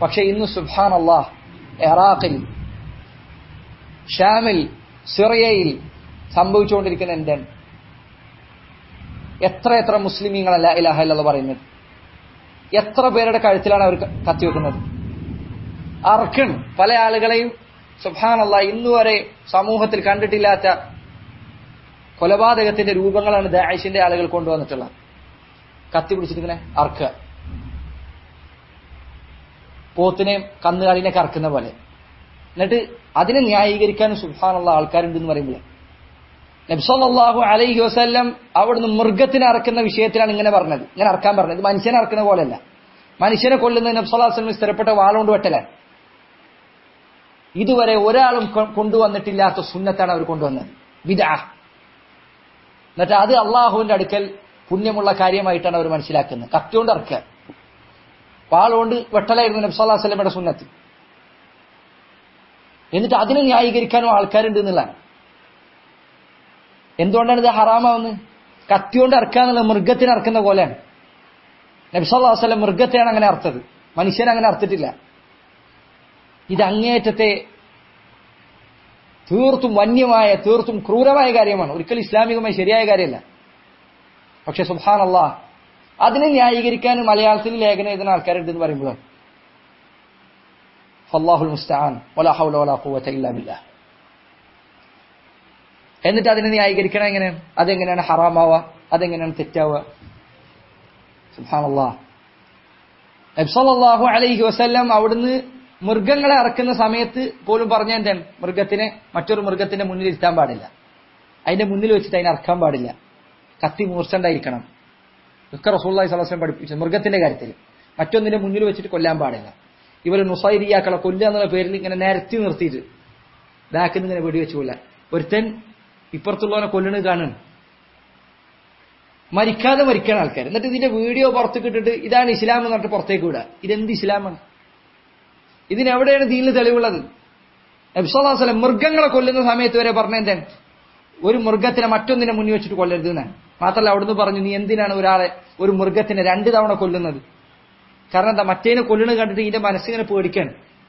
പക്ഷെ ഇന്ന് സുബ്ഹാനല്ലാഹ് ഇറാഖിൽ, ഷാമിൽ, സിറിയയിൽ സംഭവിച്ചുകൊണ്ടിരിക്കുന്ന എന്താണ്? എത്ര മുസ്ലിമീങ്ങൾ ലാ ഇലാഹ ഇല്ലല്ലാഹ് പറയുന്നത്? എത്ര പേരുടെ കഴുത്തിലാണ് അവർ കത്തിവെക്കുന്നത്? അർക്കൺ പല ആളുകളെയും സുബ്ഹാനല്ലാഹ് ഇന്നുവരെ സമൂഹത്തിൽ കണ്ടിട്ടില്ലാത്ത കൊലപാതകത്തിന്റെ രൂപങ്ങളാണ് ദാഇശിന്റെ ആളുകൾ കൊണ്ടുവന്നിട്ടുള്ളത്. കത്തി പിടിച്ചിട്ടിങ്ങനെ അർക്കുക, പോത്തിനെയും കന്നുകാലിനെയൊക്കെ അറക്കുന്ന പോലെ. എന്നിട്ട് അതിനെ ന്യായീകരിക്കാനും സുബ്ഹാനല്ലാഹ് ആൾക്കാരുണ്ടെന്ന് പറയുമ്പോൾ നബി സല്ലല്ലാഹു അലൈഹി വസല്ലം അവിടുന്ന് മൃഗത്തിനെ അറക്കുന്ന വിഷയത്തിലാണ് ഇങ്ങനെ പറഞ്ഞത്, ഇങ്ങനെ അറക്കാൻ പറഞ്ഞത്. ഇത് മനുഷ്യനെ അറക്കുന്ന പോലെയല്ല. മനുഷ്യനെ കൊല്ലുന്നത് നബി സല്ലല്ലാഹു അലൈഹി വസല്ലം സ്ഥിരപ്പെട്ട വാളുകൊണ്ട് വെട്ടലാണ്. ഇതുവരെ ഒരാളും കൊണ്ടുവന്നിട്ടില്ലാത്ത സുന്നത്താണ് അവർ കൊണ്ടുവന്നത്, ബിദ്അ. എന്നിട്ട് അത് അള്ളാഹുവിന്റെ അടുക്കൽ പുണ്യമുള്ള കാര്യമായിട്ടാണ് അവർ മനസ്സിലാക്കുന്നത്. കത്തിയോണ്ട് അറക്കുക, വാളുകൊണ്ട് വെട്ടലായിരുന്നു നബി സല്ലല്ലാഹു അലൈഹി വസല്ലമയുടെ സുന്നത്ത്. എന്നിട്ട് അതിനെ ന്യായീകരിക്കാനും ആൾക്കാരുണ്ട് എന്നുള്ളതാണ്. എന്തുകൊണ്ടാണ് ഇത് ഹറാമാവുന്നത്? കത്തിയോണ്ട് അറക്കുക എന്നുള്ളത് മൃഗത്തിന് അറക്കുന്ന പോലെയാണ്. നബി സല്ലല്ലാഹു അലൈഹി വസല്ലം മൃഗത്തെയാണ് അങ്ങനെ അറുത്തത്, മനുഷ്യനെ അങ്ങനെ അറുത്തിട്ടില്ല. ഇത് അങ്ങേയറ്റത്തെ തീർത്തും വന്യമായ, തീർത്തും ക്രൂരമായ കാര്യമാണ്. ഒരിക്കലും ഇസ്ലാമികമായി ശരിയായ കാര്യമല്ല. പക്ഷെ സുബ്ഹാനല്ലാഹ് അതിനെ ന്യായീകരിക്കാൻ മലയാളത്തിൽ ലേഖനം എഴുതുന്ന ആൾക്കാരുണ്ടെന്ന് പറയുമ്പോഴാണ് ഫല്ലാഹുൽ മുസ്തആൻ വലാ ഹൗല വലാ ഖുവത ഇല്ലാ ബില്ലാഹ്. എന്നിട്ട് അതിനെ ന്യായീകരിക്കണം എങ്ങനെയാണ്? അതെങ്ങനെയാണ് ഹറാമാവുക? അതെങ്ങനെയാണ് തെറ്റാവുക? സുബ്ഹാനല്ലാഹ്. നബി സല്ലല്ലാഹു അലൈഹി വസല്ലം അവിടുന്ന് മൃഗങ്ങളെ അറക്കുന്ന സമയത്ത് പോലും പറഞ്ഞ എന്താണ്? മൃഗത്തിനെ മറ്റൊരു മൃഗത്തിന്റെ മുന്നിൽ ഇരുത്താൻ പാടില്ല, അതിന്റെ മുന്നിൽ വെച്ചിട്ട് അതിനെ അറക്കാൻ പാടില്ല, കത്തി മൂർച്ചണ്ടായിരിക്കണം. ഒക്കെ റസൂലുള്ളാഹി സ്വല്ലല്ലാഹു അലൈഹി വസല്ലം പഠിപ്പിച്ചു. മൃഗത്തിന്റെ കാര്യത്തിൽ മറ്റൊന്നിന്റെ മുന്നിൽ വെച്ചിട്ട് കൊല്ലാൻ പാടില്ല. ഇവർ നുസൈരിയാക്കളെ കൊല്ലുക എന്നുള്ള പേരിൽ ഇങ്ങനെ നിരത്തി നിർത്തിയിട്ട് ബാക്കിൽ ഇങ്ങനെ വെടിവെച്ച് കൊല്ലാൻ. ഒരുത്തൻ ഇപ്പുറത്തുള്ളവനെ കൊല്ലണത് കാണുന്നു, മരിക്കാതെ മരിക്കാൻ ആൾക്കാർ. എന്നിട്ട് ഇതിന്റെ വീഡിയോ പുറത്തേക്ക് ഇട്ടിട്ട് ഇതാണ് ഇസ്ലാം എന്ന് പറഞ്ഞിട്ട് പുറത്തേക്ക് വിടുക. ഇതെന്ത് ഇസ്ലാമാണ്? ഇതിനെവിടെയാണ് ദീനിൽ തെളിവുള്ളത്? നബി സല്ലല്ലാഹു അലൈഹി വസല്ലം മൃഗങ്ങളെ കൊല്ലുന്ന സമയത്ത് വരെ പറഞ്ഞ എന്താണ്? ഒരു മൃഗത്തിനെ മറ്റൊന്നിനെ മുന്നിൽ വെച്ചിട്ട് കൊല്ലരുത് എന്നാണ്. മാത്രമല്ല അവിടുന്ന് പറഞ്ഞു, നീ എന്തിനാണ് ഒരാളെ, ഒരു മൃഗത്തിനെ 2 തവണ കൊല്ലുന്നത്? കാരണം എന്താ? മറ്റേനെ കൊല്ലുന്നത് കണ്ടിട്ട് ഇതിന്റെ മനസ്സിങ്ങനെ പേടിക്കാണ്.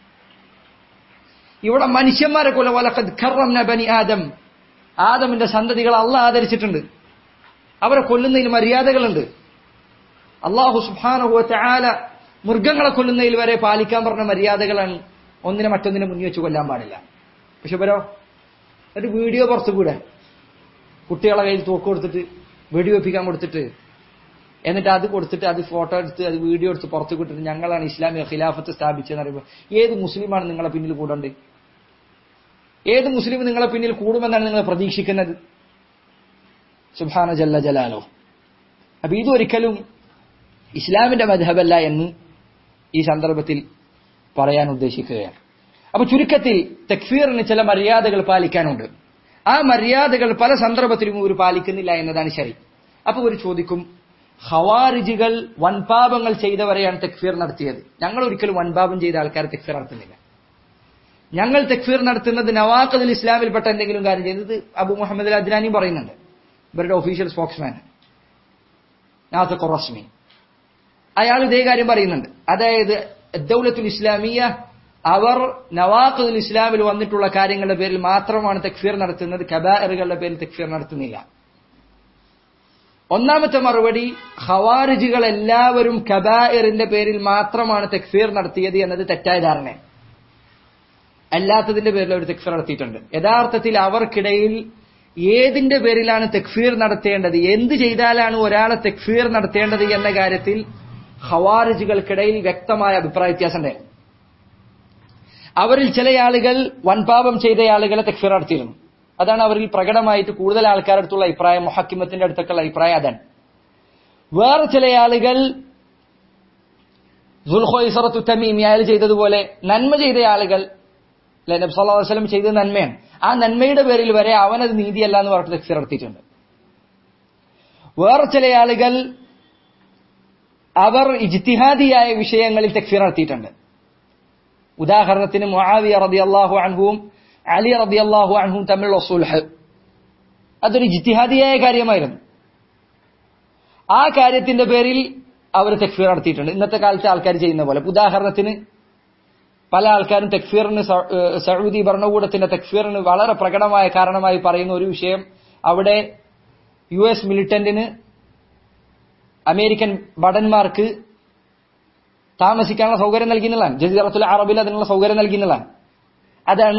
ഇവിടെ മനുഷ്യന്മാരെ കൊല്ല, വലഖദ് കറംന ബനി ആദം, ആദമിന്റെ സന്തതികളെ അള്ളാഹ് ആദരിച്ചിട്ടുണ്ട്. അവരെ കൊല്ലുന്നതിന് മര്യാദകളുണ്ട്. അല്ലാഹു സുബ്ഹാനഹു വ തആല മൃഗങ്ങളെ കൊല്ലുന്നതിൽ വരെ പാലിക്കാൻ പറഞ്ഞ മര്യാദകളാണ്. ഒന്നിനെ മറ്റൊന്നിനെ മുന്നിൽ വെച്ച് കൊല്ലാൻ പാടില്ല. പക്ഷെ ഇവരോ ഒരു വീഡിയോ പുറത്തു കൂടെ കുട്ടികളെ കയ്യിൽ തോക്ക് കൊടുത്തിട്ട് വെടിവെപ്പിക്കാൻ കൊടുത്തിട്ട്, എന്നിട്ട് അത് കൊടുത്തിട്ട് അത് ഫോട്ടോ എടുത്ത് അത് വീഡിയോ എടുത്ത് പുറത്തു വിട്ടിട്ട് ഞങ്ങളാണ് ഇസ്ലാമിക ഖിലാഫത്ത് സ്ഥാപിച്ചതെന്ന് പറയുമ്പോൾ ഏത് മുസ്ലിമാണ് നിങ്ങളെ പിന്നിൽ കൂടേണ്ടത്? ഏത് മുസ്ലിം നിങ്ങളെ പിന്നിൽ കൂടുമെന്നാണ് നിങ്ങൾ പ്രതീക്ഷിക്കുന്നത്? സുബ്ഹാന ജല്ല ജലാലോ. അപ്പൊ ഇതൊരിക്കലും ഇസ്ലാമിന്റെ മദ്ഹബല്ല എന്ന് ഈ സന്ദർഭത്തിൽ പറയാൻ ഉദ്ദേശിക്കുകയാണ്. അപ്പൊ ചുരുക്കത്തിൽ തക്ഫീറിന് ചില മര്യാദകൾ പാലിക്കാനുണ്ട്. ആ മര്യാദകൾ പല സന്ദർഭത്തിലും ഇവർ പാലിക്കുന്നില്ല എന്നതാണ് ശരി. അപ്പൊ ഒരു ചോദിക്കും, ഖവാരിജികൾ വൻപാപങ്ങൾ ചെയ്തവരെയാണ് തക്ഫീർ നടത്തിയത്. ഞങ്ങൾ ഒരിക്കലും വൻപാപം ചെയ്ത ആൾക്കാരെ തക്ഫീർ നടത്തുന്നില്ല. ഞങ്ങൾ തക്ഫീർ നടത്തുന്നത് നവാഖിദുൽ ഇസ്ലാമിൽപ്പെട്ട എന്തെങ്കിലും കാര്യം ചെയ്തത് അബു മുഹമ്മദ് അൽ അദ്നാനി പറയുന്നുണ്ട്, ഇവരുടെ ഒഫീഷ്യൽ സ്പോക്സ്മാൻ നാസിഖ് റസ്മി. അയാൾ ഇതേ കാര്യം പറയുന്നുണ്ട്. അതായത് ദൗലത്തുൽ ഇസ്ലാമിയ അവർ നവാഖിദുൽ ഇസ്ലാമിൽ വന്നിട്ടുള്ള കാര്യങ്ങളുടെ പേരിൽ മാത്രമാണ് തക്ഫീർ നടത്തുന്നത്, കബാഇറുകളുടെ പേരിൽ തക്ഫീർ നടത്തുന്നില്ല. ഒന്നാമത്തെ മറുപടി, ഖവാരിജികൾ എല്ലാവരും കബാഇറിന്റെ പേരിൽ മാത്രമാണ് തക്ഫീർ നടത്തിയത് എന്നത് തെറ്റായ ധാരണയാണ്. അല്ലാത്തതിന്റെ പേരിൽ അവർ തക്ഫീർ നടത്തിയിട്ടുണ്ട്. യഥാർത്ഥത്തിൽ അവർക്കിടയിൽ ഏതിന്റെ പേരിലാണ് തക്ഫീർ നടത്തേണ്ടത്, എന്ത് ചെയ്താലാണ് ഒരാളെ തക്ഫീർ നടത്തേണ്ടത് എന്ന കാര്യത്തിൽ ഖവാരിജികൾക്കിടയിൽ വ്യക്തമായ അഭിപ്രായ വ്യത്യാസം ഉണ്ടായിരുന്നു. അവരിൽ ചില ആളുകൾ വൻപാപം ചെയ്ത ആളുകളെ തക്ഫീർ നടത്തിയിരുന്നു. അതാണ് അവരിൽ പ്രകടമായിട്ട് കൂടുതൽ ആൾക്കാരുടെ അടുത്തുള്ള അഭിപ്രായം, മുഹക്കിമത്തിന്റെ അടുത്തൊക്കെയുള്ള അഭിപ്രായം അതാണ്. വേറെ ചില ആളുകൾ ദുൽഖുവൈസറത്തു തമീമി അയാൾ ചെയ്തതുപോലെ നന്മ ചെയ്ത ആളുകൾ, നബി സല്ലല്ലാഹു അലൈഹി വസല്ലം ചെയ്തത് നന്മയാണ്, ആ നന്മയുടെ പേരിൽ വരെ അവനത് നീതിയല്ല എന്ന് പറഞ്ഞിട്ട് തക്ഫീർ നടത്തിയിട്ടുണ്ട്. വേറെ ചില ആളുകൾ അവർ ഇജ്തിഹാദിയായ വിഷയങ്ങളിൽ തക്ഫീർ നടത്തിയിട്ടുണ്ട്. ഉദാഹരണത്തിന് മുആവിയ റളിയല്ലാഹു അൻഹുവും അലി റളിയല്ലാഹു അൻഹും തമ്മിലുള്ള സുൽഹ്, അതൊരു ഇജ്തിഹാദിയായ കാര്യമായിരുന്നു. ആ കാര്യത്തിന്റെ പേരിൽ അവർ തക്ഫീർ നടത്തിയിട്ടുണ്ട്, ഇന്നത്തെ കാലത്തെ ആൾക്കാർ ചെയ്യുന്ന പോലെ. ഉദാഹരണത്തിന് പല ആൾക്കാരും തക്ഫീറിന് സൗദി ഭരണകൂടത്തിന്റെ തക്ഫീറിന് വളരെ പ്രകടമായ കാരണമായി പറയുന്ന ഒരു വിഷയം, അവിടെ US മിലിറ്റന്റിന് അമേരിക്കൻ ഭടന്മാർക്ക് താമസിക്കാനുള്ള സൗകര്യം നൽകുന്നതാണ്. ജസീറത്തുൽ അറബിൽ അതിനുള്ള സൗകര്യം നൽകുന്നതാണ്. അതാണ്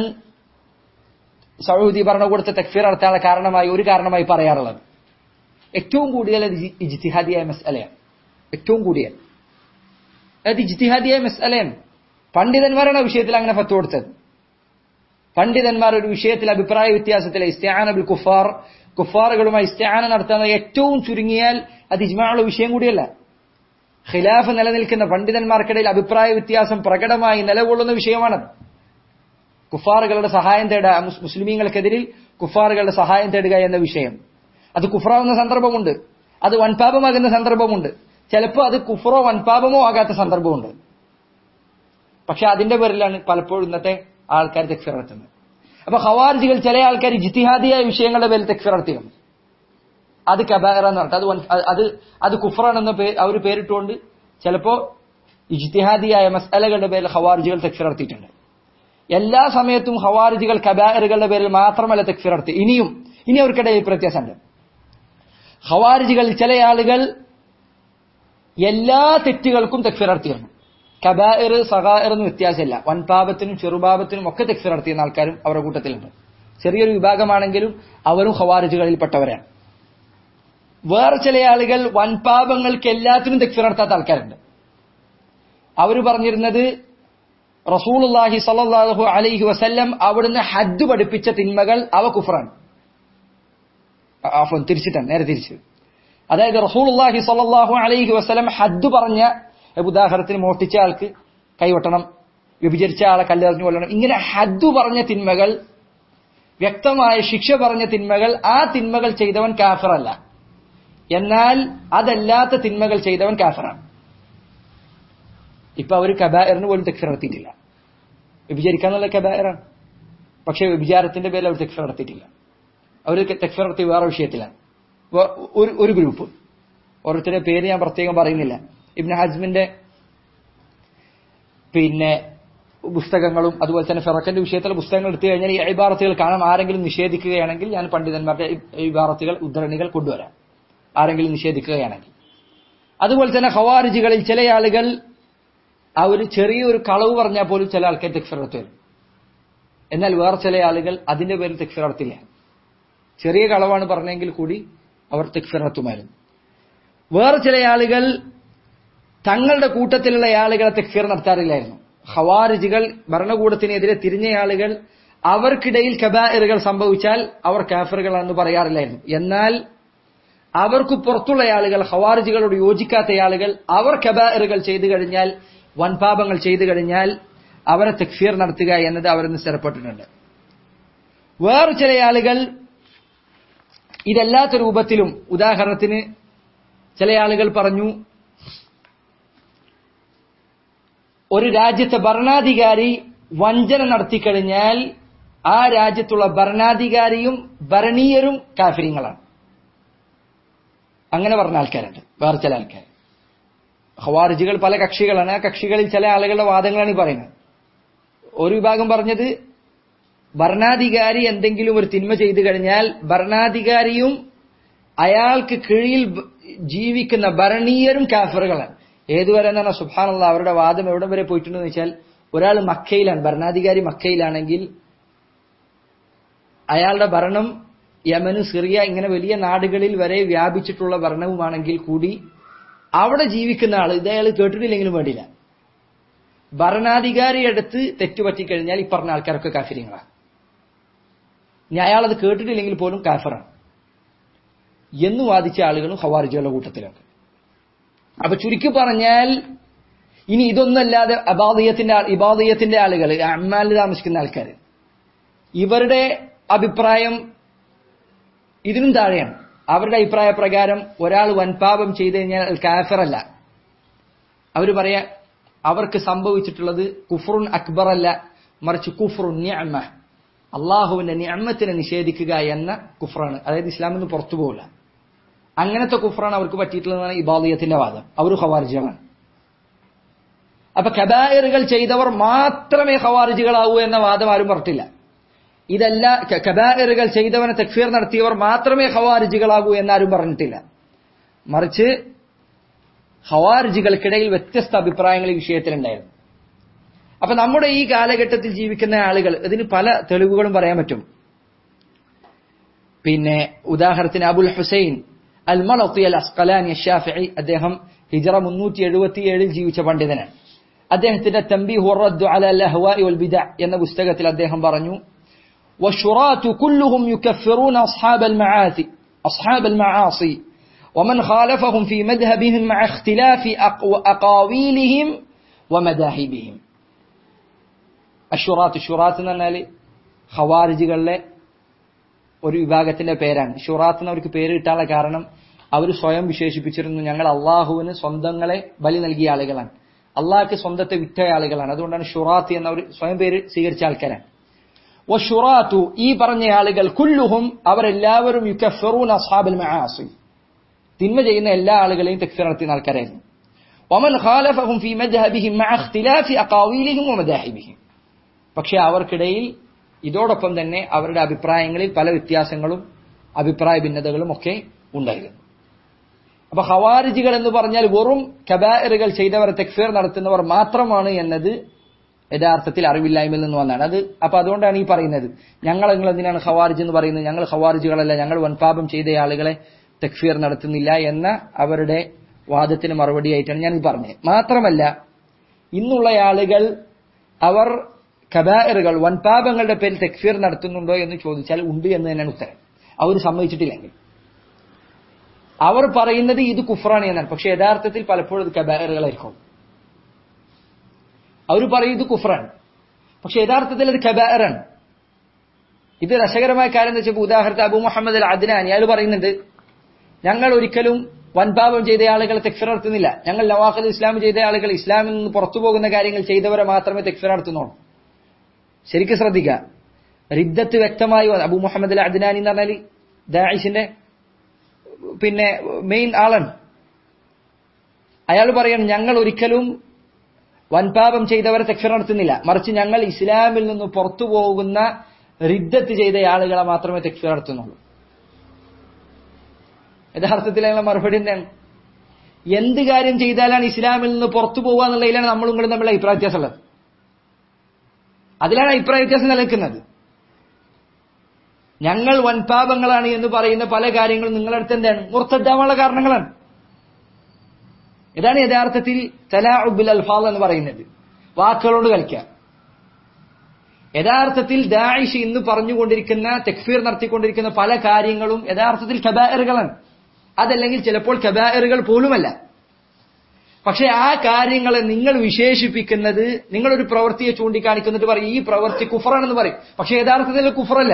സൗദി ഭരണകൂടത്തെ തക്ഫീർ നടത്താനുള്ള കാരണമായി പറയാറുള്ളത്. ഏറ്റവും കൂടുതൽ അത് ഇജ്തിഹാദിയായ മസ്അലയാണ്. ഏറ്റവും കൂടുതൽ അത് ഇജ്തിഹാദിയായ മസ്അലയാണ്. പണ്ഡിതന്മാരാണ് വിഷയത്തിൽ അങ്ങനെ ഫത്വ കൊടുത്തത്. പണ്ഡിതന്മാർ ഒരു വിഷയത്തിൽ അഭിപ്രായ വ്യത്യാസത്തിൽ ഇസ്തിആന ബിൽ കുഫാറുകളുമായി ഇസ്തിആന നടത്തുന്നത് ഏറ്റവും ചുരുങ്ങിയാൽ അത് ഇജ്മാഉള്ള വിഷയം കൂടിയല്ല. ഖിലാഫ് നിലനിൽക്കുന്ന പണ്ഡിതന്മാർക്കിടയിൽ അഭിപ്രായ വ്യത്യാസം പ്രകടമായി നിലകൊള്ളുന്ന വിഷയമാണത്. കുഫാറുകളുടെ സഹായം തേടുക, മുസ്ലിമീങ്ങൾക്കെതിരിൽ കുഫാറുകളുടെ സഹായം തേടുക എന്ന വിഷയം, അത് കുഫറാവുന്ന സന്ദർഭമുണ്ട്, അത് വൻപാപമാകുന്ന സന്ദർഭമുണ്ട്, ചിലപ്പോൾ അത് കുഫറോ വൻപാപമോ ആകാത്ത സന്ദർഭമുണ്ട്. പക്ഷെ അതിന്റെ പേരിലാണ് പലപ്പോഴും ഇന്നത്തെ ആൾക്കാർ തക്ഫീർ നടത്തുന്നത്. അപ്പൊ ഖവാരിജികൾ ചില ആൾക്കാർ ഇജ്തിഹാദിയായ വിഷയങ്ങളുടെ പേരിൽ തക്ഫീർ നടത്തിയിരുന്നു. അത് കബാഇറ എന്ന് പറഞ്ഞിട്ട് അത് കുഫറാണെന്ന അവർ പേരിട്ടുകൊണ്ട് ചിലപ്പോ ഇജ്തിഹാദിയായ മസ്അലകളുടെ പേരിൽ ഖവാരിജികൾ തക്ഫീർ നടത്തിയിട്ടുണ്ട്. എല്ലാ സമയത്തും ഖവാരിജികൾ കബാഇറുകളുടെ പേരിൽ മാത്രമല്ല തക്ഫീർ നടത്തി. ഇനി അവർക്കിടയിൽ വ്യത്യാസമുണ്ട്. ഖവാരിജികൾ ചില ആളുകൾ എല്ലാ തെറ്റുകൾക്കും തക്ഫീർ നടത്തിയിരുന്നു. കബാഇർ സഗാഇർ എന്ന് വ്യത്യാസമില്ല. വൻപാപത്തിനും ചെറുപാപത്തിനും ഒക്കെ തക്ഫീർ നടത്തിയുന്ന ആൾക്കാരും അവരുടെ കൂട്ടത്തിലുണ്ട്. ചെറിയൊരു വിഭാഗമാണെങ്കിലും അവരും ഖവാരിജുകളിൽപ്പെട്ടവരാണ്. വേറെ ചില ആളുകൾ വൻപാപങ്ങൾക്ക് എല്ലാത്തിനും തക്ഫീർ നടത്താത്ത ആൾക്കാരുണ്ട്. അവർ പറഞ്ഞിരുന്നത് റസൂലുള്ളാഹി സ്വല്ലല്ലാഹു അലൈഹി വസല്ലം അവിടുന്ന് ഹദ്ദ് പഠിപ്പിച്ച തിന്മകൾ അവ കുഫറാണ്. തിരിച്ചിട്ടാണ്, നേരെ തിരിച്ച്. അതായത് റസൂലുള്ളാഹി സ്വല്ലല്ലാഹു അലൈഹി വസല്ലം ഹദ്ദ് പറഞ്ഞ, ഉദാഹരണത്തിന് മോഷ്ടിച്ച ആൾക്ക് കൈവെട്ടണം, വ്യഭിചരിച്ച ആളെ കല്ലെറിഞ്ഞു കൊല്ലണം, ഇങ്ങനെ ഹദ്ദ് പറഞ്ഞ തിന്മകൾ, വ്യക്തമായ ശിക്ഷ പറഞ്ഞ തിന്മകൾ, ആ തിന്മകൾ ചെയ്തവൻ കാഫിറല്ല. എന്നാൽ അതല്ലാത്ത തിന്മകൾ ചെയ്തവൻ കാഫിറാണ്. ഇപ്പൊ അവർ കബാഇറിന് പോലും തക്ഫീർ നടത്തിയിട്ടില്ല. വ്യഭിചരിക്കാന്നുള്ള കബാഇറാണ്, പക്ഷെ വ്യഭിചാരത്തിന്റെ പേരിൽ അവർ തക്ഫീർ നടത്തിയിട്ടില്ല. അവർ തക്ഫീർ നടത്തി വേറെ വിഷയത്തിലാണ്. ഒരു ഗ്രൂപ്പ്, ഓരോരുത്തരുടെ പേര് ഞാൻ പ്രത്യേകം പറയുന്നില്ല. ഇബ്നു ഹസ്മിന്റെ പുസ്തകങ്ങളും അതുപോലെ തന്നെ ഫിറഖിന്റെ വിഷയത്തിലുള്ള പുസ്തകങ്ങൾ എടുത്തു കഴിഞ്ഞാൽ ഈ ഇബാറത്തുകൾ കാണാം. ആരെങ്കിലും നിഷേധിക്കുകയാണെങ്കിൽ ഞാൻ പണ്ഡിതന്മാരുടെ ഇബാറത്തുകൾ, ഉദ്ധരണികൾ കൊണ്ടുവരാം, ആരെങ്കിലും നിഷേധിക്കുകയാണെങ്കിൽ. അതുപോലെ തന്നെ ഖവാരിജികളിൽ ചില ആളുകൾ അവർ ചെറിയൊരു കളവ് പറഞ്ഞാൽ പോലും ചില ആൾക്കാർ തക്ഫീർ നടത്തും. എന്നാൽ വേറെ ചില ആളുകൾ അതിന്റെ പേരിൽ തക്ഫീർ നടത്തില്ല. ചെറിയ കളവാണ് പറഞ്ഞെങ്കിൽ കൂടി അവർ തക്ഫീർ നടത്തുമായിരുന്നു. വേറെ ചില ആളുകൾ തങ്ങളുടെ കൂട്ടത്തിലുള്ള ആളുകളെ തക്ഫീർ നടത്താറില്ലായിരുന്നു. ഖവാരിജികൾ ഭരണകൂടത്തിനെതിരെ തിരിഞ്ഞ ആളുകൾ അവർക്കിടയിൽ കബാഇറുകൾ സംഭവിച്ചാൽ അവർ കാഫിറുകളാണെന്ന് പറയാറില്ലായിരുന്നു. എന്നാൽ അവർക്ക് പുറത്തുള്ള ആളുകൾ, ഖവാരിജികളോട് യോജിക്കാത്ത ആളുകൾ, അവർ കബാഇറുകൾ ചെയ്തു കഴിഞ്ഞാൽ, വൻപാപങ്ങൾ ചെയ്തു കഴിഞ്ഞാൽ അവരെ തക്ഫീർ നടത്തുക എന്നത് അവരെന്ന് സ്ഥിരപ്പെട്ടിട്ടുണ്ട്. വേറെ ചില ആളുകൾ ഇതല്ലാത്ത രൂപത്തിലും, ഉദാഹരണത്തിന് ചില ആളുകൾ പറഞ്ഞു, ഒരു രാജ്യത്തെ ഭരണാധികാരി വഞ്ചന നടത്തിക്കഴിഞ്ഞാൽ ആ രാജ്യത്തുള്ള ഭരണാധികാരിയും ഭരണീയരും കാഫിര്യങ്ങളാണ്. അങ്ങനെ പറഞ്ഞ ആൾക്കാരുണ്ട്. വേറെ ചില ആൾക്കാർ, ഖവാരിജികൾ പല കക്ഷികളാണ്. ആ കക്ഷികളിൽ ചില ആളുകളുടെ വാദങ്ങളാണ് ഈ പറയുന്നത്. ഒരു വിഭാഗം പറഞ്ഞത് ഭരണാധികാരി എന്തെങ്കിലും ഒരു തിന്മ ചെയ്തു കഴിഞ്ഞാൽ ഭരണാധികാരിയും അയാൾക്ക് കീഴിൽ ജീവിക്കുന്ന ഭരണീയരും കാഫിറുകളാണ്. ഏതുവരെ എന്നാണ് സുബ്ഹാനല്ലാഹ്, അവരുടെ വാദം എവിടെ വരെ പോയിട്ടുണ്ടെന്ന് വെച്ചാൽ, ഒരാൾ മക്കയിലാണ്, ഭരണാധികാരി മക്കയിലാണെങ്കിൽ അയാളുടെ ഭരണം യമന്, സിറിയ ഇങ്ങനെ വലിയ നാടുകളിൽ വരെ വ്യാപിച്ചിട്ടുള്ള ഭരണവുമാണെങ്കിൽ കൂടി അവിടെ ജീവിക്കുന്ന ആൾ, ഇത് അയാൾ കേട്ടിട്ടില്ലെങ്കിലും വേണ്ടില്ല, ഭരണാധികാരി അടുത്ത് തെറ്റുപറ്റിക്കഴിഞ്ഞാൽ ഈ പറഞ്ഞ ആൾക്കാരൊക്കെ കാഫിര്യങ്ങളാണ്. ഇനി അയാളത് കേട്ടിട്ടില്ലെങ്കിൽ പോലും കാഫിറാണ് എന്ന് വാദിച്ച ആളുകളും ഖവാരിജികളുടെ കൂട്ടത്തിലുണ്ട്. അപ്പൊ ചുരുക്കി പറഞ്ഞാൽ, ഇനി ഇതൊന്നല്ലാതെ ഇബാദിയത്തിന്റെ ആളുകൾ, അമ്മാലിൽ താമസിക്കുന്ന ആൾക്കാർ, ഇവരുടെ അഭിപ്രായം ഇതിനും താഴെയാണ്. അവരുടെ അഭിപ്രായ പ്രകാരം ഒരാൾ വൻപാപം ചെയ്തു കഴിഞ്ഞാൽ കാഫിറല്ല. അവർ പറയാ അവർക്ക് സംഭവിച്ചിട്ടുള്ളത് കുഫ്റുൻ അക്ബർ അല്ല, മറിച്ച് കുഫ്റുൻ നിഅമ, അള്ളാഹുവിന്റെ നിഅമത്തിനെ നിഷേധിക്കുക എന്ന കുഫ്റാണ്. അതായത് ഇസ്ലാമിൽ നിന്ന് പുറത്തു പോകില്ല. അങ്ങനത്തെ കുഫ്റാണ് അവർക്ക് പറ്റിയിട്ടുള്ളതാണ് ഇബാദിയത്തിന്റെ വാദം. അവർ ഖവാരിജികളാണ്. അപ്പൊ കബായിറുകൾ ചെയ്തവർ മാത്രമേ ഖവാരിജികളാവൂ എന്ന വാദം ആരും പറഞ്ഞിട്ടില്ല. ഇതല്ല, കബായിറുകൾ ചെയ്തവനെ തക്ഫീർ നടത്തിയവർ മാത്രമേ ഖവാരിജികളാകൂ എന്നാരും പറഞ്ഞിട്ടില്ല. മറിച്ച് ഖവാരിജികൾക്കിടയിൽ വ്യത്യസ്ത അഭിപ്രായങ്ങൾ ഈ വിഷയത്തിലുണ്ടായിരുന്നു. അപ്പൊ നമ്മുടെ ഈ കാലഘട്ടത്തിൽ ജീവിക്കുന്ന ആളുകൾ ഇതിന് പല തെളിവുകളും പറയാൻ പറ്റും. പിന്നെ ഉദാഹരണത്തിന് അബുൽ ഹുസൈൻ അൽ മലത്തി അൽ അസ്ഖലാനി അശ്ശാഫിഈ, അദ്ദേഹം ഹിജ്റ 377 ജീവിച്ച പണ്ഡിതനാണ്. അദ്ദേഹത്തിന്റെ തംബീഹു റദ്ദു അലാ അൽ അഹ്വാഇ വൽ ബിദഅ എന്ന പുസ്തകത്തിൽ അദ്ദേഹം പറഞ്ഞു, വശുറാതു കുല്ലുഹും യുകഫിറൂന അസ്ഹാബൽ മആസി വമൻ ഖാലഫഹും ഫീ മദ്ഹബിഹിം മഅ ഇഖ്തിലാഫി അഖാവീലിഹിം വമദാഹിബിഹിം. അഷുറാത്ത്, ഷുറാത്ത് എന്ന് പറഞ്ഞാൽ ഖവാരിജികളിലെ ഒരു വിഭാഗത്തിന്റെ പേരാണ്. ഷുറാത്ത് എന്ന് അവർക്ക് പേര് കിട്ടാനുള്ള കാരണം അവർ സ്വയം വിശേഷിപ്പിച്ചിരുന്നു, ഞങ്ങൾ അള്ളാഹുവിന് സ്വന്തങ്ങളെ ബലി നൽകിയ ആളുകളാണ്, അള്ളാഹ്ക്ക് സ്വന്തത്തെ വിറ്റ ആളുകളാണ്. അതുകൊണ്ടാണ് ഷുറാത്ത് എന്ന അവർ സ്വയം പേര് സ്വീകരിച്ച ആൾക്കാരാണ്. വശുറാത്തു, ഈ പറഞ്ഞ ആളുകൾ, കുല്ലുഹും അവരെല്ലാവരും യുകഫിറൂന അസ്ഹാബൽ മആസി, തിന്മ ചെയ്യുന്ന എല്ലാ ആളുകളെയും തക്ഫീർ നടത്തുന്ന ആൾക്കാരായിരുന്നു. വമൻ ഖാലഫഹും ഫീ മദ്ഹബിഹിം മഅ ഇഖ്തിലാഫി അഖാവീലിഹിം വമദാഹിബിഹിം. പക്ഷേ അവർക്കിടയിൽ ഇതോടൊപ്പം തന്നെ അവരുടെ അഭിപ്രായങ്ങളിൽ പല വ്യത്യാസങ്ങളും അഭിപ്രായ ഭിന്നതകളും ഒക്കെ ഉണ്ടായിരുന്നു. അപ്പൊ ഖവാരിജികൾ എന്ന് പറഞ്ഞാൽ വെറും കബായിറുകൾ ചെയ്തവരെ തക്ഫീർ നടത്തുന്നവർ മാത്രമാണ് എന്നത് യഥാർത്ഥത്തിൽ അറിവില്ലായ്മയിൽ നിന്ന് വന്നാണ് അത്. അപ്പൊ അതുകൊണ്ടാണ് ഈ പറയുന്നത്, നിങ്ങൾ എന്തിനാണ് ഖവാരിജ് എന്ന് പറയുന്നത്, ഞങ്ങൾ ഖവാരിജുകളല്ല, ഞങ്ങൾ വൻപാപം ചെയ്ത ആളുകളെ തക്ഫീർ നടത്തുന്നില്ല എന്ന അവരുടെ വാദത്തിന് മറുപടിയായിട്ടാണ് ഞാൻ പറഞ്ഞത്. മാത്രമല്ല, ഇന്നുള്ള ആളുകൾ അവർ കബായിറുകൾ വൻപാപങ്ങളുടെ പേരിൽ തക്ഫീർ നടത്തുന്നുണ്ടോ എന്ന് ചോദിച്ചാൽ ഉണ്ട് എന്ന് തന്നെയാണ് ഉത്തരം. അവർ സമ്മതിച്ചിട്ടില്ലെങ്കിൽ അവർ പറയുന്നത് ഇത് കുഫ്റാണ് എന്നാണ്. പക്ഷെ യഥാർത്ഥത്തിൽ പലപ്പോഴും ഇത് കബായിറുകളായിരിക്കും. അവർ പറയും ഇത് കുഫ്റാണ്, പക്ഷെ യഥാർത്ഥത്തിൽ അത് കബായിറാണ്. ഇത് രസകരമായ കാര്യം എന്ന് വെച്ചപ്പോൾ ഉദാഹരണത്തിന് അബൂ മുഹമ്മദ് അൽ അദ്നാനി അയാൾ പറയുന്നുണ്ട്, ഞങ്ങൾ ഒരിക്കലും വൻപാപം ചെയ്ത ആളുകളെ തക്ഫീർ നടത്തുന്നില്ല, ഞങ്ങൾ നവാഖിദ് ഇസ്ലാം ചെയ്ത ആളുകൾ ഇസ്ലാമിൽ നിന്ന് പുറത്തു പോകുന്ന കാര്യങ്ങൾ ചെയ്തവരെ മാത്രമേ തക്ഫീർ നടത്തുന്നുള്ളൂ. ശരിക്കും ശ്രദ്ധിക്കുക, റിദ്ദത്ത് വ്യക്തമായി അബൂ മുഹമ്മദ് അൽ അദ്നാനി എന്ന് പറഞ്ഞാൽ ദാഇശിന്റെ പിന്നെ മെയിൻ ആളാണ്. അയാൾ പറയാണ്, ഞങ്ങൾ ഒരിക്കലും വൻപാപം ചെയ്തവരെ തക്ഫീർ നടത്തുന്നില്ല, മറിച്ച് ഞങ്ങൾ ഇസ്ലാമിൽ നിന്ന് പുറത്തു പോകുന്ന റിദ്ദത്ത് ചെയ്ത ആളുകളെ മാത്രമേ തക്ഫീർ നടത്തുന്നുള്ളൂ. യഥാർത്ഥത്തിൽ അയാളെ മറുപടി എന്താണ്? എന്ത് കാര്യം ചെയ്താലാണ് ഇസ്ലാമിൽ നിന്ന് പുറത്തു പോകുക എന്നുള്ളതിലാണ് നമ്മളും കൂടെ തമ്മിലുള്ള അഭിപ്രായ വ്യത്യാസമുള്ളത്. അതിലാണ് അഭിപ്രായ വ്യത്യാസം നിലനിൽക്കുന്നത്. ഞങ്ങൾ വൻപാപങ്ങളാണ് എന്ന് പറയുന്ന പല കാര്യങ്ങളും നിങ്ങളുടെ അടുത്ത് എന്താണ്? മുർത്തദ്ദാവാനുള്ള കാരണങ്ങളാണ്. ഇതാണ് യഥാർത്ഥത്തിൽ തലാഉബുൽ അൽഫാദ് എന്ന് പറയുന്നത്, വാക്കുകളോട് കളിക്കുക. യഥാർത്ഥത്തിൽ ദാഇശ് ഇന്ന് പറഞ്ഞുകൊണ്ടിരിക്കുന്ന തക്ഫീർ നടത്തിക്കൊണ്ടിരിക്കുന്ന പല കാര്യങ്ങളും യഥാർത്ഥത്തിൽ കബായിറുകളാണ്. അതല്ലെങ്കിൽ ചിലപ്പോൾ കബായിറുകൾ പോലുമല്ല. പക്ഷെ ആ കാര്യങ്ങളെ നിങ്ങൾ വിശേഷിപ്പിക്കുന്നത്, നിങ്ങളൊരു പ്രവൃത്തിയെ ചൂണ്ടിക്കാണിക്കുന്നിട്ട് പറയും ഈ പ്രവൃത്തി കുഫറാണെന്ന് പറയും, പക്ഷെ യഥാർത്ഥത്തിൽ കുഫറല്ല.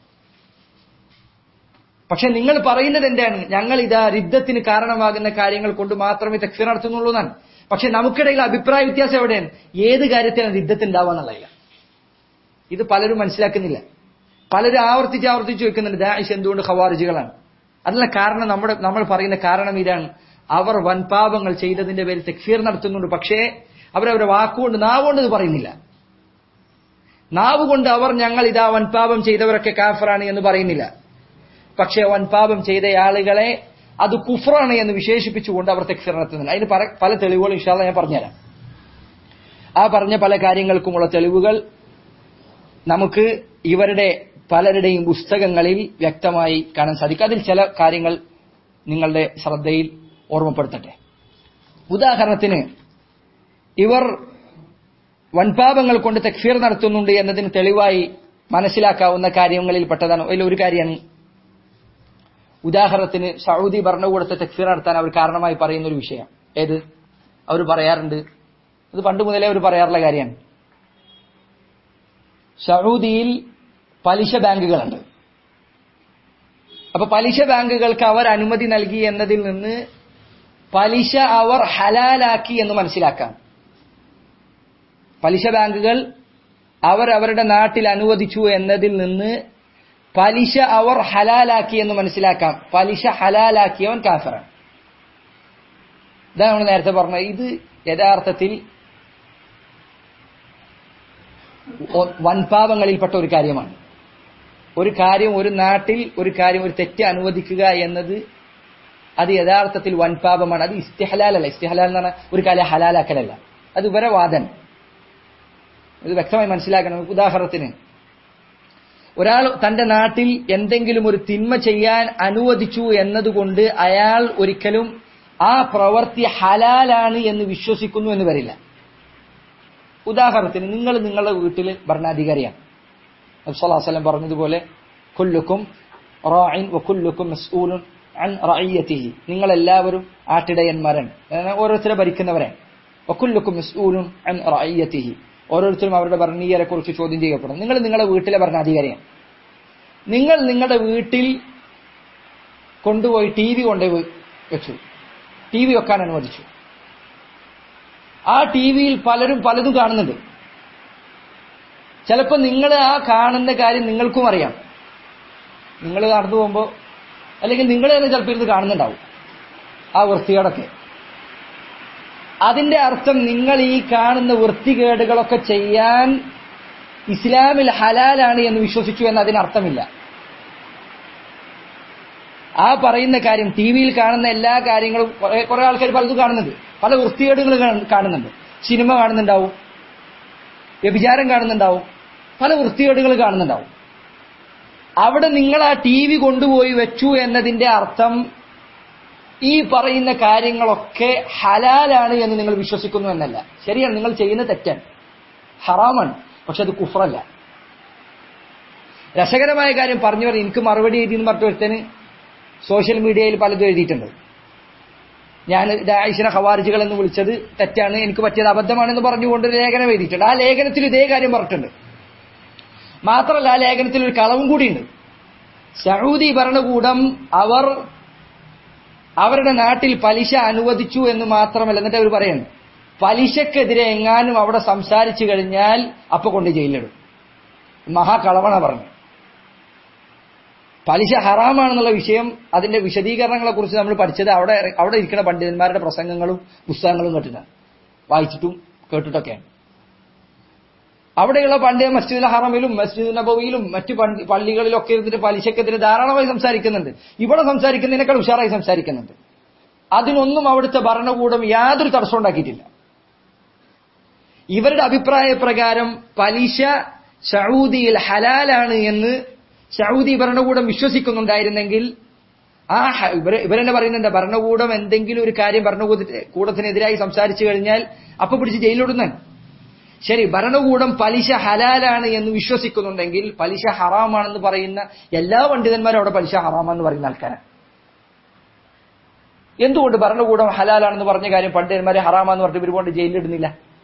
പക്ഷെ നിങ്ങൾ പറയുന്നത് എന്താണ്? ഞങ്ങൾ ഇതാ റിദ്ദത്തിന് കാരണമാകുന്ന കാര്യങ്ങൾ കൊണ്ട് മാത്രമേ തക്ഫീർ നടത്തുന്നുള്ളൂ എന്നാണ്. പക്ഷെ നമുക്കിടയിൽ അഭിപ്രായ വ്യത്യാസം എവിടെയാണ്? ഏത് കാര്യത്തിലാണ് റിദ്ദത്ത് ഉണ്ടാവുക എന്നുള്ളതില്ല. ഇത് പലരും മനസ്സിലാക്കുന്നില്ല. പലരും ആവർത്തിച്ച് വെക്കുന്നുണ്ട് ദാഇശ് എന്തുകൊണ്ട് ഖവാരിജികളാണ്. അതിനുള്ള കാരണം നമ്മൾ പറയുന്ന കാരണം ഇതാണ്, അവർ വൻപാപങ്ങൾ ചെയ്തതിന്റെ പേരിൽ തക്ഫീർ നടത്തുന്നുണ്ട്. പക്ഷേ അവരവരുടെ വാക്കുകൊണ്ട്, നാവുകൊണ്ട് ഇത് പറയുന്നില്ല. നാവുകൊണ്ട് അവർ ഞങ്ങൾ ഇതാ വൻപാപം ചെയ്തവരൊക്കെ കാഫറാണ് എന്ന് പറയുന്നില്ല. പക്ഷേ വൻപാപം ചെയ്ത ആളുകളെ അത് കുഫ്റാണ് എന്ന് വിശേഷിപ്പിച്ചുകൊണ്ട് അവർ തക്ഫീർ നടത്തുന്നില്ല. അതിന് പല തെളിവുകളും ഇൻഷാ അല്ലാഹ് ഞാൻ പറഞ്ഞുതരാം. ആ പറഞ്ഞ പല കാര്യങ്ങൾക്കുമുള്ള തെളിവുകൾ നമുക്ക് ഇവരുടെ പലരുടെയും പുസ്തകങ്ങളിൽ വ്യക്തമായി കാണാൻ സാധിക്കും. അതിൽ ചില കാര്യങ്ങൾ നിങ്ങളുടെ ശ്രദ്ധയിൽ ഓർമ്മപ്പെടുത്തട്ടെ. ഉദാഹരണത്തിന്, ഇവർ വൻപാപങ്ങൾ കൊണ്ട് തക്ഫീർ നടത്തുന്നുണ്ട് എന്നതിന് തെളിവായി മനസ്സിലാക്കാവുന്ന കാര്യങ്ങളിൽ പെട്ടതാണ്. അതിലൊരു കാര്യമാണ്, ഉദാഹരണത്തിന് സൗദി ഭരണകൂടത്തെ തക്ഫീർ നടത്താൻ അവർ കാരണമായി പറയുന്ന ഒരു വിഷയം. ഏത്? അവർ പറയാറുണ്ട്, ഇത് പണ്ട് മുതലേ അവർ പറയാറുള്ള കാര്യമാണ്, സൗദിയിൽ പലിശ ബാങ്കുകളുണ്ട്. അപ്പൊ പലിശ ബാങ്കുകൾക്ക് അവർ അനുമതി നൽകി എന്നതിൽ നിന്ന് പലിശ അവർ ഹലാലാക്കി എന്ന് മനസ്സിലാക്കാം. പലിശ ബാങ്കുകൾ അവരവരുടെ നാട്ടിൽ അനുവദിച്ചു എന്നതിൽ നിന്ന് പലിശ അവർ ഹലാലാക്കി എന്ന് മനസ്സിലാക്കാം. പലിശ ഹലാലാക്കിയവൻ കാഫിറാണ്. ഇതാണ് നമ്മൾ നേരത്തെ പറഞ്ഞത്. ഇത് യഥാർത്ഥത്തിൽ വൻപാപങ്ങളിൽപ്പെട്ട ഒരു കാര്യമാണ്. ഒരു കാര്യം, ഒരു നാട്ടിൽ ഒരു കാര്യം, ഒരു തെറ്റ് അനുവദിക്കുക എന്നത് അത് യഥാർത്ഥത്തിൽ വൻപാപമാണ്. അത് ഇസ്തിഹലാലല്ല. ഇസ്തിഹലാൽ എന്ന് പറഞ്ഞാൽ ഒരു കാര്യം ഹലാലാക്കലല്ല, അത് ഉപരവാദൻ. ഇത് വ്യക്തമായി മനസ്സിലാക്കണം. ഉദാഹരണത്തിന്, ഒരാൾ തന്റെ നാട്ടിൽ എന്തെങ്കിലും ഒരു തിന്മ ചെയ്യാൻ അനുവദിച്ചു എന്നതുകൊണ്ട് അയാൾ ഒരിക്കലും ആ പ്രവൃത്തി ഹലാലാണ് എന്ന് വിശ്വസിക്കുന്നു എന്ന് വരില്ല. ഉദാഹരണത്തിന്, നിങ്ങൾ നിങ്ങളുടെ വീട്ടിൽ ഭരണാധികാരിയാണ്. നബി സല്ലല്ലാഹു അലൈഹി വസല്ലം പറഞ്ഞതുപോലെ കുല്ലുക്കും റാഇൻ വകുല്ലുക്കും മസ്ഊലുൻ അൻ റഇയതിഹി, നിങ്ങളെല്ലാവരും ആട്ടിടയന്മാരാണ്, ഓരോരുത്തരെ ഭരിക്കുന്നവരാണ്. വകുല്ലുക്കും മസ്ഊലുൻ അൻ റഇയതിഹി, ഓരോരുത്തരും അവരുടെ ഭരണീയരെ കുറിച്ച് ചോദ്യം ചെയ്യപ്പെടും. നിങ്ങൾ നിങ്ങളുടെ വീട്ടിലെ ഭരണാധികാരിയാണ്. നിങ്ങൾ നിങ്ങളുടെ വീട്ടിൽ കൊണ്ടുപോയി TV കൊണ്ടുപോയി വെച്ചു, TV വെക്കാൻ അനുവദിച്ചു. ആ TVയിൽ പലരും പലതും കാണുന്നുണ്ട്. ചിലപ്പോൾ നിങ്ങൾ ആ കാണുന്ന കാര്യം നിങ്ങൾക്കും അറിയാം. നിങ്ങൾ നടന്നു പോകുമ്പോൾ അല്ലെങ്കിൽ നിങ്ങൾ തന്നെ ചിലപ്പോൾ ഇത് കാണുന്നുണ്ടാവും ആ വൃത്തികേടൊക്കെ. അതിന്റെ അർത്ഥം നിങ്ങൾ ഈ കാണുന്ന വൃത്തികേടുകളൊക്കെ ചെയ്യാൻ ഇസ്ലാമിൽ ഹലാലാണ് എന്ന് വിശ്വസിച്ചു എന്ന് അതിനർത്ഥമില്ല. ആ പറയുന്ന കാര്യം, TVയിൽ കാണുന്ന എല്ലാ കാര്യങ്ങളും കുറെ ആൾക്കാർ പലതും കാണുന്നുണ്ട്, പല വൃത്തികേടുകൾ കാണുന്നുണ്ട്. സിനിമ കാണുന്നുണ്ടാവും, വ്യഭിചാരം കാണുന്നുണ്ടാവും, പല വൃത്തികേടുകൾ കാണുന്നുണ്ടാവും. അവിടെ നിങ്ങൾ ആ TV കൊണ്ടുപോയി വെച്ചു എന്നതിന്റെ അർത്ഥം ഈ പറയുന്ന കാര്യങ്ങളൊക്കെ ഹലാലാണ് എന്ന് നിങ്ങൾ വിശ്വസിക്കുന്നു എന്നല്ല. ശരിയാണ്, നിങ്ങൾ ചെയ്യുന്ന തെറ്റാണ്, ഹറാമാണ്, പക്ഷെ അത് കുഫ്റല്ല. രസകരമായ കാര്യം പറഞ്ഞു പറഞ്ഞ് എനിക്ക് മറുപടി എഴുതിയെന്ന് പറഞ്ഞ ഒരുത്തന് സോഷ്യൽ മീഡിയയിൽ പലതും എഴുതിയിട്ടുണ്ട്. ഞാൻ ദാഇശിനെ ഖവാരിജികൾ എന്ന് വിളിച്ചത് തെറ്റാണ്, എനിക്ക് പറ്റിയത് അബദ്ധമാണെന്ന് പറഞ്ഞുകൊണ്ട് ഒരു ലേഖനം എഴുതിയിട്ടുണ്ട്. ആ ലേഖനത്തിൽ ഇതേ കാര്യം പറഞ്ഞിട്ടുണ്ട്. മാത്രമല്ല, ആ ലേഖനത്തിൽ ഒരു കളവും കൂടിയുണ്ട്. സൗദി ഭരണകൂടം അവരുടെ നാട്ടിൽ പലിശ അനുവദിച്ചു എന്ന് മാത്രമല്ല, എന്നിട്ട് അവർ പറയുന്നു പലിശക്കെതിരെ എങ്ങാനും അവിടെ സംസാരിച്ചു കഴിഞ്ഞാൽ അപ്പൊ കൊണ്ട് ജയിലിലിടും. മഹാകളവണ പറഞ്ഞു. പലിശ ഹറാമാണെന്നുള്ള വിഷയം, അതിന്റെ വിശദീകരണങ്ങളെ കുറിച്ച് നമ്മൾ പഠിച്ചത് അവിടെ ഇരിക്കുന്ന പണ്ഡിതന്മാരുടെ പ്രസംഗങ്ങളും പുസ്തകങ്ങളും കേട്ടിട്ടാണ്, വായിച്ചിട്ടും കേട്ടിട്ടൊക്കെയാണ്. അവിടെയുള്ള പണ്ഡിത മസ്ജിദുൽ ഹറമിലും മസ്ജിദ് നബവിയിലും മറ്റു പള്ളികളിലൊക്കെ ഇരുന്നിട്ട് പലിശക്കെതിരെ ധാരാളമായി സംസാരിക്കുന്നുണ്ട്. ഇവിടെ സംസാരിക്കുന്നതിനേക്കാൾ ഉഷാറായി സംസാരിക്കുന്നുണ്ട്. അതിനൊന്നും അവിടുത്തെ ഭരണകൂടം യാതൊരു തടസ്സം ഉണ്ടാക്കിയിട്ടില്ല. ഇവരുടെ അഭിപ്രായ പ്രകാരം പലിശ സൗദിയിൽ ഹലാലാണ് എന്ന് സൗദി ഭരണകൂടം വിശ്വസിക്കുന്നുണ്ടായിരുന്നെങ്കിൽ ഇവരെന്നെ പറയുന്നുണ്ട്, ഭരണകൂടം എന്തെങ്കിലും ഒരു കാര്യം ഭരണകൂടത്തിനെതിരായി സംസാരിച്ചു കഴിഞ്ഞാൽ അപ്പൊ പിടിച്ച് ജയിലിടുന്നാണ്. ശരി, ഭരണകൂടം പലിശ ഹലാലാണ് എന്ന് വിശ്വസിക്കുന്നുണ്ടെങ്കിൽ പലിശ ഹറാമാണെന്ന് പറയുന്ന എല്ലാ പണ്ഡിതന്മാരും അവിടെ പലിശ ഹറാമാണെന്ന് പറയുന്ന ആൾക്കാരാണ്. എന്തുകൊണ്ട് ഭരണകൂടം ഹലാലാണെന്ന് പറഞ്ഞ കാര്യം പണ്ഡിതന്മാരെ ഹറാമാന്ന് പറഞ്ഞിട്ട് ഇവരുകൊണ്ട് ജയിലിലിടുന്നില്ല?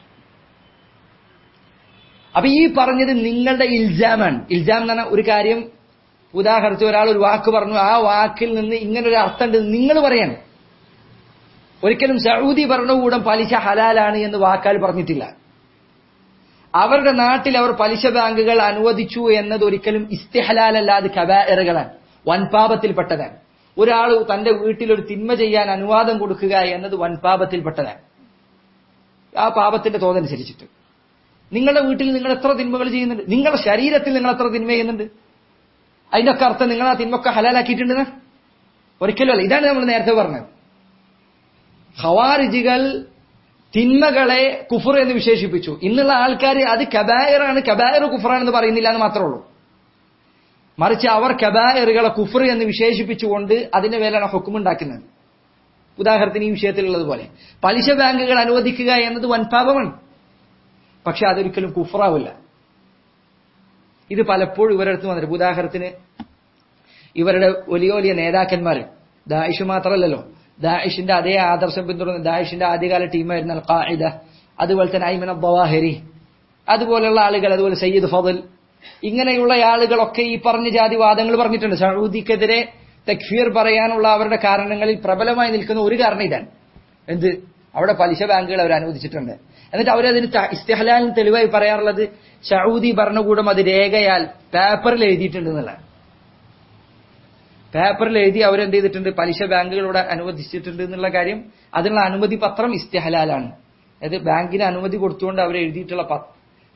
അപ്പൊ ഈ പറഞ്ഞത് നിങ്ങളുടെ ഇൽജാമാണ്. ഇൽജാം എന്ന് പറഞ്ഞാൽ ഒരു കാര്യം, ഉദാഹരണത്തിന് ഒരാൾ ഒരു വാക്ക് പറഞ്ഞു, ആ വാക്കിൽ നിന്ന് ഇങ്ങനൊരു അർത്ഥമുണ്ട് നിങ്ങൾ പറയാണ്. ഒരിക്കലും സൗദി ഭരണകൂടം പലിശ ഹലാലാണ് എന്ന് വാക്കാൽ പറഞ്ഞിട്ടില്ല. അവരുടെ നാട്ടിൽ അവർ പലിശ ബാങ്കുകൾ അനുവദിച്ചു എന്നത് ഒരിക്കലും ഇസ്തിഹലാലല്ല, അത് കബാഇറുകളാണ്, വൻപാപത്തിൽപ്പെട്ടതാണ്. ഒരാൾ തന്റെ വീട്ടിൽ ഒരു തിന്മ ചെയ്യാൻ അനുവാദം കൊടുക്കുക എന്നത് വൻപാപത്തിൽപ്പെട്ടതാണ്. ആ പാപത്തിന്റെ തോതനുസരിച്ചിട്ട് നിങ്ങളുടെ വീട്ടിൽ നിങ്ങൾ എത്ര തിന്മകൾ ചെയ്യുന്നുണ്ട്, നിങ്ങളുടെ ശരീരത്തിൽ നിങ്ങൾ എത്ര തിന്മ ചെയ്യുന്നുണ്ട്, അതിന്റെ ഒക്കെ അർത്ഥം നിങ്ങൾ ആ തിന്മൊക്കെ ഹലാലാക്കിയിട്ടുണ്ടെന്ന് ഒരിക്കലും അല്ല. ഇതാണ് നമ്മൾ നേരത്തെ പറഞ്ഞത്. ഖവാരിജികൾ തിന്മകളെ കുഫർ എന്ന് വിശേഷിപ്പിച്ചു. ഇന്നുള്ള ആൾക്കാർ അത് കബായിറാണ്, കബായിർ കുഫറാണെന്ന് പറയുന്നില്ല എന്ന് മാത്രമേ ഉള്ളൂ. മറിച്ച് അവർ കബായിറുകളെ കുഫർ എന്ന് വിശേഷിപ്പിച്ചുകൊണ്ട് അതിന്റെ മേലാണ് ഹുക്മുണ്ടാക്കുന്നത്. ഉദാഹരണത്തിന് ഈ വിഷയത്തിലുള്ളതുപോലെ പലിശ ബാങ്കുകൾ അനുവദിക്കുക എന്നത് വൻപാപമാണ്, പക്ഷെ അതൊരിക്കലും കുഫറാവില്ല. ഇത് പലപ്പോഴും ഇവരുടെ അടുത്ത് വന്നിട്ട്, ഉദാഹരണത്തിന് ഇവരുടെ വലിയ വലിയ നേതാക്കന്മാർ, ദാഇഷ് മാത്രമല്ലല്ലോ, ദാഇഷിന്റെ അതേ ആദർശം പിന്തുടർന്ന് ദാഇഷിന്റെ ആദ്യകാല ടീമായിരുന്ന അൽ ഖാഇദ, അതുപോലെ തന്നെ ഐമൻ അദ്ദവാഹിരി, അതുപോലെയുള്ള ആളുകൾ, അതുപോലെ സയ്യിദ് ഫദൽ, ഇങ്ങനെയുള്ള ആളുകളൊക്കെ ഈ പറഞ്ഞ ജാതിവാദങ്ങൾ പറഞ്ഞിട്ടുണ്ട്. സൗദിക്കെതിരെ തക്ഫീർ പറയാനുള്ള അവരുടെ കാരണങ്ങളിൽ പ്രബലമായി നിൽക്കുന്ന ഒരു കാരണം ഇതാണ്. എന്ത്? അവിടെ പലിശ ബാങ്കുകൾ അവർ അനുവദിച്ചിട്ടുണ്ട്. എന്നിട്ട് അവരതിന് ഇസ്തിഹലാലിന് തെളിവായി പറയാറുള്ളത് സൗദി ഭരണകൂടം അത് രേഖയാൽ പേപ്പറിൽ എഴുതിയിട്ടുണ്ട് എന്നുള്ളതാണ്. പേപ്പറിൽ എഴുതി അവരെന്ത് ചെയ്തിട്ടുണ്ട്, പലിശ ബാങ്കുകളോട് അനുവദിച്ചിട്ടുണ്ട് എന്നുള്ള കാര്യം, അതിനുള്ള അനുമതി പത്രം ഇസ്തിഹലാലാണ്. അതായത് ബാങ്കിന് അനുമതി കൊടുത്തുകൊണ്ട് അവർ എഴുതിയിട്ടുള്ള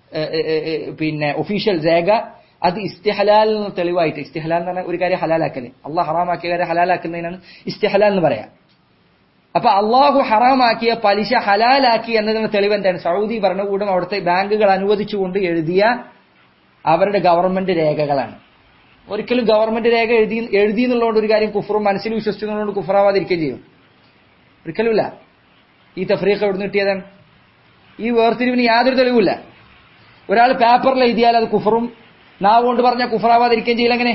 പിന്നെ ഒഫീഷ്യൽ രേഖ, അത് ഇസ്തിഹലാലിന് തെളിവായിട്ട്, ഇസ്തിഹലാൽ എന്ന് പറഞ്ഞാൽ ഒരു കാര്യം ഹലാലാക്കല്, അള്ളാഹ് ഹറാമാക്കിയ കാര്യം ഹലാലാക്കുന്നതിനാണ് ഇസ്തിഹലാൽ എന്ന് പറയാം. അപ്പൊ അള്ളാഹു ഹറാമാക്കിയ പലിശ ഹലാലാക്കി എന്നതിന് തെളിവ് എന്താണ്? സൗദി ഭരണകൂടം അവിടുത്തെ ബാങ്കുകൾ അനുവദിച്ചുകൊണ്ട് എഴുതിയ അവരുടെ ഗവൺമെന്റ് രേഖകളാണ്. ഒരിക്കലും ഗവൺമെന്റ് രേഖ എഴുതി എന്നുള്ളതുകൊണ്ട് ഒരു കാര്യം കുഫറും മനസ്സിൽ വിശ്വസിക്കുന്നതുകൊണ്ട് കുഫറാവാതിരിക്കുകയും ചെയ്യും. ഒരിക്കലുമില്ല. ഈ തഫ്രീഖ് എവിടുന്ന് കിട്ടിയതാണ്? ഈ വേർതിരിവിന് യാതൊരു തെളിവില്ല. ഒരാൾ പേപ്പറിൽ എഴുതിയാൽ അത് കുഫറും, നാവ് കൊണ്ട് പറഞ്ഞാൽ കുഫറാവാതിരിക്കുകയും ചെയ്യില്ല. എങ്ങനെ?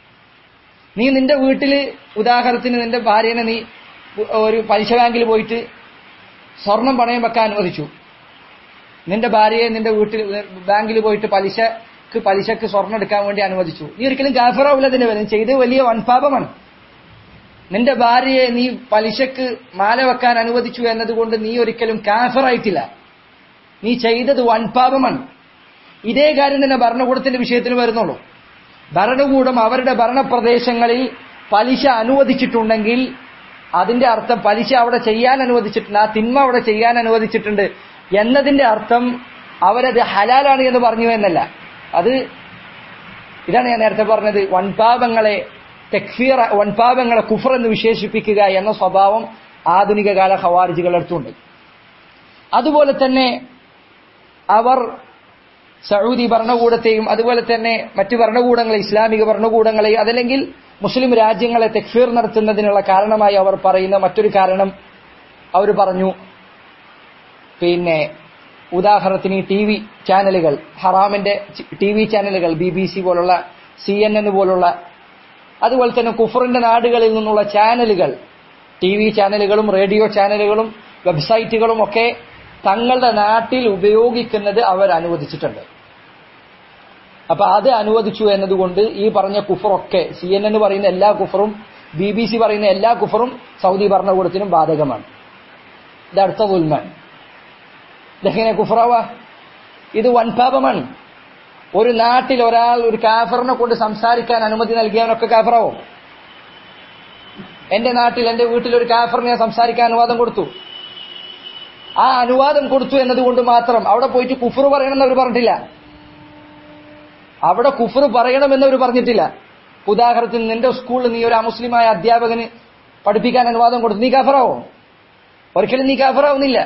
നീ നിന്റെ വീട്ടില് ഉദാഹരണത്തിന് നിന്റെ ഭാര്യനെ നീ ഒരു പലിശ ബാങ്കിൽ പോയിട്ട് സ്വർണം പണയം വെക്കാൻ അനുവദിച്ചു. നിന്റെ ഭാര്യയെ നിന്റെ വീട്ടിൽ ബാങ്കിൽ പോയിട്ട് പലിശക്ക് സ്വർണം എടുക്കാൻ വേണ്ടി അനുവദിച്ചു. നീ ഒരിക്കലും കാഫിറാവില്ല. അതിന്റെ പേര് ചെയ്ത് വലിയ വൻപാപമാണ്. നിന്റെ ഭാര്യയെ നീ പലിശക്ക് മാല വെക്കാൻ അനുവദിച്ചു എന്നതുകൊണ്ട് നീ ഒരിക്കലും കാഫിറായിട്ടില്ല. നീ ചെയ്തത് വൻപാപമാണ്. ഇതേ കാര്യം തന്നെ ഭരണകൂടത്തിന്റെ വിഷയത്തിൽ വരുന്നുള്ളൂ. ഭരണകൂടം അവരുടെ ഭരണപ്രദേശങ്ങളിൽ പലിശ അനുവദിച്ചിട്ടുണ്ടെങ്കിൽ അതിന്റെ അർത്ഥം പലിശ അവിടെ ചെയ്യാൻ അനുവദിച്ചിട്ടുണ്ട്, ആ തിന്മ അവിടെ ചെയ്യാൻ അനുവദിച്ചിട്ടുണ്ട് എന്നതിന്റെ അർത്ഥം അവരത് ഹലാലാണ് എന്ന് പറഞ്ഞു എന്നല്ല. അത് ഇതാണ് ഞാൻ നേരത്തെ പറഞ്ഞത്, വൻപാപങ്ങളെ തക്ഫീർ, വൻപാപങ്ങളെ കുഫർ എന്ന് വിശേഷിപ്പിക്കുക എന്ന സ്വഭാവം ആധുനിക കാല ഖവാരിജികളുടെ അടുത്തുണ്ട്. അതുപോലെ തന്നെ അവർ സൗദി ഭരണകൂടത്തെയും അതുപോലെ തന്നെ മറ്റു ഭരണകൂടങ്ങളെ, ഇസ്ലാമിക ഭരണകൂടങ്ങളെ അതല്ലെങ്കിൽ മുസ്ലിം രാജ്യങ്ങളെ തക്ഫീർ നടത്തുന്നതിനുള്ള കാരണമായി അവർ പറയുന്ന മറ്റൊരു കാരണം അവർ പറഞ്ഞു, പിന്നെ ഉദാഹരണത്തിന് ഈ ടി വി ചാനലുകൾ, ഹറാമിന്റെ ടി വി ചാനലുകൾ, BBC പോലുള്ള, CNN പോലുള്ള, അതുപോലെ തന്നെ കുഫറിന്റെ നാടുകളിൽ നിന്നുള്ള ചാനലുകൾ, ടി വി ചാനലുകളും റേഡിയോ ചാനലുകളും വെബ്സൈറ്റുകളും ഒക്കെ തങ്ങളുടെ നാട്ടിൽ ഉപയോഗിക്കുന്നത് അവർ അനുവദിച്ചിട്ടുണ്ട്. അപ്പൊ അത് അനുവദിച്ചു എന്നതുകൊണ്ട് ഈ പറഞ്ഞ കുഫറൊക്കെ, CNN പറയുന്ന എല്ലാ കുഫറും BBC പറയുന്ന എല്ലാ കുഫറും സൗദി ഭരണകൂടത്തിനും ബാധകമാണ്. ഇത് അടുത്ത ദുൽമാണ്. ഇതെങ്ങനെ കുഫറാവാ? ഇത് വൻപാപമാണ്. ഒരു നാട്ടിൽ ഒരാൾ ഒരു കാഫറിനെ കൊണ്ട് സംസാരിക്കാൻ അനുമതി നൽകിയവനൊക്കെ കാഫറാവും. എന്റെ നാട്ടിൽ, എന്റെ വീട്ടിൽ ഒരു കാഫറിനെ സംസാരിക്കാൻ അനുവാദം കൊടുത്തു. ആ അനുവാദം കൊടുത്തു എന്നതുകൊണ്ട് മാത്രം അവിടെ പോയിട്ട് കുഫർ പറയണമെന്ന് അവർ പറഞ്ഞിട്ടില്ല. അവിടെ കുഫർ പറയണമെന്ന് അവർ പറഞ്ഞിട്ടില്ല. ഉദാഹരണത്തിന് നിന്റെ സ്കൂളിൽ നീ ഒരു അമുസ്ലിമായ അധ്യാപകന് പഠിപ്പിക്കാൻ അനുവാദം കൊടുത്തു, നീ കാഫറാവോ? ഒരിക്കലും നീ കാഫറാവുന്നില്ല.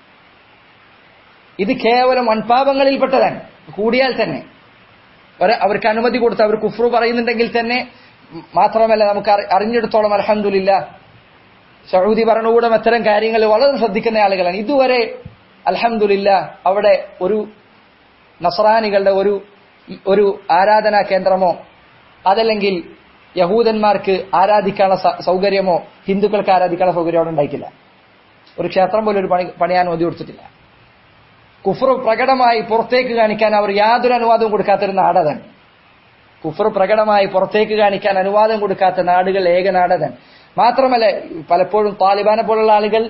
ഇത് കേവലം വൻപാപങ്ങളിൽപ്പെട്ടതാണ്. കൂടിയാൽ തന്നെ അവർക്ക് അനുമതി കൊടുത്ത് അവർ കുഫ്രു പറയുന്നുണ്ടെങ്കിൽ തന്നെ, മാത്രമല്ല നമുക്ക് അറിഞ്ഞെടുത്തോളം അൽഹംദുലില്ലാഹ് സൗദി ഭരണകൂടം അത്തരം കാര്യങ്ങൾ വളരെ ശ്രദ്ധിക്കുന്ന ആളുകളാണ്. ഇതുവരെ അൽഹംദുലില്ലാഹ് അവിടെ ഒരു നസ്രാനികളുടെ ഒരു ആരാധനാ കേന്ദ്രമോ അതല്ലെങ്കിൽ യഹൂദന്മാർക്ക് ആരാധിക്കാനുള്ള സൗകര്യമോ ഹിന്ദുക്കൾക്ക് ആരാധിക്കാനുള്ള സൗകര്യം അവിടെ ഉണ്ടായിട്ടില്ല. ഒരു ക്ഷേത്രം പോലും ഒരു പണിയാൻ അനുമതി കൊടുത്തിട്ടില്ല. കുഫർ പ്രകടമായി പുറത്തേക്ക് കാണിക്കാൻ അവർ യാതൊരു അനുവാദവും കൊടുക്കാത്തൊരു നാടകൻ. കുഫർ പ്രകടമായി പുറത്തേക്ക് കാണിക്കാൻ അനുവാദം കൊടുക്കാത്ത നാടുകൾ ഏക നാടകൻ. മാത്രമല്ല പലപ്പോഴും താലിബാനെ പോലുള്ള ആളുകൾ,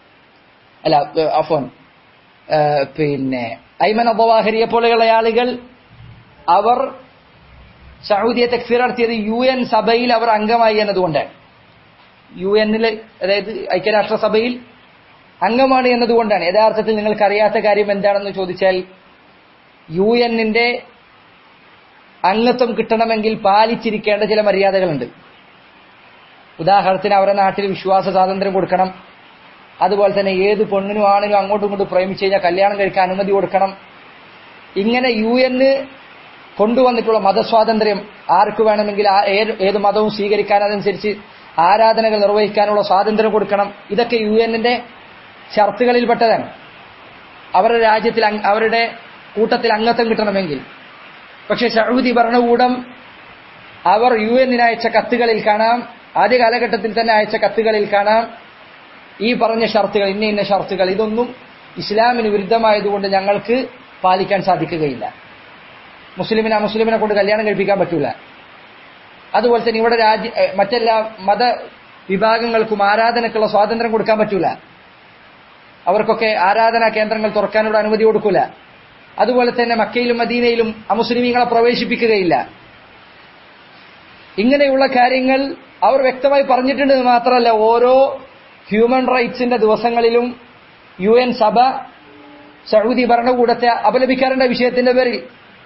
പിന്നെ ഐമൻ അബവാഹിരിയെ പോലെയുള്ള ആളുകൾ, അവർ സൗദിയെ തക്ഫീർ നടത്തിയത് UN സഭയിൽ അവർ അംഗമായി എന്നതുകൊണ്ടാണ്. UN അതായത് ഐക്യരാഷ്ട്രസഭയിൽ അംഗമാണ് എന്നതുകൊണ്ടാണ്. യഥാർത്ഥത്തിൽ നിങ്ങൾക്കറിയാത്ത കാര്യം എന്താണെന്ന് ചോദിച്ചാൽ, UN അംഗത്വം കിട്ടണമെങ്കിൽ പാലിച്ചിരിക്കേണ്ട ചില മര്യാദകളുണ്ട്. ഉദാഹരണത്തിന് അവരുടെ നാട്ടിൽ വിശ്വാസ സ്വാതന്ത്ര്യം കൊടുക്കണം. അതുപോലെ തന്നെ ഏത് പെണ്ണിനും ആണിനും അങ്ങോട്ടും ഇങ്ങോട്ടും പ്രേമിച്ചു കഴിഞ്ഞാൽ കല്യാണം കഴിക്കാൻ അനുമതി കൊടുക്കണം. ഇങ്ങനെ UN കൊണ്ടുവന്നിട്ടുള്ള മതസ്വാതന്ത്ര്യം, ആർക്ക് വേണമെങ്കിൽ ഏത് മതവും സ്വീകരിക്കാൻ അതനുസരിച്ച് ആരാധനകൾ നിർവഹിക്കാനുള്ള സ്വാതന്ത്ര്യം കൊടുക്കണം. ഇതൊക്കെ UN ഷർത്തുകളിൽപ്പെട്ടതാണ്. അവരുടെ രാജ്യത്തിൽ, അവരുടെ കൂട്ടത്തിൽ അംഗത്വം കിട്ടണമെങ്കിൽ. പക്ഷെ സൗദി ഭരണകൂടം അവർ UN അയച്ച കത്തുകളിൽ കാണാം, ആദ്യ കാലഘട്ടത്തിൽ തന്നെ അയച്ച കത്തുകളിൽ കാണാം ഈ പറഞ്ഞ ഷർത്തുകൾ, ഇന്ന ഷർത്തുകൾ, ഇതൊന്നും ഇസ്ലാമിന് വിരുദ്ധമായതുകൊണ്ട് ഞങ്ങൾക്ക് പാലിക്കാൻ സാധിക്കുകയില്ല. മുസ്ലിമിനെ കൊണ്ട് കല്യാണം കഴിപ്പിക്കാൻ പറ്റൂല. അതുപോലെ തന്നെ ഇവിടെ മറ്റെല്ലാ മതവിഭാഗങ്ങൾക്കും ആരാധനക്കുള്ള സ്വാതന്ത്ര്യം കൊടുക്കാൻ പറ്റൂല. അവർക്കൊക്കെ ആരാധനാ കേന്ദ്രങ്ങൾ തുറക്കാനുള്ള അനുമതി കൊടുക്കൂല. അതുപോലെ തന്നെ മക്കയിലും മദീനയിലും അമുസ്ലിമീങ്ങളെ പ്രവേശിപ്പിക്കുകയില്ല. ഇങ്ങനെയുള്ള കാര്യങ്ങൾ അവർ വ്യക്തമായി പറഞ്ഞിട്ടുണ്ടെന്ന് മാത്രമല്ല, ഓരോ ഹ്യൂമൻ റൈറ്റ്സിന്റെ ദിവസങ്ങളിലും UN സഭ സൗദി ഭരണകൂടത്തെ അപലപിക്കാറുണ്ട് വിഷയത്തിന്റെ പേരിൽ,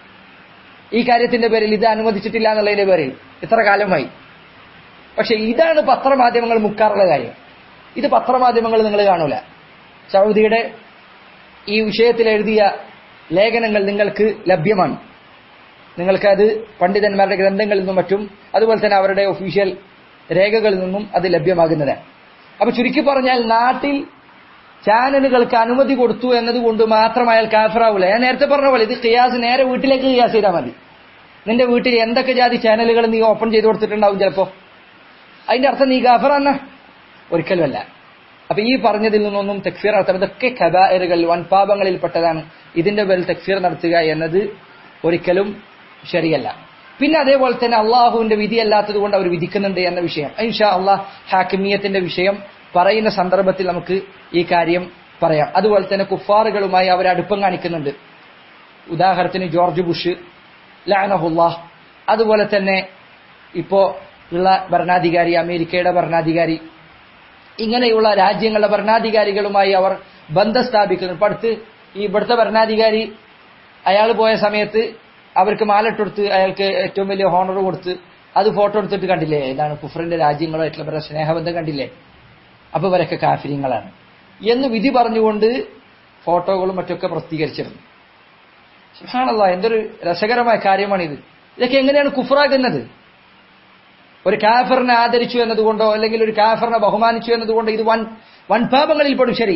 ഈ കാര്യത്തിന്റെ പേരിൽ, ഇത് അനുവദിച്ചിട്ടില്ല എന്നുള്ളതിന്റെ പേരിൽ ഇത്ര കാലമായി. പക്ഷെ ഇതാണ് പത്രമാധ്യമങ്ങൾ മുക്കാറുള്ള കാര്യം. ഇത് പത്രമാധ്യമങ്ങൾ നിങ്ങൾ കാണൂല. സൗദിയുടെ ഈ വിഷയത്തിൽ എഴുതിയ ലേഖനങ്ങൾ നിങ്ങൾക്ക് ലഭ്യമാണ്. നിങ്ങൾക്കത് പണ്ഡിതന്മാരുടെ ഗ്രന്ഥങ്ങളിൽ നിന്നും മറ്റും അതുപോലെ തന്നെ അവരുടെ ഒഫീഷ്യൽ രേഖകളിൽ നിന്നും അത് ലഭ്യമാകുന്നതാണ്. അപ്പൊ ചുരുക്കി പറഞ്ഞാൽ നാട്ടിൽ ചാനലുകൾക്ക് അനുമതി കൊടുത്തു എന്നതുകൊണ്ട് മാത്രം അയാൾ കാഫിറാവൂല. ഞാൻ നേരത്തെ പറഞ്ഞ പോലെ ഇത് ഖിയാസ് നേരെ വീട്ടിലേക്ക് ഖിയാസ് ചെയ്താൽ മതി. നിന്റെ വീട്ടിൽ എന്തൊക്കെ ജാതി ചാനലുകൾ നീ ഓപ്പൺ ചെയ്ത് കൊടുത്തിട്ടുണ്ടാവും ചിലപ്പോ, അതിന്റെ അർത്ഥം നീ കാഫിറാണ്? ഒരിക്കലുമല്ല. അപ്പൊ ഈ പറഞ്ഞതിൽ നിന്നൊന്നും തക്ഫീർ നടത്താൻ, ഇതൊക്കെ കബായിറുകൾ വൻപാപങ്ങളിൽപ്പെട്ടതാണ്. ഇതിന്റെ പേരിൽ തക്ഫീർ നടത്തുക എന്നത് ഒരിക്കലും ശരിയല്ല. പിന്നെ അതേപോലെ തന്നെ അള്ളാഹുവിന്റെ വിധിയല്ലാത്തത് കൊണ്ട് അവർ വിധിക്കുന്നുണ്ട് എന്ന വിഷയം ഇൻഷാ അള്ളാഹ് ഹാക്കിമിയത്തിന്റെ വിഷയം പറയുന്ന സന്ദർഭത്തിൽ നമുക്ക് ഈ കാര്യം പറയാം. അതുപോലെ തന്നെ കുഫാറുകളുമായി അവർ അടുപ്പം കാണിക്കുന്നുണ്ട്. ഉദാഹരണത്തിന് ജോർജ് ബുഷ് ലഅനഹുല്ലാഹ്, അതുപോലെ തന്നെ ഇപ്പോ ഉള്ള ഭരണാധികാരി, അമേരിക്കയുടെ ഭരണാധികാരി, ഇങ്ങനെയുള്ള രാജ്യങ്ങളുടെ ഭരണാധികാരികളുമായി അവർ ബന്ധം സ്ഥാപിക്കുന്നു. ഇപ്പൊ അടുത്ത് ഈ ഇവിടുത്തെ ഭരണാധികാരി അയാൾ പോയ സമയത്ത് അവർക്ക് മാലട്ടെടുത്ത് അയാൾക്ക് ഏറ്റവും വലിയ ഹോണർ കൊടുത്ത് അത് ഫോട്ടോ എടുത്തിട്ട് കണ്ടില്ലേ, ഇതാണ് കുഫറിന്റെ രാജ്യങ്ങളുമായിട്ടുള്ള ഇവരുടെ സ്നേഹബന്ധം കണ്ടില്ലേ, അപ്പൊ ഇവരൊക്കെ കാഫിര്യങ്ങളാണ് എന്ന് വിധി പറഞ്ഞുകൊണ്ട് ഫോട്ടോകളും മറ്റൊക്കെ പ്രസിദ്ധീകരിച്ചിരുന്നു. സുബ്ഹാനല്ലാഹ്, എന്തൊരു രസകരമായ കാര്യമാണിത്. ഇതൊക്കെ എങ്ങനെയാണ് കുഫറാകുന്നത്? ഒരു കാഫിറിനെ ആദരിച്ചു എന്നതുകൊണ്ടോ അല്ലെങ്കിൽ ഒരു കാഫിറിനെ ബഹുമാനിച്ചു എന്നതുകൊണ്ടോ ഇത് വൻപാപങ്ങളിൽ പെടും. ശരി,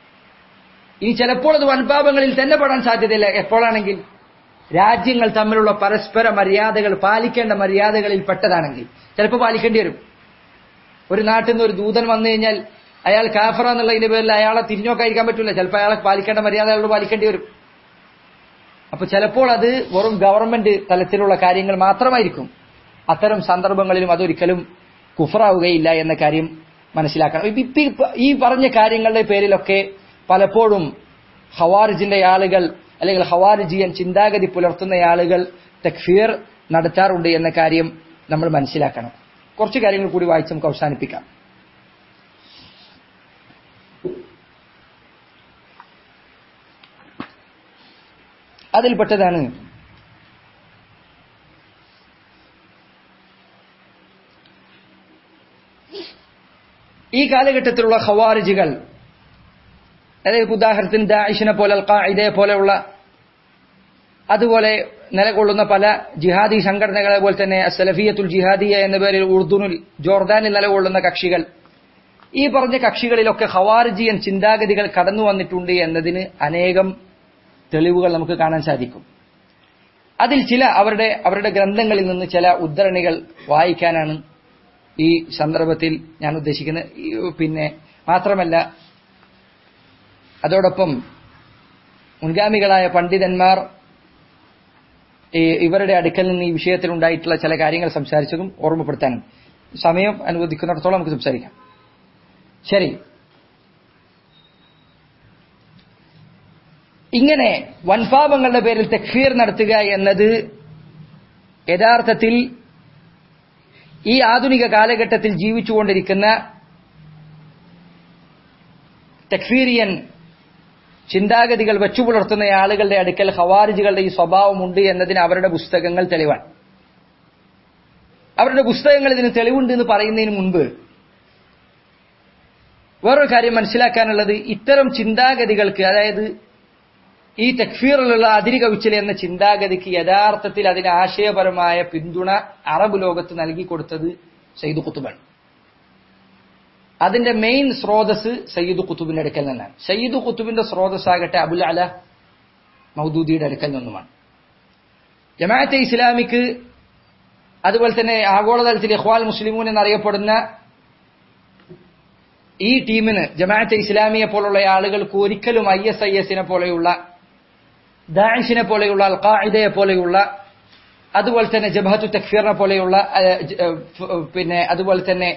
ഇനി ചിലപ്പോൾ അത് വൻപാപങ്ങളിൽ തന്നെ പെടാൻ സാധ്യതയില്ല. എപ്പോഴാണെങ്കിൽ രാജ്യങ്ങൾ തമ്മിലുള്ള പരസ്പര മര്യാദകൾ, പാലിക്കേണ്ട മര്യാദകളിൽ പെട്ടതാണെങ്കിൽ ചിലപ്പോൾ പാലിക്കേണ്ടി വരും. ഒരു നാട്ടിൽ നിന്ന് ഒരു ദൂതൻ വന്നു കഴിഞ്ഞാൽ അയാൾ കാഫിറ എന്നുള്ളതിന്റെ പേരിൽ അയാളെ തിരിഞ്ഞോക്കായിരിക്കാൻ പറ്റില്ല. ചിലപ്പോൾ അയാളെ പാലിക്കേണ്ട മര്യാദകളോട് പാലിക്കേണ്ടി വരും. അപ്പൊ ചിലപ്പോൾ അത് വെറും ഗവൺമെന്റ് തലത്തിലുള്ള കാര്യങ്ങൾ മാത്രമായിരിക്കും. അത്തരം സന്ദർഭങ്ങളിലും അതൊരിക്കലും കുഫറാവുകയില്ല എന്ന കാര്യം മനസ്സിലാക്കണം. ഈ പറഞ്ഞ കാര്യങ്ങളുടെ പേരിലൊക്കെ പലപ്പോഴും ഖവാരിജിന്റെ ആളുകൾ അല്ലെങ്കിൽ ഖവാരിജിയൻ ചിന്താഗതി പുലർത്തുന്ന ആളുകൾ തക്ഫീർ നടത്താറുണ്ട് എന്ന കാര്യം നമ്മൾ മനസ്സിലാക്കണം. കുറച്ച് കാര്യങ്ങൾ കൂടി വായിച്ച് നമുക്ക് അവസാനിപ്പിക്കാം. അതിൽപ്പെട്ടതാണ് ഈ കാലഘട്ടത്തിലുള്ള ഖവാരിജികൾ, അതായത് ഉദാഹരണത്തിന് ദാഇഷിനെ പോലെ, അൽ ഖാഇദയെ പോലെയുള്ള അതുപോലെ നിലകൊള്ളുന്ന പല ജിഹാദി സംഘടനകളെ പോലെ തന്നെ സലഫിയത്തുൽ ജിഹാദിയ എന്ന പേരിൽ ഉർദുനിൽ, ജോർദാനിൽ നിലകൊള്ളുന്ന കക്ഷികൾ, ഈ പറഞ്ഞ കക്ഷികളിലൊക്കെ ഖവാരിജിയൻ ചിന്താഗതികൾ കടന്നു വന്നിട്ടുണ്ട് എന്നതിന് അനേകം തെളിവുകൾ നമുക്ക് കാണാൻ സാധിക്കും. അതിൽ ചില അവരുടെ ഗ്രന്ഥങ്ങളിൽ നിന്ന് ചില ഉദ്ധരണികൾ വായിക്കാനാണ് ഈ സന്ദർഭത്തിൽ ഞാൻ ഉദ്ദേശിക്കുന്നത്. പിന്നെ മാത്രമല്ല അതോടൊപ്പം മുൻഗാമികളായ പണ്ഡിതന്മാർ ഇവരുടെ അടുക്കൽ നിന്ന് ഈ വിഷയത്തിൽ ഉണ്ടായിട്ടുള്ള ചില കാര്യങ്ങൾ സംസാരിച്ചതും ഓർമ്മപ്പെടുത്താനും സമയം അനുവദിക്കുന്നിടത്തോളം നമുക്ക് സംസാരിക്കാം. ശരി, ഇങ്ങനെ വൻപാപങ്ങളുടെ പേരിൽ തക്ഫീർ നടത്തുക എന്നത് യഥാർത്ഥത്തിൽ ഈ ആധുനിക കാലഘട്ടത്തിൽ ജീവിച്ചുകൊണ്ടിരിക്കുന്ന തക്ഫീരിയൻ ചിന്താഗതികൾ വെച്ചുപുലർത്തുന്ന ആളുകളുടെ അടുക്കൽ ഖവാരിജികളുടെ ഈ സ്വഭാവമുണ്ട് എന്നതിന് അവരുടെ പുസ്തകങ്ങൾ തെളിവാണ്. അവരുടെ പുസ്തകങ്ങൾ ഇതിന് തെളിവുണ്ട് എന്ന് പറയുന്നതിന് മുൻപ് വേറൊരു കാര്യം മനസ്സിലാക്കാനുള്ളത്, ഇത്തരം ചിന്താഗതികൾക്ക്, അതായത് ഈ തക്ഫീറിലുള്ള അതിരി കവിച്ചൽ എന്ന ചിന്താഗതിക്ക് യഥാർത്ഥത്തിൽ അതിന് ആശയപരമായ പിന്തുണ അറബ് ലോകത്ത് നൽകിക്കൊടുത്തത് സയ്യിദ് ഖുത്ബാണ്. അതിന്റെ മെയിൻ സ്രോതസ് സയ്യിദ് ഖുത്ബിന്റെ അടുക്കൽ നിന്നാണ്. സയ്യിദ് ഖുത്ബിന്റെ സ്രോതസ്സാകട്ടെ അബുൽ അല മൗദൂദിയുടെ അടുക്കൽ നിന്നുമാണ്. ജമാഅത്തെ ഇസ്ലാമിക്ക്, അതുപോലെ തന്നെ ആഗോളതലത്തിൽ ഇഖ്വാൽ മുസ്ലിമൂൻ എന്നറിയപ്പെടുന്ന ഈ ടീമിന്, ജമാഅത്തെ ഇസ്ലാമിയെ പോലുള്ള ആളുകൾക്ക് ഒരിക്കലും ISIS പോലെയുള്ള, ദാഇഷിനെ പോലെയുള്ള, അൽ ഖാഇദയെ പോലെയുള്ള, അതുപോലെ തന്നെ ജബഹത്തു തക്ഫീറിനെ പോലെയുള്ള, പിന്നെ അതുപോലെ തന്നെ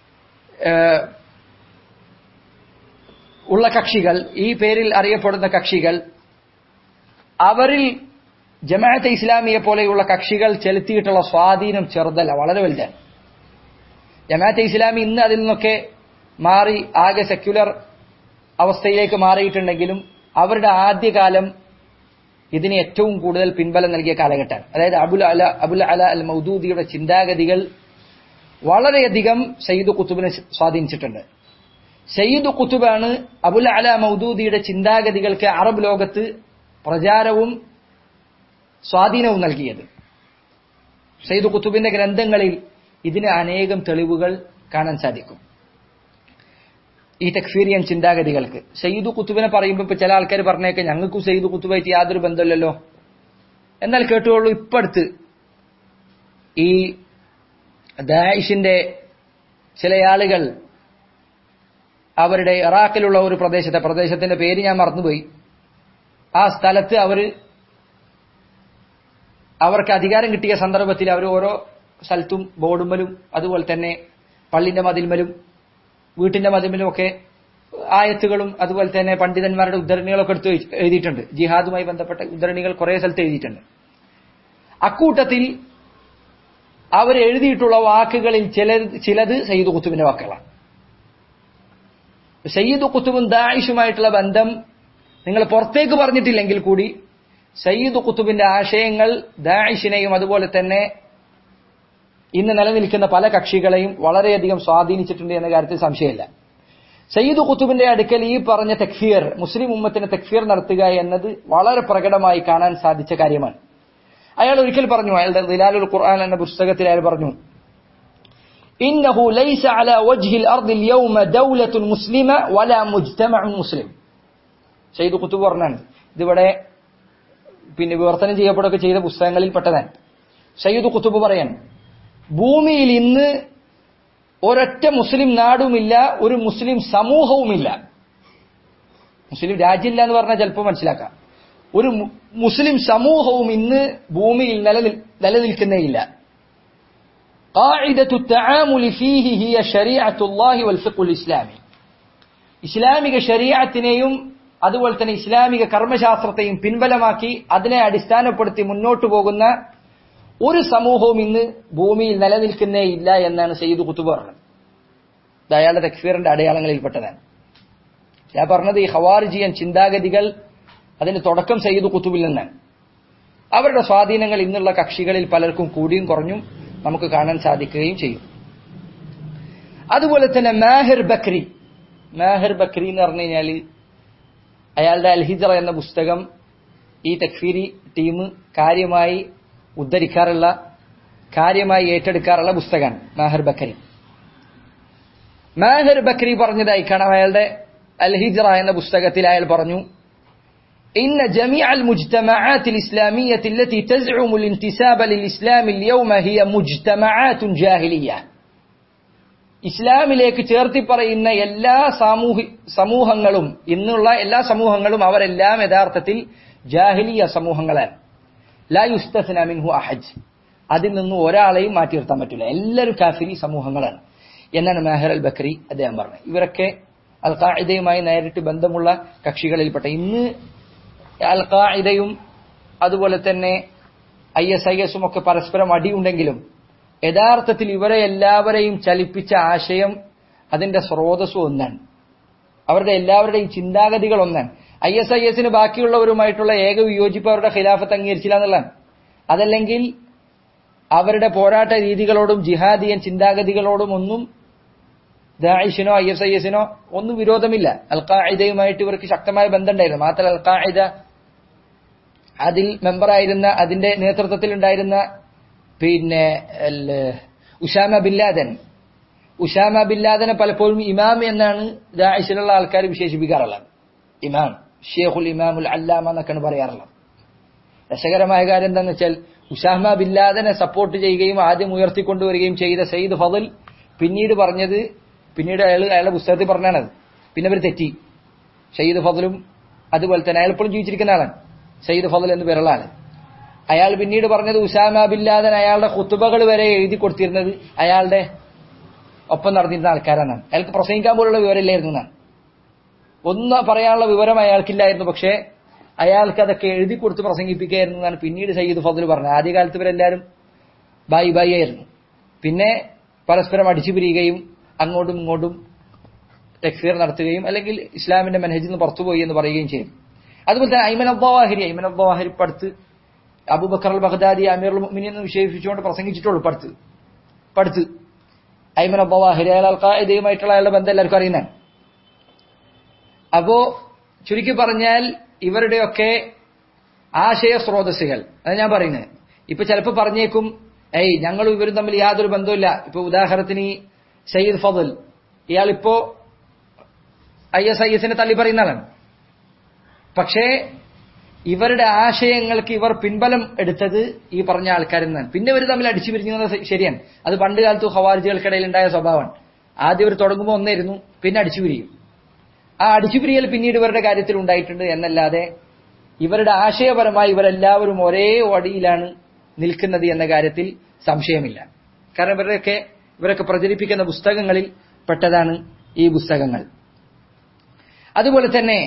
ഉള്ള കക്ഷികൾ, ഈ പേരിൽ അറിയപ്പെടുന്ന കക്ഷികൾ, അവരിൽ ജമാഅത്തെ ഇസ്ലാമിയെ പോലെയുള്ള കക്ഷികൾ ചെലുത്തിയിട്ടുള്ള സ്വാധീനം ചെറുതല്ല, വളരെ വലുതാണ്. ജമാഅത്തെ ഇസ്ലാമി ഇന്ന് അതിൽ നിന്നൊക്കെ മാറി ആകെ സെക്യുലർ അവസ്ഥയിലേക്ക് മാറിയിട്ടുണ്ടെങ്കിലും അവരുടെ ആദ്യകാലം ഇതിന് ഏറ്റവും കൂടുതൽ പിൻബലം നൽകിയ കാലഘട്ടമാണ്. അതായത് അബുൽ അല അൽ മൗദൂദിയുടെ ചിന്താഗതികൾ വളരെയധികം സയ്യിദ് ഖുതുബിനെ സ്വാധീനിച്ചിട്ടുണ്ട്. സയ്യിദ് ഖുതുബാണ് അബുൽ അല മൗദൂദിയുടെ ചിന്താഗതികൾക്ക് അറബ് ലോകത്ത് പ്രചാരവും സ്വാധീനവും നൽകിയത്. സയ്യിദ് ഖുതുബിന്റെ ഗ്രന്ഥങ്ങളിൽ ഇതിന് അനേകം തെളിവുകൾ കാണാൻ സാധിക്കും. ഈ തക്ഫീരിയൻ ചിന്താഗതികൾക്ക് സയ്യിദ് ഖുതുബിനെ പറയുമ്പോൾ ഇപ്പൊ ചില ആൾക്കാർ പറഞ്ഞേക്കെ ഞങ്ങൾക്കും സയ്യിദ് ഖുതുബായിട്ട് യാതൊരു ബന്ധമില്ലല്ലോ. എന്നാൽ കേട്ടുകൊള്ളൂ, ഇപ്പടുത്ത് ഈ ദാഇഷിന്റെ ചില ആളുകൾ അവരുടെ ഇറാഖിലുള്ള ഒരു പ്രദേശത്തിന്റെ പേര് ഞാൻ മറന്നുപോയി. ആ സ്ഥലത്ത് അവർക്ക് അധികാരം കിട്ടിയ സന്ദർഭത്തിൽ അവർ ഓരോ സ്ഥലത്തും ബോർഡുമ്മലും അതുപോലെ തന്നെ പള്ളിന്റെ മതിൽമലും വീട്ടിന്റെ മതിൽമലും ഒക്കെ ആയത്തുകളും അതുപോലെ തന്നെ പണ്ഡിതന്മാരുടെ ഉദ്ധരണികളൊക്കെ എടുത്ത് എഴുതിയിട്ടുണ്ട്. ജിഹാദുമായി ബന്ധപ്പെട്ട ഉദ്ധരണികൾ കുറെ സ്ഥലത്ത് എഴുതിയിട്ടുണ്ട്. അക്കൂട്ടത്തിൽ അവർ എഴുതിയിട്ടുള്ള വാക്കുകളിൽ ചിലത് സയ്യിദ് ഖുതുബിന്റെ വാക്കുകളാണ്. സയ്യിദ് ഖുതുബും ദാഇഷുമായിട്ടുള്ള ബന്ധം നിങ്ങൾ പുറത്തേക്ക് പറഞ്ഞിട്ടില്ലെങ്കിൽ കൂടി സയ്യിദ് ഖുതുബിന്റെ ആശയങ്ങൾ ദാഇഷിനെയും അതുപോലെ തന്നെ ഇന്ന് നിലനിൽക്കുന്ന പല കക്ഷികളെയും വളരെയധികം സ്വാധീനിച്ചിട്ടുണ്ട് എന്ന കാര്യത്തിൽ സംശയമില്ല. സയ്യിദ് ഖുതുബിന്റെ അടുക്കൽ ഈ പറഞ്ഞ തക്ഫീർ, മുസ്ലിം ഉമ്മത്തിന് തക്ഫീർ നടത്തുക എന്നത് വളരെ പ്രകടമായി കാണാൻ സാധിച്ച കാര്യമാണ്. അയാൾ ഒരിക്കൽ പറഞ്ഞു, അയാളുടെ ദിലാലുൽ ഖുർആൻ എന്ന പുസ്തകത്തിൽ അയാൾ പറഞ്ഞു, ഇന്നഹു ലൈസ അലാ വജ്ഹിൽ അർദിൽ യൗമ ദൗലത്തുൻ മുസ്ലിമ വലാ മുജ്തമഉൻ മുസ്ലിം. സയ്യിദ് ഖുതുബ് പറഞ്ഞാണ്, ഇതിവിടെ വിവർത്തനം ചെയ്യപ്പെടുകയൊക്കെ ചെയ്ത പുസ്തകങ്ങളിൽ പെട്ടതാണ്. സയ്യിദ് ഖുതുബ് പറയാൻ, ഭൂമിയിൽ ഇന്ന് ഒരൊറ്റ മുസ്ലിം നാടുമില്ല, ഒരു മുസ്ലിം സമൂഹവുമില്ല. മുസ്ലിം രാജ്യമില്ല എന്ന് പറഞ്ഞാൽ ചിലപ്പോൾ മനസ്സിലാക്കാം. ഒരു മുസ്ലിം സമൂഹവും ഇന്ന് ഭൂമിയിൽ നിലനിൽക്കുന്നേയില്ല. ഖാഇദത്തു തആമുലി ഫീഹി ഹിയ ശരീഅത്തുല്ലാഹി വൽ ഫിഖ്ഹുൽ ഇസ്ലാമി. ഇസ്ലാമിക ശരീഅത്തിനെയും അതുപോലെ തന്നെ ഇസ്ലാമിക കർമ്മശാസ്ത്രത്തെയും പിൻബലമാക്കി അതിനെ അടിസ്ഥാനപ്പെടുത്തി മുന്നോട്ടു പോകുന്ന ഒരു സമൂഹവും ഇന്ന് ഭൂമിയിൽ നിലനിൽക്കുന്നേ ഇല്ല എന്നാണ് സയ്യിദ് ഖുതുബ് പറഞ്ഞത്. ഇത് അയാളുടെ തക്ഫീറിന്റെ അടയാളങ്ങളിൽപ്പെട്ടതാണ്. ഞാൻ പറഞ്ഞത് ഈ ഖവാരിജിയൻ ചിന്താഗതികൾ അതിന്റെ തുടക്കം സയ്യിദ് ഖുതുബിൽ നിന്നാണ്. അവരുടെ സ്വാധീനങ്ങൾ ഇന്നുള്ള കക്ഷികളിൽ പലർക്കും കൂടിയും കുറഞ്ഞും നമുക്ക് കാണാൻ സാധിക്കുകയും ചെയ്യും. അതുപോലെ തന്നെ മാഹിർ ബക്രി എന്ന് പറഞ്ഞു കഴിഞ്ഞാൽ അയാളുടെ അൽ ഹിജ്റ എന്ന പുസ്തകം ഈ തക്ഫീരി ടീം കാര്യമായി ഉദ്ധരിക്കാറുള്ള, കാര്യമായി ഏറ്റെടുക്കാറുള്ള പുസ്തകമാണ് മാഹിർ ബക്രി പറഞ്ഞതായി കാണാം. അയാളുടെ അൽ ഹിജ്റ എന്ന പുസ്തകത്തിൽ അയാൾ പറഞ്ഞു, إن جميع المجتمعات الإسلامية التي تزعم الانتساب للإسلام اليوم هي مجتمعات جاهلية. ഇസ്ലാമിലേക്ക് ചേർത്തി പറയുന്ന എല്ലാ സമൂഹങ്ങളും, ഇന്നുള്ള എല്ലാ സമൂഹങ്ങളും അവരെല്ലാം യഥാർത്ഥത്തിൽ ജാഹിലിയ സമൂഹങ്ങളാണ്. ലാ യുസ്തസ്ന മിൻഹു അഹദ്. അതിൽ നിന്ന് ഒരാളെയും മാറ്റി നിർത്താൻ പറ്റില്ല, എല്ലാവരും കാഫിരി സമൂഹങ്ങളാണ് എന്നാണ് മാഹിർ അൽ ബക്രി അദ്ദേഹം പറഞ്ഞത്. ഇവരൊക്കെ അൽ ഖാഇദയുമായി നേരിട്ട് ബന്ധമുള്ള കക്ഷികളിൽപ്പെട്ട, ഇന്ന് അൽ ഖാഇദയും അതുപോലെ തന്നെ ISIS ഒക്കെ പരസ്പരം അടിയുണ്ടെങ്കിലും യഥാർത്ഥത്തിൽ ഇവരെ എല്ലാവരെയും ചലിപ്പിച്ച ആശയം, അതിന്റെ സ്രോതസ്സും ഒന്നാണ്. അവരുടെ എല്ലാവരുടെയും ചിന്താഗതികൾ ഒന്നാണ്. ISIS ബാക്കിയുള്ളവരുമായിട്ടുള്ള ഏക വിയോജിപ്പ് അവരുടെ ഖിലാഫത്ത് അംഗീകരിച്ചില്ല എന്നുള്ളതാണ്. അതല്ലെങ്കിൽ അവരുടെ പോരാട്ട രീതികളോടും ജിഹാദിയൻ ചിന്താഗതികളോടും ഒന്നും ദാഇഷിനോ ISIS ഒന്നും വിരോധമില്ല. അൽ ഖാഇദയുമായിട്ട് ഇവർക്ക് ശക്തമായ ബന്ധമുണ്ടായിരുന്നു. മാത്രമല്ല അൽ ഖാഇദ അതിൽ മെമ്പറായിരുന്ന, അതിന്റെ നേതൃത്വത്തിൽ ഉണ്ടായിരുന്ന ഉസാമ ബിൻ ലാദനെ പലപ്പോഴും ഇമാം എന്നാണ് ദാഇഷിലുള്ള ആൾക്കാർ വിശേഷിപ്പിക്കാറുള്ളത്. ഇമാം, ഷെയ്ഖുൽ ഇമാമുൽ അല്ലാമ എന്നൊക്കെയാണ് പറയാറുള്ളത്. രസകരമായ കാര്യം എന്താണെന്ന് വെച്ചാൽ, ഉസാമ ബിൻ ലാദനെ സപ്പോർട്ട് ചെയ്യുകയും ആദ്യം ഉയർത്തിക്കൊണ്ടുവരികയും ചെയ്ത സയ്യിദ് ഫضൽ പിന്നീട് അയാളുടെ പുസ്തകത്തിൽ പറഞ്ഞാണത്. പിന്നെ അവർ തെറ്റി. സയ്യിദ് ഫضലും അതുപോലെ തന്നെ അയാൾ ഇപ്പോഴും ജീവിച്ചിരിക്കുന്ന ആളാണ്, സയ്യിദ് ഫضൽ എന്ന് പേരുള്ള ആള്. അയാൾ പിന്നീട് പറഞ്ഞത് ഉസാമ ബിൻ ലാദൻ അയാളുടെ ഖുതുബകൾ വരെ എഴുതി കൊടുത്തിരുന്നത് അയാളുടെ ഒപ്പം നടന്നിരുന്ന ആൾക്കാരാണ്. അയാൾക്ക് പ്രസംഗിക്കാൻ പോലുള്ള വിവരമില്ലായിരുന്നു എന്നാണ്. ഒന്ന് പറയാനുള്ള വിവരം അയാൾക്കില്ലായിരുന്നു, പക്ഷേ അയാൾക്ക് അതൊക്കെ എഴുതി കൊടുത്ത് പ്രസംഗിപ്പിക്കുകയായിരുന്നു എന്നാണ് പിന്നീട് സയ്യിദ് ഫضൽ പറഞ്ഞത്. ആദ്യകാലത്ത് ഇവരെല്ലാവരും ബായി ആയിരുന്നു. പിന്നെ പരസ്പരം അടിച്ചു പിരിയുകയും അങ്ങോട്ടും ഇങ്ങോട്ടും തക്ഫീർ നടത്തുകയും അല്ലെങ്കിൽ ഇസ്ലാമിന്റെ മനഹജിൽ നിന്ന് പുറത്തുപോയി എന്ന് പറയുകയും ചെയ്യും. അതുപോലെ തന്നെ ഐമൻ അബ്ബാഹിരി പടുത്ത് അബൂബക്കർ അൽ ബഗ്ദാദി അമീറുൽ മുഅ്മിനീൻ എന്ന് വിശേഷിച്ചുകൊണ്ട് പ്രസംഗിച്ചിട്ടുള്ളൂ. പടുത്ത് ഐമൻ അബ്ബാഹിരി അയാൾ അൽ ഖാഇദയുമായിട്ടുള്ള അയാളുടെ ബന്ധം എല്ലാവർക്കും അറിയുന്നതാണ്. അപ്പോ ചുരുക്കി പറഞ്ഞാൽ ഇവരുടെയൊക്കെ ആശയ സ്രോതസ്സുകൾ അത് ഞാൻ പറയുന്നത്. ഇപ്പൊ ചിലപ്പോൾ പറഞ്ഞേക്കും ഞങ്ങളും ഇവരും തമ്മിൽ യാതൊരു ബന്ധവുമില്ല. ഇപ്പൊ ഉദാഹരണത്തിന് സയ്യിദ് ഫضൽ ഇയാളിപ്പോ ISIS തള്ളി പറയുന്ന ആളാണ്. പക്ഷേ ഇവരുടെ ആശയങ്ങൾക്ക് ഇവർ പിൻബലം എടുത്തത് ഈ പറഞ്ഞ ആൾക്കാരിൽ നിന്നാണ്. പിന്നെ ഇവർ തമ്മിൽ അടിച്ചു പിരിഞ്ഞത് ശരിയാണ്. അത് പണ്ട് കാലത്ത് ഖവാരിജികൾക്കിടയിൽ ഉണ്ടായ സ്വഭാവമാണ്. ആദ്യം ഇവർ തുടങ്ങുമ്പോൾ ഒന്നായിരുന്നു, പിന്നെ അടിച്ചു പിരിയും. ആ അടിച്ചുപിരിയൽ പിന്നീട് ഇവരുടെ കാര്യത്തിൽ ഉണ്ടായിട്ടുണ്ട് എന്നല്ലാതെ ഇവരുടെ ആശയപരമായി ഇവരെല്ലാവരും ഒരേ വടിയിലാണ് നിൽക്കുന്നത് എന്ന കാര്യത്തിൽ സംശയമില്ല. കാരണം ഇവരൊക്കെ പ്രചരിപ്പിക്കുന്ന പുസ്തകങ്ങളിൽ പെട്ടതാണ് ഈ പുസ്തകങ്ങൾ. അതുപോലെ തന്നെ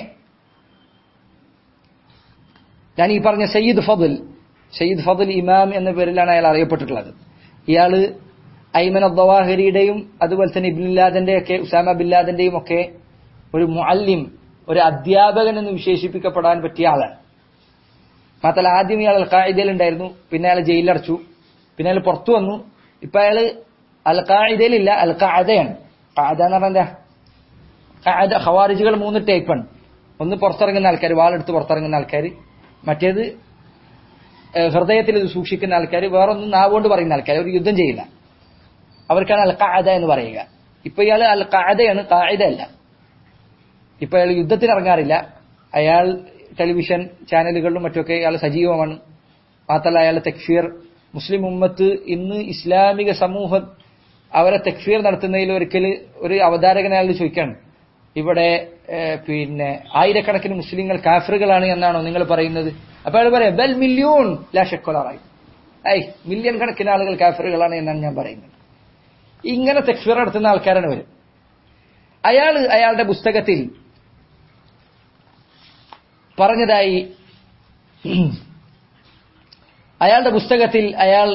ഞാൻ ഈ പറഞ്ഞ സയ്യിദ് ഫضൽ ഇമാം എന്ന പേരിലാണ് അയാൾ അറിയപ്പെട്ടിട്ടുള്ളത്. ഇയാള് ഐമൻ അദ്ദവാഹിരിയുടെയും അതുപോലെ തന്നെ ഇബ്നുൽ ലാദന്റെയൊക്കെ ഉസാമ ബിൻ ലാദന്റെയും ഒക്കെ ഒരു മുഅല്ലിം, ഒരു അധ്യാപകൻ എന്ന് വിശേഷിപ്പിക്കപ്പെടാൻ പറ്റിയ ആളാണ്. മാത്രമല്ല ആദ്യം ഇയാൾ അൽ ഖാഇദയിൽ ഉണ്ടായിരുന്നു, പിന്നെ അയാൾ ജയിലിലടച്ചു, പിന്നെ അയാൾ പുറത്തു വന്നു. ഇപ്പൊ അയാള് അൽ ഖാഇദയിലില്ല, അൽ ഖഅദയാണ്. ഖഅദ എന്ന് പറഞ്ഞാൽ എന്താ? ഖഅദ ഖവാരിജികൾ 3 ടൈപ്പാണ്. ഒന്ന് പുറത്തിറങ്ങുന്ന ആൾക്കാർ, വാളെടുത്ത് പുറത്തിറങ്ങുന്ന ആൾക്കാർ. മറ്റേത് ഹൃദയത്തിൽ ഇത് സൂക്ഷിക്കുന്ന ആൾക്കാർ. വേറൊന്ന് നാവുകൊണ്ട് പറയുന്ന ആൾക്കാർ. ഒരു യുദ്ധം ചെയ്യില്ല, അവർക്കാണ് അൽ ഖഅദ എന്ന് പറയുക. ഇപ്പൊ ഇയാൾ അൽ ഖഅദയാണ്, ഖാഇദ അല്ല. ഇപ്പൊ അയാൾ യുദ്ധത്തിന് ഇറങ്ങാറില്ല. അയാൾ ടെലിവിഷൻ ചാനലുകളിലും മറ്റൊക്കെ അയാൾ സജീവമാണ്. മാത്രമല്ല അയാൾ തെക്ഫീർ, മുസ്ലിം ഉമ്മത്ത് ഇന്ന് ഇസ്ലാമിക സമൂഹം അവരെ തെക്ഫീർ നടത്തുന്നതിൽ ഒരു അവതാരകൻ അയാൾ ചോദിക്കാണ്, ഇവിടെ പിന്നെ ആയിരക്കണക്കിന് മുസ്ലിങ്ങൾ കാഫിറുകളാണ് എന്നാണോ നിങ്ങൾ പറയുന്നത്? അപ്പൊ അയാൾ പറയാം ബൽ മില്യൂൺ ലാ ശക്കോളറായി, മില്യൺ കണക്കിന് ആളുകൾ കാഫിറുകളാണ് എന്നാണ് ഞാൻ പറയുന്നത്. ഇങ്ങനെ തെക്ഫീർ നടത്തുന്ന ആൾക്കാരാണ് ഇവർ. അയാളുടെ പുസ്തകത്തിൽ പറഞ്ഞതായി അയാൾ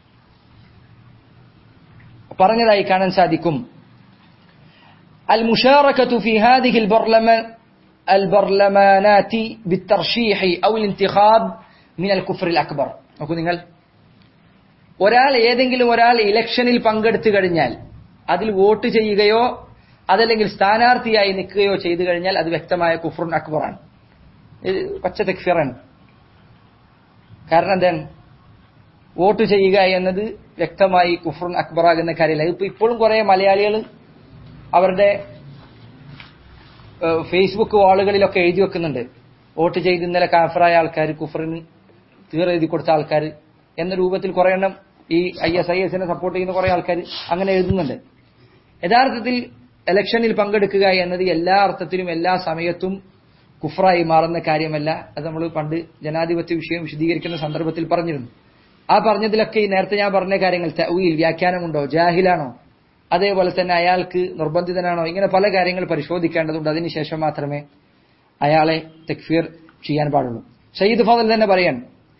പറഞ്ഞതായി കാണാൻ സാധിക്കും. അൽ മുശാറകതു ഫി ഹാദിഹിൽ البرلمانات بالترشيح أو الانتخاب من الكفر الأكبر. നോക്കൂ നിങ്ങൾ, ഏതെങ്കിലും ഒരാൾ ഇലക്ഷനിൽ പങ്കെടുത്തു കഴിഞ്ഞാൽ അതിൽ വോട്ട് ചെയ്യുകയോ അതല്ലെങ്കിൽ സ്ഥാനാർത്ഥിയായി നിൽക്കുകയോ ചെയ്തു കഴിഞ്ഞാൽ അത് വ്യക്തമായ കുഫ്റുൻ അക്ബറാണ്, പച്ച തെക്ഫീറാണ്. കാരണം എന്താണ്? വോട്ട് ചെയ്യുക എന്നത് വ്യക്തമായി കുഫ്റുൻ അക്ബറാകുന്ന കാര്യമല്ല. ഇപ്പോഴും കുറെ മലയാളികൾ അവരുടെ ഫേസ്ബുക്ക് വാളുകളിലൊക്കെ എഴുതി വെക്കുന്നുണ്ട്, വോട്ട് ചെയ്ത് ഇന്നലെ കാഫിറായ ആൾക്കാർ, കുഫറിന് തീരെഴുതി കൊടുത്ത ആൾക്കാർ എന്ന രൂപത്തിൽ കുറെ എണ്ണം ഈ ISIS സപ്പോർട്ട് ചെയ്യുന്ന കുറെ ആൾക്കാർ അങ്ങനെ എഴുതുന്നുണ്ട്. യഥാർത്ഥത്തിൽ ഇലക്ഷനിൽ പങ്കെടുക്കുക എന്നത് എല്ലാ അർത്ഥത്തിലും എല്ലാ സമയത്തും കുഫറായി മാറുന്ന കാര്യമല്ല. അത് നമ്മൾ പണ്ട് ജനാധിപത്യ വിഷയം വിശദീകരിക്കുന്ന സന്ദർഭത്തിൽ പറഞ്ഞിരുന്നു. ആ പറഞ്ഞതിലൊക്കെ ഈ നേരത്തെ ഞാൻ പറഞ്ഞ കാര്യങ്ങൾ, തഅ്വീൽ വ്യാഖ്യാനമുണ്ടോ, ജാഹിലാണോ, അതേപോലെ തന്നെ അയാൾക്ക് നിർബന്ധിതനാണോ, ഇങ്ങനെ പല കാര്യങ്ങൾ പരിശോധിക്കേണ്ടതുണ്ട്. അതിനുശേഷം മാത്രമേ അയാളെ തക്ഫീർ ചെയ്യാൻ പാടുള്ളൂ. സയ്യിദ് ഫضൽ തന്നെ പറയാൻ,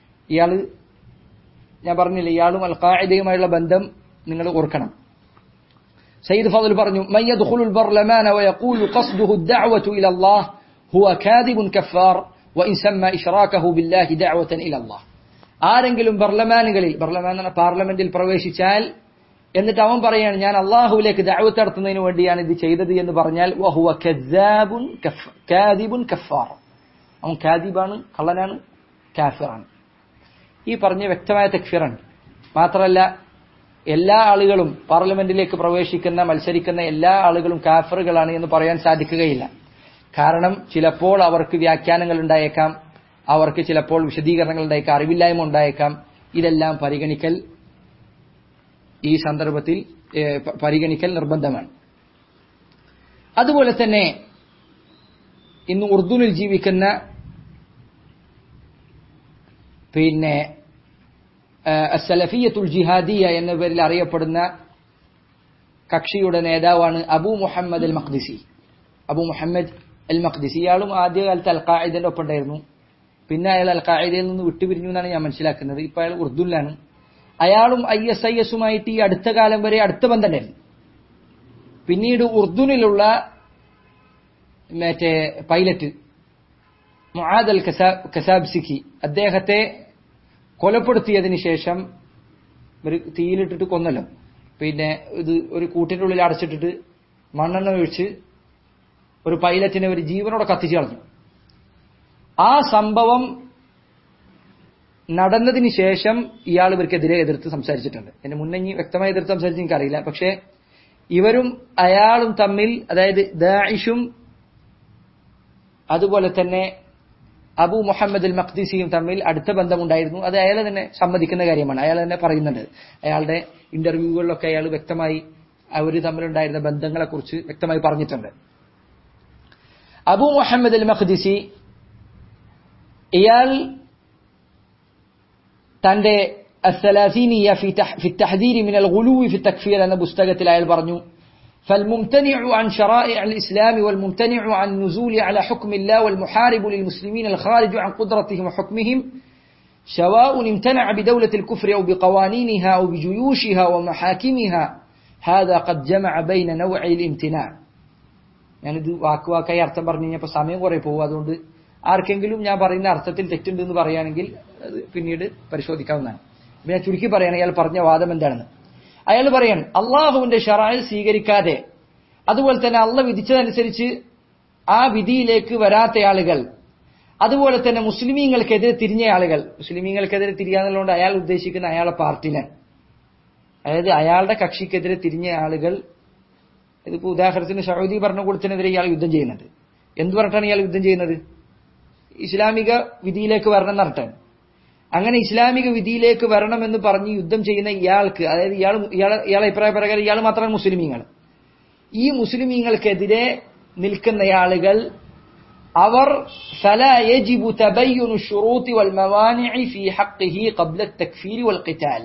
ഞാൻ പറഞ്ഞില്ല, ഇയാളും അൽ ഖാഇദയുമായുള്ള ബന്ധം നിങ്ങൾ ഓർക്കണം. സയ്യിദ് ഫضൽ പറഞ്ഞു, മൻ യദ്ഖുലുൽ ബർലമാന വയഖൂലു ഖസ്ദുഹു അദ്ദഅവതു ഇല അല്ലാഹ് ഹുവ കാദിബുൻ കഫാർ വഇൻ സമ്മ ഇശ്റാകഹു ബില്ലാഹി ദഅവതൻ ഇല അല്ലാഹ്. ആരെങ്കിലും പാർലമെന്റിൽ പ്രവേശിച്ചാൽ എന്നിട്ട് അവൻ പറയാണ് ഞാൻ അള്ളാഹുവിലേക്ക് ദഅവത്ത് നടത്തുന്നതിന് വേണ്ടിയാണ് ഇത് ചെയ്തത് എന്ന് പറഞ്ഞാൽ വഹുവ കാദിബുൻ കഫാർ, അവൻ കാദിബാണ്, കള്ളനാണ്, കാഫിറാണ്. ഈ പറഞ്ഞ വ്യക്തമായ തക്ഫീറാണ്. മാത്രമല്ല എല്ലാ ആളുകളും പാർലമെന്റിലേക്ക് മത്സരിക്കുന്ന എല്ലാ ആളുകളും കാഫിറുകളാണ് എന്ന് പറയാൻ സാധിക്കുകയില്ല. കാരണം ചിലപ്പോൾ അവർക്ക് വ്യാഖ്യാനങ്ങൾ ഉണ്ടായേക്കാം, അവർക്ക് ചിലപ്പോൾ വിശദീകരണങ്ങൾ ഉണ്ടായേക്കാം, അറിവില്ലായ്മ ഉണ്ടായേക്കാം. ഇതെല്ലാം ഈ സന്ദർഭത്തിൽ പരിഗണിക്കൽ നിർബന്ധമാണ്. അതുപോലെ തന്നെ ഇന്ന് ഉർദുവിൽ ജീവിക്കുന്ന അസ്സലഫിയ്യത്തുൽ ജിഹാദിയ എന്ന പേരിൽ അറിയപ്പെടുന്ന കക്ഷിയുടെ നേതാവാണ് അബൂ മുഹമ്മദ് അൽ മഖ്ദിസി. ഇയാളും ആദ്യകാലത്ത് അൽ ഖാഇദയുടെ ഒപ്പം ഉണ്ടായിരുന്നു. പിന്നെ അയാൾ അൽ ഖാഇദയിൽ നിന്ന് വിട്ടുപിരിഞ്ഞു എന്നാണ് ഞാൻ മനസ്സിലാക്കുന്നത്. ഇപ്പൊ അയാൾ ഉർദുവിലാണ്. അയാളും ISISുമായിട്ട് ഈ അടുത്ത കാലം വരെ അടുത്ത ബന്ധമുണ്ടായിരുന്നു. പിന്നീട് ഉർദുവിലുള്ള പൈലറ്റ് മുആദ് അൽ കസാബ്സിക്കി അദ്ദേഹത്തെ കൊലപ്പെടുത്തിയതിനു ശേഷം ഒരു തീയിലിട്ടിട്ട് കൊന്നല്ലോ. പിന്നെ ഇത് ഒരു കൂട്ടിന്റെ ഉള്ളിൽ അടച്ചിട്ടിട്ട് മണ്ണെണ്ണ ഒഴിച്ച് ഒരു പൈലറ്റിനെ ഒരു ജീവനോടെ കത്തിച്ചു കളഞ്ഞു. ആ സംഭവം നടന്നതിന് ശേഷം ഇയാൾ ഇവർക്കെതിരെ എതിർത്ത് സംസാരിച്ചിട്ടുണ്ട്. എന്നെ മുന്നേ വ്യക്തമായി എതിർത്ത് സംസാരിച്ച് എനിക്കറിയില്ല. പക്ഷെ ഇവരും അയാളും തമ്മിൽ, അതായത് ദാഇഷും അതുപോലെ തന്നെ അബു മുഹമ്മദ് അൽ മഖ്ദിസിയും തമ്മിൽ അടുത്ത ബന്ധമുണ്ടായിരുന്നു. അത് അയാൾ തന്നെ സമ്മതിക്കുന്ന കാര്യമാണ്. അയാൾ തന്നെ പറയുന്നുണ്ട്. അയാളുടെ ഇന്റർവ്യൂകളിലൊക്കെ അയാൾ വ്യക്തമായി അവർ തമ്മിലുണ്ടായിരുന്ന ബന്ധങ്ങളെക്കുറിച്ച് വ്യക്തമായി പറഞ്ഞിട്ടുണ്ട്. അബു മുഹമ്മദ് അൽ മഖ്ദിസി ഇയാൾ തന്റെ الثلاثينية في التحذير من الغلو في التكفير എന്ന പുസ്തകത്തിൽ അയാൾ പറഞ്ഞു فالممتنع عن شرائع الإسلام والممتنع عن النزول على حكم الله والمحارب للمسلمين الخارج عن قدرتهم وحكمهم سواء امتنع بدولة الكفر أو بقوانينها أو بجيوشها ومحاكمها هذا قد جمع بين نوعي الامتناع. ഞാനിത് വാക്കുവാക്കായി അർത്ഥം പറഞ്ഞു കഴിഞ്ഞപ്പോൾ സമയം കുറെ പോകും. അതുകൊണ്ട് ആർക്കെങ്കിലും ഞാൻ പറയുന്ന അർത്ഥത്തിൽ തെറ്റുണ്ടെന്ന് പറയുകയാണെങ്കിൽ അത് പിന്നീട് പരിശോധിക്കാവുന്നതാണ്. ഞാൻ ചുരുക്കി പറയാണ് അയാൾ പറഞ്ഞ വാദം എന്താണെന്ന്. അയാൾ പറയാൻ അള്ളാഹുവിന്റെ ശറഅ് സ്വീകരിക്കാതെ അതുപോലെ തന്നെ അള്ളാഹ് വിധിച്ചതനുസരിച്ച് ആ വിധിയിലേക്ക് വരാത്ത ആളുകൾ, അതുപോലെ തന്നെ മുസ്ലിമീങ്ങൾക്കെതിരെ തിരിഞ്ഞ ആളുകൾ, മുസ്ലിമീങ്ങൾക്കെതിരെ തിരിയാന്നുള്ളതുകൊണ്ട് അയാൾ ഉദ്ദേശിക്കുന്ന അയാളെ പാർട്ടിനെ, അതായത് അയാളുടെ കക്ഷിക്കെതിരെ തിരിഞ്ഞ ആളുകൾ. ഇതിപ്പോ ഉദാഹരണത്തിന് സൗദി ഭരണകൂടത്തിനെതിരെ ഇയാൾ യുദ്ധം ചെയ്യുന്നുണ്ട്. എന്ത് പറഞ്ഞിട്ടാണ് ഇയാൾ യുദ്ധം ചെയ്യുന്നത്? ഇസ്ലാമിക വിധിയിലേക്ക് വരണം എന്നറിട്ടാണ്. അങ്ങനെ ഇസ്ലാമിക വിധിയിലേക്ക് വരണമെന്ന് പറഞ്ഞ് യുദ്ധം ചെയ്യുന്ന ഇയാൾക്ക്, അതായത് ഇയാളെ അഭിപ്രായ പ്രകാരം ഇയാൾ മാത്രമാണ് മുസ്ലിമീങ്ങൾ. ഈ മുസ്ലിമീങ്ങൾക്കെതിരെ നിൽക്കുന്ന ആളുകൾ അവർ فلا يجب تبين الشروط والموانع في حقه قبل التكفير والقتال.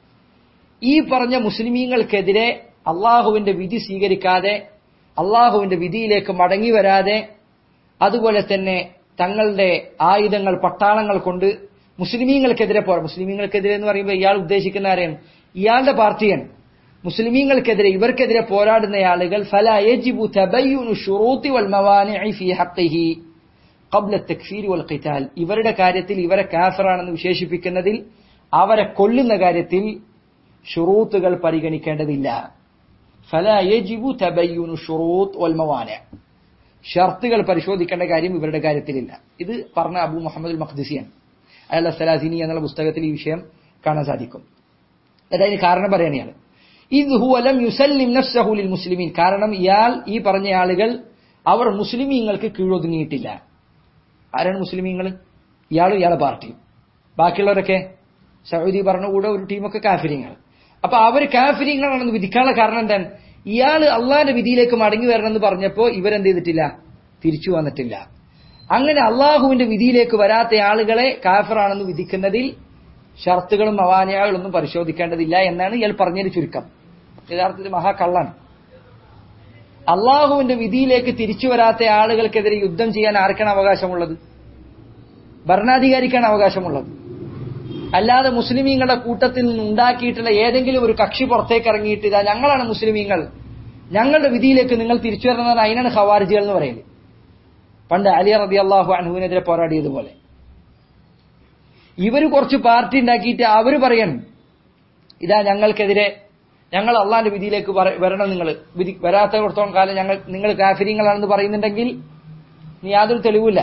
ഈ പറഞ്ഞ മുസ്ലിമീങ്ങൾക്കെതിരെ അള്ളാഹുവിന്റെ വിധി സ്വീകരിക്കാതെ, അള്ളാഹുവിന്റെ വിധിയിലേക്ക് മടങ്ങി വരാതെ, അതുപോലെ തന്നെ തങ്ങളുടെ ആയുധങ്ങൾ പട്ടാളങ്ങൾ കൊണ്ട് മുസ്ലിമീങ്ങൾക്കെതിരെ മുസ്ലിമീങ്ങൾക്കെതിരെ എന്ന് പറയുമ്പോൾ ഇയാൾ ഉദ്ദേശിക്കുന്ന ആരെയാണ്? ഇയാളുടെ പാർട്ടിയാണ്. മുസ്ലിമീങ്ങൾക്കെതിരെ ഇവർക്കെതിരെ പോരാടുന്ന ആളുകൾ فلا يجب تبين الشروط والموانع في حقه قبل التكفير والقتال. ഇവരുടെ കാര്യത്തിൽ ഇവരെ കാഫിറാണെന്ന് വിശേഷിപ്പിക്കുന്നതിൽ, അവരെ കൊല്ലുന്ന കാര്യത്തിൽ ഷുറൂത്തുകൾ പരിഗണിക്കേണ്ടതില്ല. فلا يجب تبين الشروط والموانع. ഷർത്തുകൾ പരിശോധിക്കേണ്ട കാര്യം ഇവരുടെ കാര്യത്തിലില്ല. ഇത് പറഞ്ഞ അബു മുഹമ്മദ് അൽ മഖ്ദിസിയാണ്. അയാൾ സലാസിനി എന്നുള്ള പുസ്തകത്തിൽ ഈ വിഷയം കാണാൻ സാധിക്കും. അതായത് കാരണം പറയണയാണ് ഇത് ഹുവ ലം യുസല്ലിം നഫ്സഹു ലിൽ മുസ്ലിമീൻ. കാരണം ഇയാൾ, ഈ പറഞ്ഞ ആളുകൾ അവർ മുസ്ലിമീങ്ങൾക്ക് കീഴൊതുങ്ങിയിട്ടില്ല. ആരാണ് മുസ്ലിമീങ്ങൾ? ഇയാളും ഇയാളെ പാർട്ടിയും. ബാക്കിയുള്ളവരൊക്കെ സൗദി ഭരണകൂടം ഒരു ടീമൊക്കെ കാഫിര്യങ്ങൾ. അപ്പൊ അവർ കാഫിര്യങ്ങളാണെന്ന് വിധിക്കാനുള്ള കാരണം എന്താണ്? ഇയാൾ അള്ളാഹിന്റെ വിധിയിലേക്ക് മടങ്ങി വരണമെന്ന് പറഞ്ഞപ്പോ ഇവരെന്ത് ചെയ്തിട്ടില്ല? തിരിച്ചു വന്നിട്ടില്ല. അങ്ങനെ അള്ളാഹുവിന്റെ വിധിയിലേക്ക് വരാത്ത ആളുകളെ കാഫിറാണെന്ന് വിധിക്കുന്നതിൽ ഷർത്തുകളും മവാനിയകളൊന്നും പരിശോധിക്കേണ്ടതില്ല എന്നാണ് ഇയാൾ പറഞ്ഞതിന് ചുരുക്കം. യഥാർത്ഥത്തിൽ മഹാകള്ളാണ്. അള്ളാഹുവിന്റെ വിധിയിലേക്ക് തിരിച്ചു വരാത്ത ആളുകൾക്കെതിരെ യുദ്ധം ചെയ്യാൻ ആർക്കാണ് അവകാശമുള്ളത്? ഭരണാധികാരിക്കാണ് അവകാശമുള്ളത്. അല്ലാതെ മുസ്ലിമീങ്ങളുടെ കൂട്ടത്തിൽ നിന്ന് ഉണ്ടാക്കിയിട്ടുള്ള ഏതെങ്കിലും ഒരു കക്ഷി പുറത്തേക്ക് ഇറങ്ങിയിട്ട് ഇതാ ഞങ്ങളാണ് മുസ്ലിമീങ്ങൾ, ഞങ്ങളുടെ വിധിയിലേക്ക് നിങ്ങൾ തിരിച്ചു വരണമെന്ന്, അതിനാണ് ഖവാരിജികൾ എന്ന് പറയുന്നത്. പണ്ട് അലി റളിയല്ലാഹു അൻഹുവിനെതിരെ പോരാടിയതുപോലെ ഇവര് കുറച്ച് പാർട്ടി ഉണ്ടാക്കിയിട്ട് അവര് പറയണം ഇതാ ഞങ്ങൾക്കെതിരെ, ഞങ്ങൾ അള്ളാന്റെ വിധിയിലേക്ക് വരണം, നിങ്ങൾ വിധി വരാത്തടത്തോളം കാലം നിങ്ങൾ കാഫിര്യങ്ങളാണെന്ന് പറയുന്നുണ്ടെങ്കിൽ യാതൊരു തെളിവില്ല.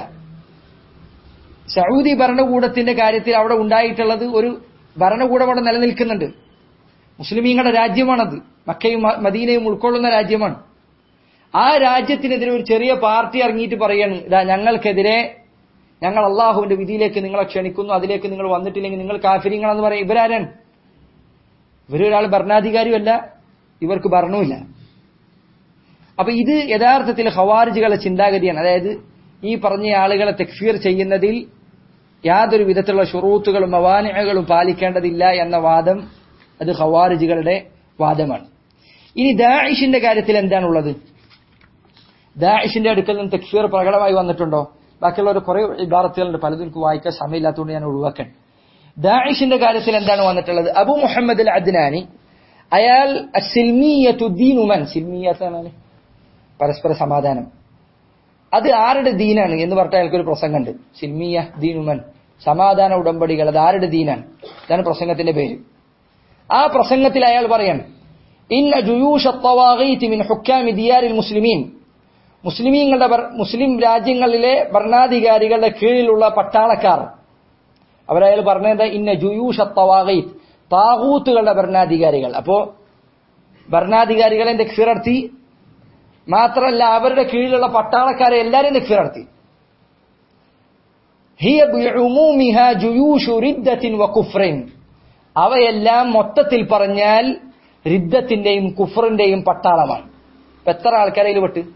സൗദി ഭരണകൂടത്തിന്റെ കാര്യത്തിൽ അവിടെ ഉണ്ടായിട്ടുള്ളത് ഒരു ഭരണകൂടം അവിടെ നിലനിൽക്കുന്നുണ്ട്. മുസ്ലിമീങ്ങളുടെ രാജ്യമാണത്. മക്കയും മദീനയും ഉൾക്കൊള്ളുന്ന രാജ്യമാണ്. ആ രാജ്യത്തിനെതിരെ ഒരു ചെറിയ പാർട്ടി ഇറങ്ങിയിട്ട് പറയാണ് ഇതാ ഞങ്ങൾക്കെതിരെ, ഞങ്ങൾ അള്ളാഹുവിന്റെ വിധിയിലേക്ക് നിങ്ങളെ ക്ഷണിക്കുന്നു, അതിലേക്ക് നിങ്ങൾ വന്നിട്ടില്ലെങ്കിൽ നിങ്ങൾ കാഫിര്യങ്ങളെന്ന് പറയും. ഇവരാരാണ്? ഇവരൊരാൾ ഭരണാധികാരിയുമല്ല, ഇവർക്ക് ഭരണവുമില്ല. അപ്പൊ ഇത് യഥാർത്ഥത്തിൽ ഖവാരിജികളുടെ ചിന്താഗതിയാണ്. അതായത് ഈ പറഞ്ഞ ആളുകളെ തക്ഫീർ ചെയ്യുന്നതിൽ യാതൊരു വിധത്തിലുള്ള ഷുറൂത്തുകളും മവാനിഅകളും പാലിക്കേണ്ടതില്ല എന്ന വാദം അത് ഖവാരിജികളുടെ വാദമാണ്. ഇനി ദാഇഷിന്റെ കാര്യത്തിൽ എന്താണുള്ളത്? ദാഇഷിന്റെ അടുക്കൽ നിന്ന് തക്ഫീർ പ്രകടമായി വന്നിട്ടുണ്ടോ? ബാക്കിയുള്ള കുറെ ഇബാറത്തുകളുണ്ട്, പലതും എനിക്ക് വായിക്കാൻ സമയമില്ലാത്തതുകൊണ്ട് ഞാൻ ഒഴിവാക്കാൻ. ദാഇഷിന്റെ കാര്യത്തിൽ എന്താണ് വന്നിട്ടുള്ളത്? അബു മുഹമ്മദ് അൽ അദ്നാനി, അയാൾ സിൽമിയത്തു ദീനു മൻ, സിൽമിയത്ത് പരസ്പര സമാധാനം, അത് ആരുടെ ദീനാണ് എന്ന് പറഞ്ഞിട്ട് അയാൾക്കൊരു പ്രസംഗമുണ്ട്. സിൽമിയ ദീനുമൻ, സമാധാന ഉടമ്പടികൾ, അത് ആരുടെ ദീനാണ്? ഇതാണ് പ്രസംഗത്തിന്റെ പേര്. ആ പ്രസംഗത്തിൽ അയാൾ പറയാൻ, ഇന്ന ജുയൂഷ തവാഗീത് മിൻ ഹുക്കാമി ദിയാരിൽ മുസ്ലിമീൻ, മുസ്ലിം രാജ്യങ്ങളിലെ ഭരണാധികാരികളുടെ കീഴിലുള്ള പട്ടാളക്കാർ, അവരയാൾ പറഞ്ഞത് ഇന്ന ജുയൂഷ തവാഗീത്, താഗൂത്തുകളുടെ ഭരണാധികാരികൾ. അപ്പോ ഭരണാധികാരികളെ തെക്ഫീർ നടത്തി, മാത്രമല്ല അവരുടെ കീഴിലുള്ള പട്ടാളക്കാരെ എല്ലാവരെയും തെക്ഫീർ നടത്തി. ഹിയ ബിഉമൂമിഹാ ജുയൂഷു റിദ്ദത്തിൻ വകുഫ്റിൻ, അവയെല്ലാം മൊത്തത്തിൽ പറഞ്ഞാൽ റിദ്ദത്തിന്റെയും കുഫറിന്റെയും പട്ടാളമാണ്. എത്ര ആൾക്കാരെ അതിൽ പെട്ട്?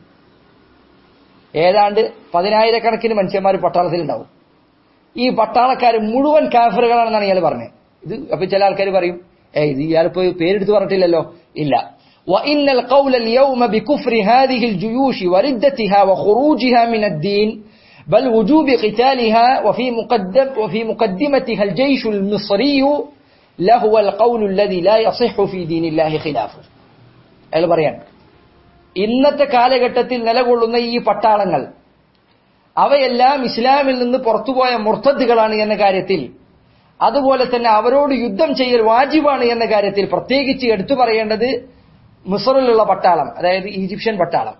ഏതാണ്ട് 10,000 മനുഷ്യന്മാർ പട്ടാളത്തിലുണ്ടാവും. ഈ പട്ടാളക്കാർ മുഴുവൻ കാഫിറുകളാണെന്നാണ് ഇയാൾ പറഞ്ഞത്. ഇത് അപ്പൊ ചില ആൾക്കാർ പറയും, ഇത് ഇയാളിപ്പോ പേരെടുത്ത് പറഞ്ഞിട്ടില്ലല്ലോ. ഇല്ല. وإن القول اليوم بكفر هذه الجيوش وردتها وخروجها من الدين بل وجوب قتالها وفي مقدمتها الجيش المصري لهو القول الذي لا يصح في دين الله خلافه. അയാൾ പറയാൻ, ഇന്നത്തെ കാലഘട്ടത്തിൽ നിലകൊള്ളുന്ന ഈ പട്ടാളങ്ങൾ അവയെല്ലാം ഇസ്ലാമിൽ നിന്ന് പുറത്തുപോയ മുർത്തദ്ദുകളാണ് എന്ന കാര്യത്തിൽ, അതുപോലെ തന്നെ അവരോട് യുദ്ധം ചെയ്യൽ വാജിബാണ് എന്ന കാര്യത്തിൽ പ്രത്യേകിച്ച് എടുത്തു പറയേണ്ടത് മിസ്റിലുള്ള പട്ടാളം, അതായത് ഈജിപ്ഷ്യൻ പട്ടാളം,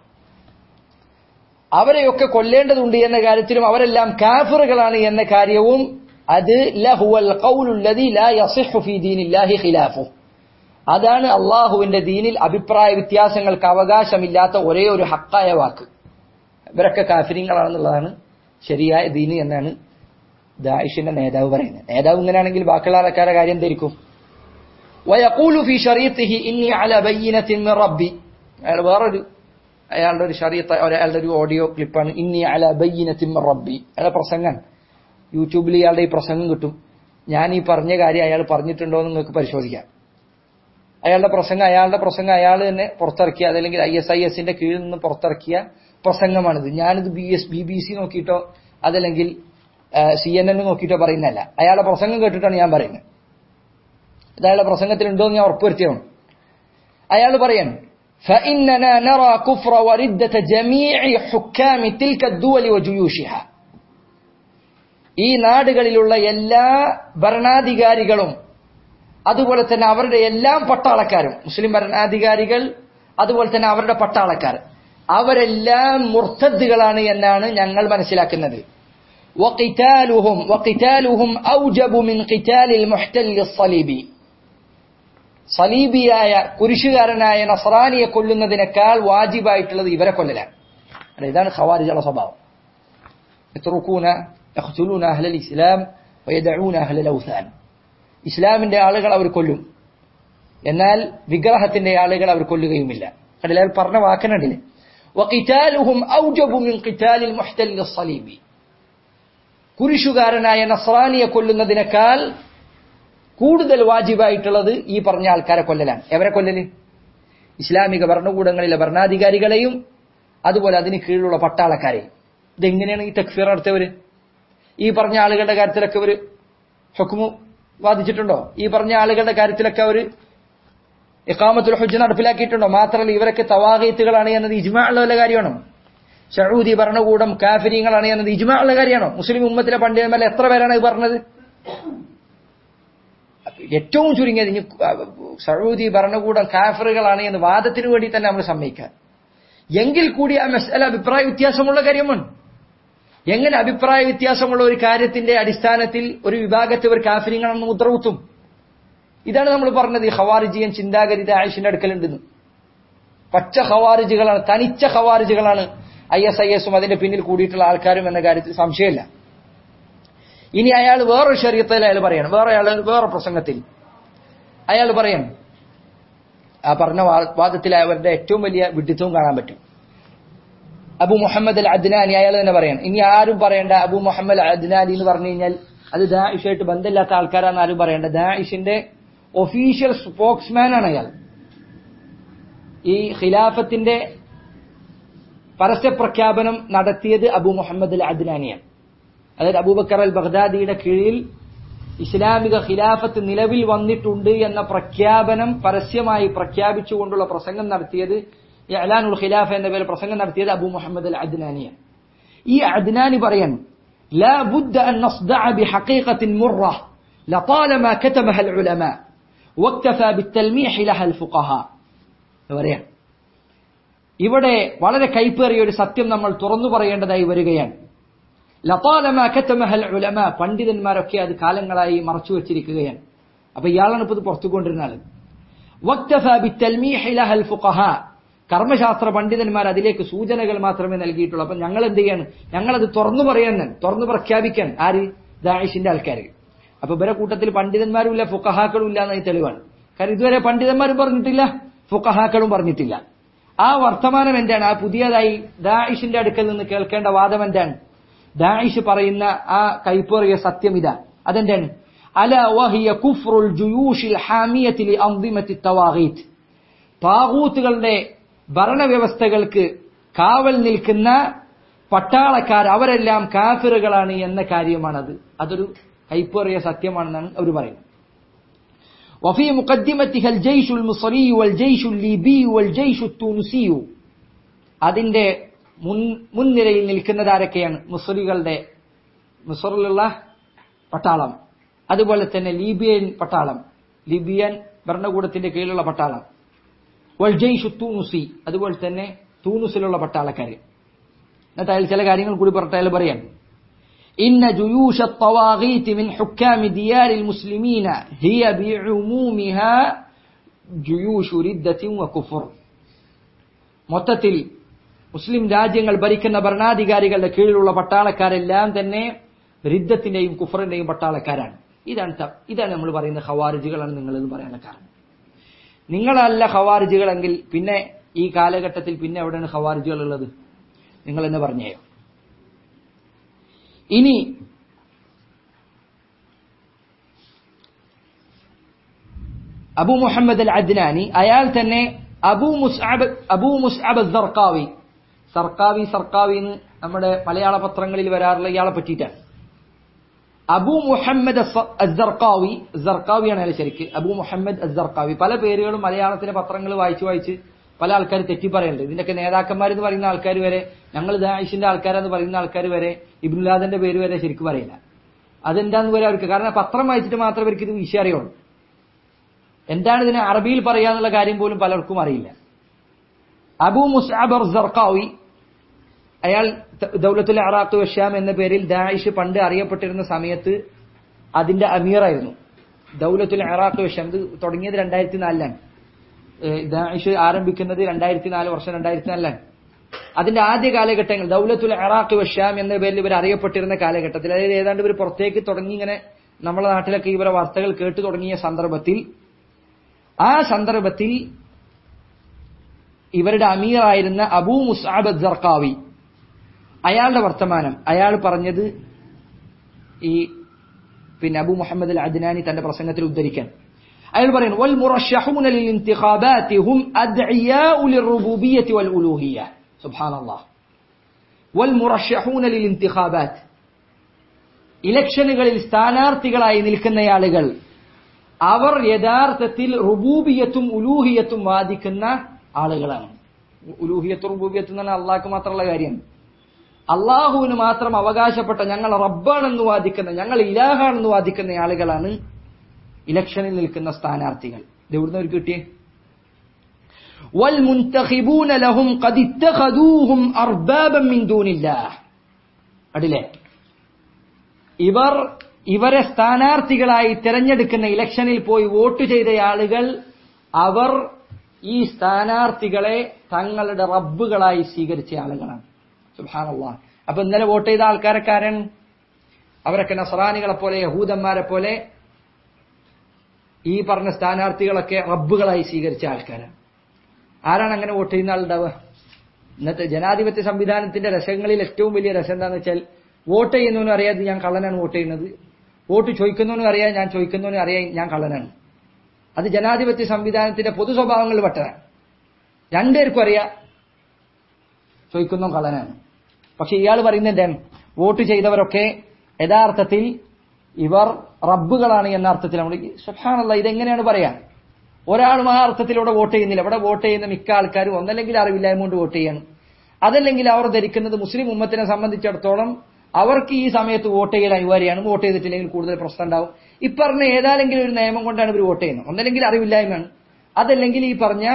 അവരെയൊക്കെ കൊല്ലേണ്ടതുണ്ട് എന്ന കാര്യത്തിലും അവരെല്ലാം കാഫിറുകളാണ് എന്ന കാര്യവും അത് ലഹുവൽ ഖൗലുൽ ലദീ ലാ യസിഹു ഫീ ദീനില്ലാഹി ഖിലാഫുഹു, അതാണ് അള്ളാഹുവിന്റെ ദീനിൽ അഭിപ്രായ വ്യത്യാസങ്ങൾക്ക് അവകാശമില്ലാത്ത ഒരേ ഒരു ഹക്കായ വാക്ക്. ഇവരൊക്കെ കാഫിരീങ്ങളാണെന്നുള്ളതാണ് ശരിയായ ദീന് എന്നാണ് ദാഇഷിന്റെ നേതാവ് പറയുന്നത്. നേതാവ് ഇങ്ങനെയാണെങ്കിൽ ബാക്കിയുള്ള ആൾക്കാരുടെ കാര്യം ധരിക്കും. വയഖൂലു ഫീ ശരീഅത്തിഹി ഇന്നി അലാ ബയ്യിനത്തിൻ മിർ റബ്ബി, അയാളുടെ ഒരു ശരീഅത്ത്, അയാളുടെ ഒരു ഓഡിയോ ക്ലിപ്പാണ്. ഇന്നി അലാ ബയ്യിനത്തിൻ മിർ റബ്ബി, അയാളുടെ പ്രസംഗം യൂട്യൂബിൽ ഇയാളുടെ ഈ പ്രസംഗം കിട്ടും. ഞാൻ ഈ പറഞ്ഞ കാര്യം അയാൾ പറഞ്ഞിട്ടുണ്ടോ എന്ന് നിങ്ങൾക്ക് പരിശോധിക്കാം. അയാളുടെ പ്രസംഗം അയാൾ തന്നെ പുറത്തിറക്കിയ, അതല്ലെങ്കിൽ ISISന്റെ കീഴിൽ നിന്ന് പുറത്തിറക്കിയ പ്രസംഗമാണിത്. ഞാനിത് BBC നോക്കിയിട്ടോ അതല്ലെങ്കിൽ CNN നോക്കിയിട്ടോ പറയുന്നതല്ല. അയാളുടെ പ്രസംഗം കേട്ടിട്ടാണ് ഞാൻ പറയുന്നത്. ഇത് അയാളുടെ പ്രസംഗത്തിലുണ്ടോ എന്ന് ഞാൻ ഉറപ്പുവരുത്തിയാണ്. അയാൾ പറയാൻ, فإننا نرى كفر وردة جميع حكام تلك الدول وجيوشها, ഈ നാടുകളിലുള്ള എല്ലാ ഭരണാധികാരികളും അതുപോലെ തന്നെ അവരുടെ എല്ലാം പട്ടാളക്കാരും, മുസ്ലിം ഭരണാധികാരികൾ അതുപോലെ തന്നെ അവരുടെ പട്ടാളക്കാർ, അവരെല്ലാം മുർത്തദ്ദുകളാണ് എന്നാണ് ഞങ്ങൾ മനസ്സിലാക്കുന്നത്. وقتالهم أوجب من قتال المحتل الصليبي, സലീബിയായ കുരിശുകാരനായ നസ്രാനിയെ കൊല്ലുന്നതിനേക്കാൾ വാജിബായിട്ടുള്ളത് ഇവരെ കൊല്ലലാണ്. ഇതാണ് ഖവാരിജുകളുടെ സ്വഭാവം. يقتلون أهل الإسلام ويدعون أهل الأوثان, ഇസ്ലാമിന്റെ ആളുകൾ അവർ കൊല്ലും, എന്നാൽ വിഗ്രഹത്തിന്റെ ആളുകൾ അവർ കൊല്ലുകയുമില്ല. കണ്ടില്ല, പറഞ്ഞ വാക്കനുണ്ടില്ലേ, وقتالهم أوجب من قتال المحتل الصليبي, കുരിശുകാരനായ നസ്രാനിയെ കൊല്ലുന്നതിനേക്കാൾ കൂടുതൽ വാജിബായിട്ടുള്ളത് ഈ പറഞ്ഞ ആൾക്കാരെ കൊല്ലലാണ്. എവരെ കൊല്ലല്? ഇസ്ലാമിക ഭരണകൂടങ്ങളിലെ ഭരണാധികാരികളെയും അതുപോലെ അതിന് കീഴിലുള്ള പട്ടാളക്കാരെയും. ഇതെങ്ങനെയാണ് ഈ തക്ഫീർ നടത്തിയവര്? ഈ പറഞ്ഞ ആളുകളുടെ കാര്യത്തിലൊക്കെ അവർ ഹുക്മു വാദിച്ചിട്ടുണ്ടോ? ഈ പറഞ്ഞ ആളുകളുടെ കാര്യത്തിലൊക്കെ അവർ ഇഖാമത്തുൽ ഹുജ്ജ നടപ്പിലാക്കിയിട്ടുണ്ടോ? മാത്രമല്ല ഇവരൊക്കെ തവാഗീത്തുകളാണ് എന്നത് ഇജ്മാ ഉള്ള കാര്യമാണോ? സഊദി ഭരണകൂടം കാഫിരീങ്ങളാണ് എന്നത് ഇജ്മാ ഉള്ള കാര്യമാണോ? മുസ്ലിം ഉമ്മത്തിലെ പണ്ഡിതന്മാരെ എത്ര പേരാണ് ഇത് പറഞ്ഞത്? ഏറ്റവും ചുരുങ്ങിയത് ഇനി സഊദി ഭരണകൂടം കാഫിറുകളാണ് എന്ന് വാദത്തിന് വേണ്ടി തന്നെ നമ്മൾ സമ്മതിക്കാൻ, എങ്കിൽ കൂടി ആ മസ്അല അഭിപ്രായ വ്യത്യാസമുള്ള കാര്യമാണ്. എങ്ങനെ അഭിപ്രായ വ്യത്യാസമുള്ള ഒരു കാര്യത്തിന്റെ അടിസ്ഥാനത്തിൽ ഒരു വിഭാഗത്തെ ഒരു കാഫിരീങ്ങളാണെന്ന് മുദ്രകുത്തും? ഇതാണ് നമ്മൾ പറഞ്ഞത്, ഈ ഖവാരിജിയൻ ചിന്താഗതി ദാഇഷിന്റെ അടുക്കലുണ്ടെന്ന്. പച്ച ഖവാരിജുകളാണ്, തനിച്ച ഖവാരിജുകളാണ് ISISും അതിന്റെ പിന്നിൽ കൂടിയിട്ടുള്ള ആൾക്കാരും എന്ന കാര്യത്തിൽ സംശയമില്ല. ഇനി അയാൾ വേറൊരു ശരീഅത്തിൽ അയാൾ പറയണം, വേറെ പ്രസംഗത്തിൽ അയാൾ പറയണം, ആ പറഞ്ഞ വാദത്തിൽ അവരുടെ ഏറ്റവും വലിയ വിഡ്ഢിത്തവും കാണാൻ പറ്റും. അബു മുഹമ്മദ് അൽ അദ്നാനി അയാൾ തന്നെ പറയണം. ഇനി ആരും പറയേണ്ട അബു മുഹമ്മദ് അൽ അദ്നാനി എന്ന് പറഞ്ഞു കഴിഞ്ഞാൽ അത് ദാഇഷായിട്ട് ബന്ധമില്ലാത്ത ആൾക്കാരാണ് ആരും പറയേണ്ട. ദാഇഷിന്റെ ഒഫീഷ്യൽ സ്പോക്സ്മാൻ ആണ് അയാൾ. ഈ ഖിലാഫത്തിന്റെ പരസ്യ പ്രഖ്യാപനം നടത്തിയത് അബു മുഹമ്മദ് അൽ അദ്നാനിയാണ്. അതായത് അബൂബക്കർ അൽ ബഗ്ദാദിയുടെ കീഴിൽ ഇസ്ലാമിക ഖിലാഫത്ത് നിലവിൽ വന്നിട്ടുണ്ട് എന്ന പ്രഖ്യാപനം പരസ്യമായി പ്രഖ്യാപിച്ചുകൊണ്ടുള്ള പ്രസംഗം നടത്തിയത്, ഇഅ്ലാനുൽ ഖിലാഫ എന്ന പേരിൽ പ്രസംഗം നടത്തിയത് അബു മുഹമ്മദ് അൽ അദ്നാനിയാണ്. ഈ അദ്നാനി പറയാൻ ലാ ബുദ്ദ അൻ നസ്ദഅ ബിഹഖീഖത്തിൻ മുറ ലതാലമാ കതമഹ അൽഉലമാ വക്തഫാ ബിത്തൽമീഹ് ലഹ അൽഫുഖഹാ പറയാൻ ഇവിടെ വളരെ കൈപ്പേറിയ ഒരു സത്യം നമ്മൾ തുറന്നു പറയേണ്ടതായി വരികയാണ്. ലതാലമാ കതമഹ അൽഉലമാ, പണ്ഡിതന്മാരൊക്കെ അത് കാലങ്ങളായി മറച്ചു വെച്ചിരിക്കുകയാണ്. അപ്പൊ ഇയാളാണ് ഇപ്പൊ ഇത് പുറത്തുകൊണ്ടിരുന്ന ആള്. വക്തഫാ ബിത്തൽമീഹ് ലഹ അൽഫുഖഹാ, കർമ്മശാസ്ത്ര പണ്ഡിതന്മാർ അതിലേക്ക് സൂചനകൾ മാത്രമേ നൽകിയിട്ടുള്ളൂ. അപ്പൊ ഞങ്ങൾ എന്ത് ചെയ്യാണ്? ഞങ്ങളത് തുറന്നു പറയാൻ, തുറന്നു പ്രഖ്യാപിക്കാൻ. ആര്? ദാഇഷിന്റെ ആൾക്കാർ. അപ്പൊ ഇവരെ കൂട്ടത്തിൽ പണ്ഡിതന്മാരും ഇല്ല, ഫുഖഹാക്കളും ഇല്ല എന്ന തെളിവാണ്. കാരണം ഇതുവരെ പണ്ഡിതന്മാരും പറഞ്ഞിട്ടില്ല, ഫുഖഹാക്കളും പറഞ്ഞിട്ടില്ല. ആ വർത്തമാനം എന്താണ്? ആ പുതിയതായി ദാഇഷിന്റെ അടുക്കൽ നിന്ന് കേൾക്കേണ്ട വാദം എന്താണ്? ദാഇഷ് പറയുന്ന ആ കൈപ്പേറിയ സത്യം ഇതാ. അതെന്താണ്? അല വഹിയ കുഫ്റുൽ ജുയൂഷിൽ ഹാമിയത്തി ലിഅൻദിമത്തി തവാഗീത്ത്, താഗൂത്തുകളുടെ ഭരണവ്യവസ്ഥകൾക്ക് കാവൽ നിൽക്കുന്ന പട്ടാളക്കാർ അവരെല്ലാം കാഫിറുകളാണ് എന്ന കാര്യമാണത്. അതൊരു കൈപ്പേറിയ സത്യമാണെന്നാണ് അവർ പറയുന്നത്. وفي مقدمتها الجيش المصري والجيش الليبي والجيش التونسي, അതിന്റെ മുൻനിരയിൽ നിൽക്കുന്നത് ആരൊക്കെയാണ്? മുസ്ലികളുടെ മിസ്റിലുള്ള പട്ടാളം, അതുപോലെ തന്നെ ലീബിയൻ പട്ടാളം, ലിബിയൻ ഭരണകൂടത്തിന്റെ കീഴിലുള്ള പട്ടാളം, വൽ ജയ്ഷു തൂനുസി, അതുപോലെ തന്നെ തൂനുസിലുള്ള പട്ടാളക്കാര്. എന്നിട്ട് അയാൾ ചില കാര്യങ്ങൾ കൂടി പറഞ്ഞിട്ട് അയാൾ പറയാൻ ഇന്ന ജുയൂഷ الطواغيت من حكام ديار المسلمين هي بعمومها جيوش ردة وكفر. മൊത്തത്തിൽ മുസ്ലിം രാജ്യങ്ങൾ ഭരിക്കുന്ന ഭരണാധികാരികളുടെ കീഴിലുള്ള പട്ടാളക്കാരെല്ലാം തന്നെ റിദ്ദത്തിന്റെയും കുഫറിന്റെയും പട്ടാളക്കാരാണ്. ഇതാണ് നമ്മൾ പറയുന്ന ഖവാരിജുകളാണ് നിങ്ങളെന്ന് പറയാനുള്ള കാരണം. നിങ്ങളല്ല ഖവാരിജുകളെങ്കിൽ പിന്നെ ഈ കാലഘട്ടത്തിൽ പിന്നെ എവിടെയാണ് ഖവാരിജുകൾ ഉള്ളത്? നിങ്ങൾ എന്ന് പറഞ്ഞേയോ? ഇനി അബൂ മുഹമ്മദ് അൽ അദ്നാനി, അയാൾ തന്നെ അബൂ മുസ്അബ് അസ്സർഖാവി, സർക്കാവി എന്ന് നമ്മുടെ മലയാള പത്രങ്ങളിൽ വരാറുള്ള ഇയാളെ പറ്റിയിട്ടാണ്. അബൂ മുഹമ്മദ് അസ്സർഖാവിയാണ് അയാൾ ശരിക്ക്. അബൂ മുഹമ്മദ് അസ്സർഖാവി. പല പേരുകളും മലയാളത്തിലെ പത്രങ്ങൾ വായിച്ച് പല ആൾക്കാർ തെറ്റി പറയുന്നുണ്ട്. ഇതിന്റെയൊക്കെ നേതാക്കന്മാരെന്ന് പറയുന്ന ആൾക്കാർ വരെ, ഞങ്ങൾ ദാഇഷിന്റെ ആൾക്കാരെന്ന് പറയുന്ന ആൾക്കാർ വരെ ഇബ്നുൽ ലാദന്റെ പേര് വരെ ശരിക്കും പറയില്ല. അതെന്താന്ന് വരെ അവർക്ക്, കാരണം പത്രം വായിച്ചിട്ട് മാത്രമേ അവർക്ക് ഇത് വിഷയം അറിയുള്ളൂ. എന്താണ് ഇതിനെ അറബിയിൽ പറയാന്നുള്ള കാര്യം പോലും പലർക്കും അറിയില്ല. അബൂ മുസ്അബ് അസ്സർഖാവി, അയാൾ ദൗലത്തുൽ ഇറാഖ് വശാം എന്ന പേരിൽ ദാഇഷ് പണ്ട് അറിയപ്പെട്ടിരുന്ന സമയത്ത് അതിന്റെ അമീറായിരുന്നു. ദൗലത്തുൽ ഇറാഖ് വശാം ഇത് തുടങ്ങിയത് 2004ലാണ്. ദാഇഷ് ആരംഭിക്കുന്നത് 2004 വർഷം 2004ലാണ്. അതിന്റെ ആദ്യ കാലഘട്ടങ്ങൾ ദൗലത്തുൽ ഇറാഖ് വശാം എന്ന പേരിൽ ഇവർ അറിയപ്പെട്ടിരുന്ന കാലഘട്ടത്തിൽ, അതായത് ഏതാണ്ട് ഇവർ പുറത്തേക്ക് തുടങ്ങി ഇങ്ങനെ നമ്മുടെ നാട്ടിലൊക്കെ ഇവരെ വാർത്തകൾ കേട്ടു തുടങ്ങിയ സന്ദർഭത്തിൽ, ആ സന്ദർഭത്തിൽ ഇവരുടെ അമീറായിരുന്ന അബൂ മുസ്അബ് അസ്സർഖാവി, അയാളുടെ വർത്തമാനം, അയാൾ പറഞ്ഞത് ഈ അബൂ മുഹമ്മദ് അൽ അദ്നാനി തന്റെ പ്രസംഗത്തിൽ ഉദ്ധരിക്കാൻ അയാൾ പറയുന്നു, വൽ മുറശ്ശഹൂന ലിൽ ഇന്തിഖാബാതി ഹും അദ്ഇയാഉ ലിർറുബൂബിയ്യത്തി വൽ ഉലൂഹിയ്യ. സുബ്ഹാനല്ലാഹ്. വൽ മുറശ്ശഹൂന ലിൽ ഇന്തിഖാബാത്, ഇലക്ഷനുകളിൽ സ്ഥാനാർത്ഥികളായി നിൽക്കുന്ന ആളുകൾ അവർ യഥാർത്ഥത്തിൽ റുബൂബിയത്തും ഉലൂഹിയത്തും വാദിക്കുന്ന ആളുകളാണ്. ഉലൂഹിയത്തും റുബൂബിയത്തും എന്ന് പറഞ്ഞാൽ അള്ളാഹ്ക്ക് മാത്രമുള്ള കാര്യമാണ്. അള്ളാഹുവിന് മാത്രം അവകാശപ്പെട്ട ഞങ്ങൾ റബ്ബാണെന്ന് വാദിക്കുന്ന, ഞങ്ങൾ ഇലാഹാണെന്ന് വാദിക്കുന്ന ആളുകളാണ് ഇലക്ഷനിൽ നിൽക്കുന്ന സ്ഥാനാർത്ഥികൾ. ഇത് എവിടുന്ന് അവർക്ക് കിട്ടിയേ? വൽ മുൻതഖിബൂന ലഹും ഖദ് ഇത്തഖദൂഹും അർബാബൻ മിൻ ദൂനില്ലാഹ്. അടിലേ, ഇവരെ സ്ഥാനാർത്ഥികളായി തിരഞ്ഞെടുക്കുന്ന, ഇലക്ഷനിൽ പോയി വോട്ട് ചെയ്ത ആളുകൾ, അവർ ഈ സ്ഥാനാർത്ഥികളെ തങ്ങളുടെ റബ്ബുകളായി സ്വീകരിച്ച ആളുകളാണ്. സുബ്ഹാനല്ലാഹ്. അപ്പൊ ഇന്നലെ വോട്ട് ചെയ്ത ആൾക്കാരൊക്കെ അവരൊക്കെ നസ്രാനികളെ പോലെ, യഹൂദന്മാരെ പോലെ ഈ പറഞ്ഞ സ്ഥാനാർത്ഥികളൊക്കെ റബ്ബുകളായി സ്വീകരിച്ച ആൾക്കാരാണ്. ആരാണ് അങ്ങനെ വോട്ട് ചെയ്യുന്ന ആളുണ്ടാവുക? ഇന്നത്തെ ജനാധിപത്യ സംവിധാനത്തിന്റെ രസങ്ങളിൽ ഏറ്റവും വലിയ രസം എന്താണെന്ന് വെച്ചാൽ, വോട്ട് ചെയ്യുന്നവനും അറിയാതെ ഞാൻ കള്ളനാണ് വോട്ട് ചെയ്യുന്നത്, വോട്ട് ചോദിക്കുന്നവനും അറിയാം ഞാൻ ചോദിക്കുന്നവനും അറിയാം ഞാൻ കള്ളനാണ്. അത് ജനാധിപത്യ സംവിധാനത്തിന്റെ പൊതു സ്വഭാവങ്ങളിൽ പെട്ടതാണ്. രണ്ടുപേർക്കും അറിയാം ചോദിക്കുന്നവൻ കള്ളനാണ്. പക്ഷെ ഇയാൾ പറയുന്നത് എന്താണ്? വോട്ട് ചെയ്തവരൊക്കെ യഥാർത്ഥത്തിൽ ഇവർ റബ്ബുകളാണ് എന്ന അർത്ഥത്തിൽ. നമ്മൾ സുബ്ഹാനല്ലാഹ്, ഇതെങ്ങനെയാണ് പറയാ? ഒരാളും ആ അർത്ഥത്തിലൂടെ വോട്ട് ചെയ്യുന്നില്ല. ഇവിടെ വോട്ട് ചെയ്യുന്ന മിക്ക ആൾക്കാരും ഒന്നല്ലെങ്കിൽ അറിവില്ലായ്മ കൊണ്ട് വോട്ട് ചെയ്യാണ്, അതല്ലെങ്കിൽ അവർ ധരിക്കുന്നത് മുസ്ലിം ഉമ്മത്തിനെ സംബന്ധിച്ചിടത്തോളം അവർക്ക് ഈ സമയത്ത് വോട്ട് ചെയ്യൽ അനിവാര്യമാണ്, വോട്ട് ചെയ്തിട്ടില്ലെങ്കിൽ കൂടുതൽ പ്രശ്നം ഉണ്ടാവും. ഈ പറഞ്ഞ ഏതാണെങ്കിലും ഒരു നിയമം കൊണ്ടാണ് ഇവർ വോട്ട് ചെയ്യുന്നത്. ഒന്നല്ലെങ്കിൽ അറിവില്ലായ്മയാണ്, അതല്ലെങ്കിൽ ഈ പറഞ്ഞ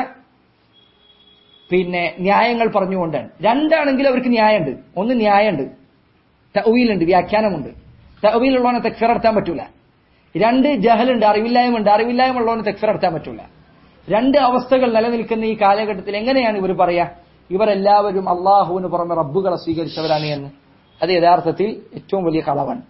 ന്യായങ്ങൾ പറഞ്ഞുകൊണ്ടാണ്. രണ്ടാണെങ്കിൽ അവർക്ക് ന്യായമുണ്ട്. ഒന്ന് ന്യായമുണ്ട്, തഅ്വീലുണ്ട്, വ്യാഖ്യാനമുണ്ട്. തഅ്വീലുള്ളവനെ തക്ഫീർ നടത്താൻ പറ്റൂല. രണ്ട് ജഹലുണ്ട്, അറിവില്ലായ്മയുണ്ട്. അറിവില്ലായ്മ ഉള്ളവനെ തക്ഫീർ നടത്താൻ പറ്റൂല. രണ്ട് അവസ്ഥകൾ നിലനിൽക്കുന്ന ഈ കാലഘട്ടത്തിൽ എങ്ങനെയാണ് ഇവർ പറയാ ഇവരെല്ലാവരും അള്ളാഹുവിന് പുറമെ റബ്ബുകളെ സ്വീകരിച്ചവരാണ് എന്ന്? അത് യഥാർത്ഥത്തിൽ ഏറ്റവും വലിയ കളവാണ്.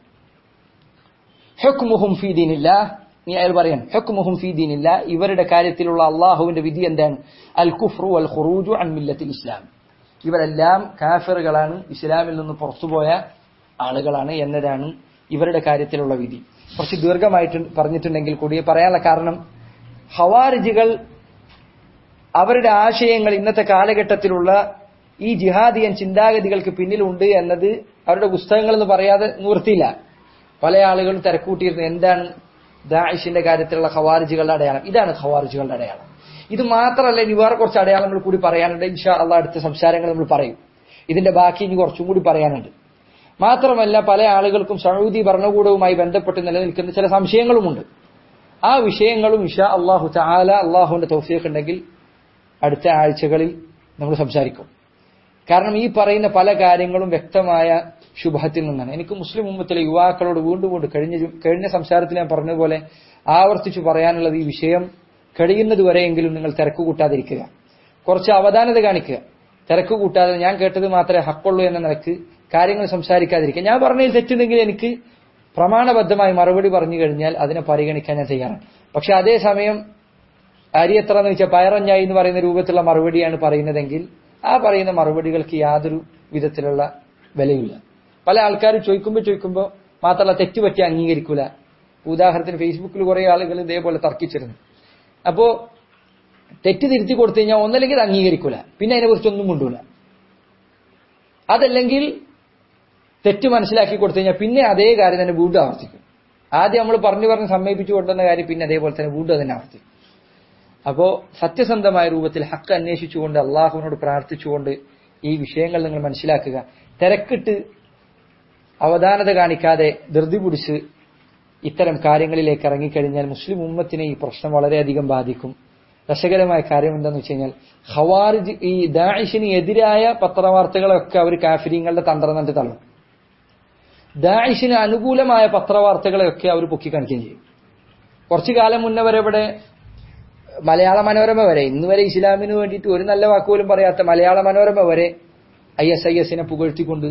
ഹുക്മുഹും ഫീ ദീനില്ലാഹ്, നീ അയാൾ പറയാൻ ഹുക്മുഹും ഫീ ദീനില്ലാഹ്, ഇവരുടെ കാര്യത്തിലുള്ള അള്ളാഹുവിന്റെ വിധി എന്താണ്? അൽ കുഫ്റു വൽ ഖുറൂജു അൻ മില്ലത്തിൽ ഇസ്ലാം, ഇവരെല്ലാം കാഫിറുകളാണ്, ഇസ്ലാമിൽ നിന്ന് പുറത്തുപോയ ആളുകളാണ് എന്നതാണ് ഇവരുടെ കാര്യത്തിലുള്ള വിധി. കുറച്ച് ദീർഘമായിട്ട് പറഞ്ഞിട്ടുണ്ടെങ്കിൽ കൂടി പറയാനുള്ള കാരണം, ഖവാരിജികൾ അവരുടെ ആശയങ്ങൾ ഇന്നത്തെ കാലഘട്ടത്തിലുള്ള ഈ ജിഹാദിയൻ ചിന്താഗതികൾക്ക് പിന്നിലുണ്ട് എന്നത് അവരുടെ പുസ്തകങ്ങളെന്ന് പറയാതെ നിവൃത്തിയില്ല. പല ആളുകളും തിരക്കൂട്ടിയിരുന്നു എന്താണ് ദാഇഷിന്റെ കാര്യത്തിലുള്ള ഖവാരിജികളുടെ അടയാളം. ഇതാണ് ഖവാരിജികളുടെ അടയാളം. ഇത് മാത്രമല്ല, ഇനി വേറെ കുറച്ച് അടയാളങ്ങൾ കൂടി പറയാനുണ്ട്. ഇൻഷാ അള്ളാഹ് അടുത്ത സംസാരങ്ങൾ നമ്മൾ പറയും. ഇതിന്റെ ബാക്കി ഇനി കുറച്ചും കൂടി പറയാനുണ്ട്. മാത്രമല്ല, പല ആളുകൾക്കും സൗദി ഭരണകൂടവുമായി ബന്ധപ്പെട്ട് നിലനിൽക്കുന്ന ചില സംശയങ്ങളുമുണ്ട്. ആ വിഷയങ്ങളും ഇൻഷാ അല്ലാഹു തആല അള്ളാഹുവിന്റെ തൗഫീഖ് ഉണ്ടെങ്കിൽ അടുത്ത ആഴ്ചകളിൽ നമ്മൾ സംസാരിക്കും. കാരണം ഈ പറയുന്ന പല കാര്യങ്ങളും വ്യക്തമായ ശുഭത്തിൽ നിന്നാണ്. എനിക്ക് മുസ്ലിം ഉമ്മത്തിലെ യുവാക്കളോട് വീണ്ടും കഴിഞ്ഞ സംസാരത്തിൽ ഞാൻ പറഞ്ഞതുപോലെ ആവർത്തിച്ചു പറയാനുള്ളത്, ഈ വിഷയം കഴിയുന്നത് വരെയെങ്കിലും നിങ്ങൾ തിരക്ക് കൂട്ടാതിരിക്കുക, കുറച്ച് അവധാനത കാണിക്കുക. തിരക്ക് കൂട്ടാതെ ഞാൻ കേട്ടത് മാത്രമേ ഹക്കുള്ളൂ എന്ന നിലക്ക് കാര്യങ്ങൾ സംസാരിക്കാതിരിക്കുക. ഞാൻ പറഞ്ഞതിൽ തെറ്റുണ്ടെങ്കിൽ എനിക്ക് പ്രമാണബദ്ധമായി മറുപടി പറഞ്ഞു കഴിഞ്ഞാൽ അതിനെ പരിഗണിക്കാൻ ഞാൻ തയ്യാറാണ്. പക്ഷെ അതേസമയം അരി എത്ര എന്ന് വെച്ചാൽ പയറഞ്ഞായി എന്ന് പറയുന്ന രൂപത്തിലുള്ള മറുപടിയാണ് പറയുന്നതെങ്കിൽ ആ പറയുന്ന മറുപടികൾക്ക് യാതൊരു വിധത്തിലുള്ള വിലയില്ല. പല ആൾക്കാർ ചോദിക്കുമ്പോൾ മാത്രമല്ല തെറ്റുപറ്റി അംഗീകരിക്കൂല. ഉദാഹരണത്തിന് ഫേസ്ബുക്കിൽ കുറെ ആളുകൾ ഇതേപോലെ തർക്കിച്ചിരുന്നു. അപ്പോ തെറ്റ് തിരുത്തി കൊടുത്തു കഴിഞ്ഞാൽ ഒന്നല്ലെങ്കിൽ അംഗീകരിക്കൂല, പിന്നെ അതിനെക്കുറിച്ചൊന്നും കൊണ്ടൂല. അതല്ലെങ്കിൽ തെറ്റ് മനസ്സിലാക്കി കൊടുത്തു കഴിഞ്ഞാൽ പിന്നെ അതേ കാര്യം തന്നെ വീണ്ടും ആവർത്തിക്കും. ആദ്യം നമ്മൾ പറഞ്ഞ് സമ്മതിപ്പിച്ചു കൊണ്ടുവന്ന കാര്യം പിന്നെ അതേപോലെ തന്നെ വീണ്ടും തന്നെ ആവർത്തിക്കും. അപ്പോ സത്യസന്ധമായ രൂപത്തിൽ ഹക്ക് അന്വേഷിച്ചുകൊണ്ട് അള്ളാഹുവിനോട് പ്രാർത്ഥിച്ചുകൊണ്ട് ഈ വിഷയങ്ങൾ നിങ്ങൾ മനസ്സിലാക്കുക. തിരക്കിട്ട് അവധാനത കാണിക്കാതെ ധൃതി പിടിച്ച് ഇത്തരം കാര്യങ്ങളിലേക്ക് ഇറങ്ങിക്കഴിഞ്ഞാൽ മുസ്ലിം ഉമ്മത്തിനെ ഈ പ്രശ്നം വളരെയധികം ബാധിക്കും. രസകരമായ കാര്യം എന്താണെന്ന് വെച്ച് കഴിഞ്ഞാൽ, ഖവാരിജ് ഈ ദാഇഷിന് എതിരായ പത്രവാർത്തകളൊക്കെ അവർ കാഫിരീങ്ങളുടെ തന്ത്രം കണ്ട് തള്ളും. ദാഇഷിന് അനുകൂലമായ പത്രവാർത്തകളെയൊക്കെ അവർ പൊക്കി കാണിക്കുകയും ചെയ്യും. കുറച്ചു കാലം മുന്നേ വരെ ഇവിടെ മലയാള മനോരമ വരെ, ഇന്ന് വരെ ഇസ്ലാമിന് വേണ്ടിയിട്ട് ഒരു നല്ല വാക്കുപോലും പറയാത്ത മലയാള മനോരമ വരെ ISIS പുകഴ്ത്തിക്കൊണ്ട്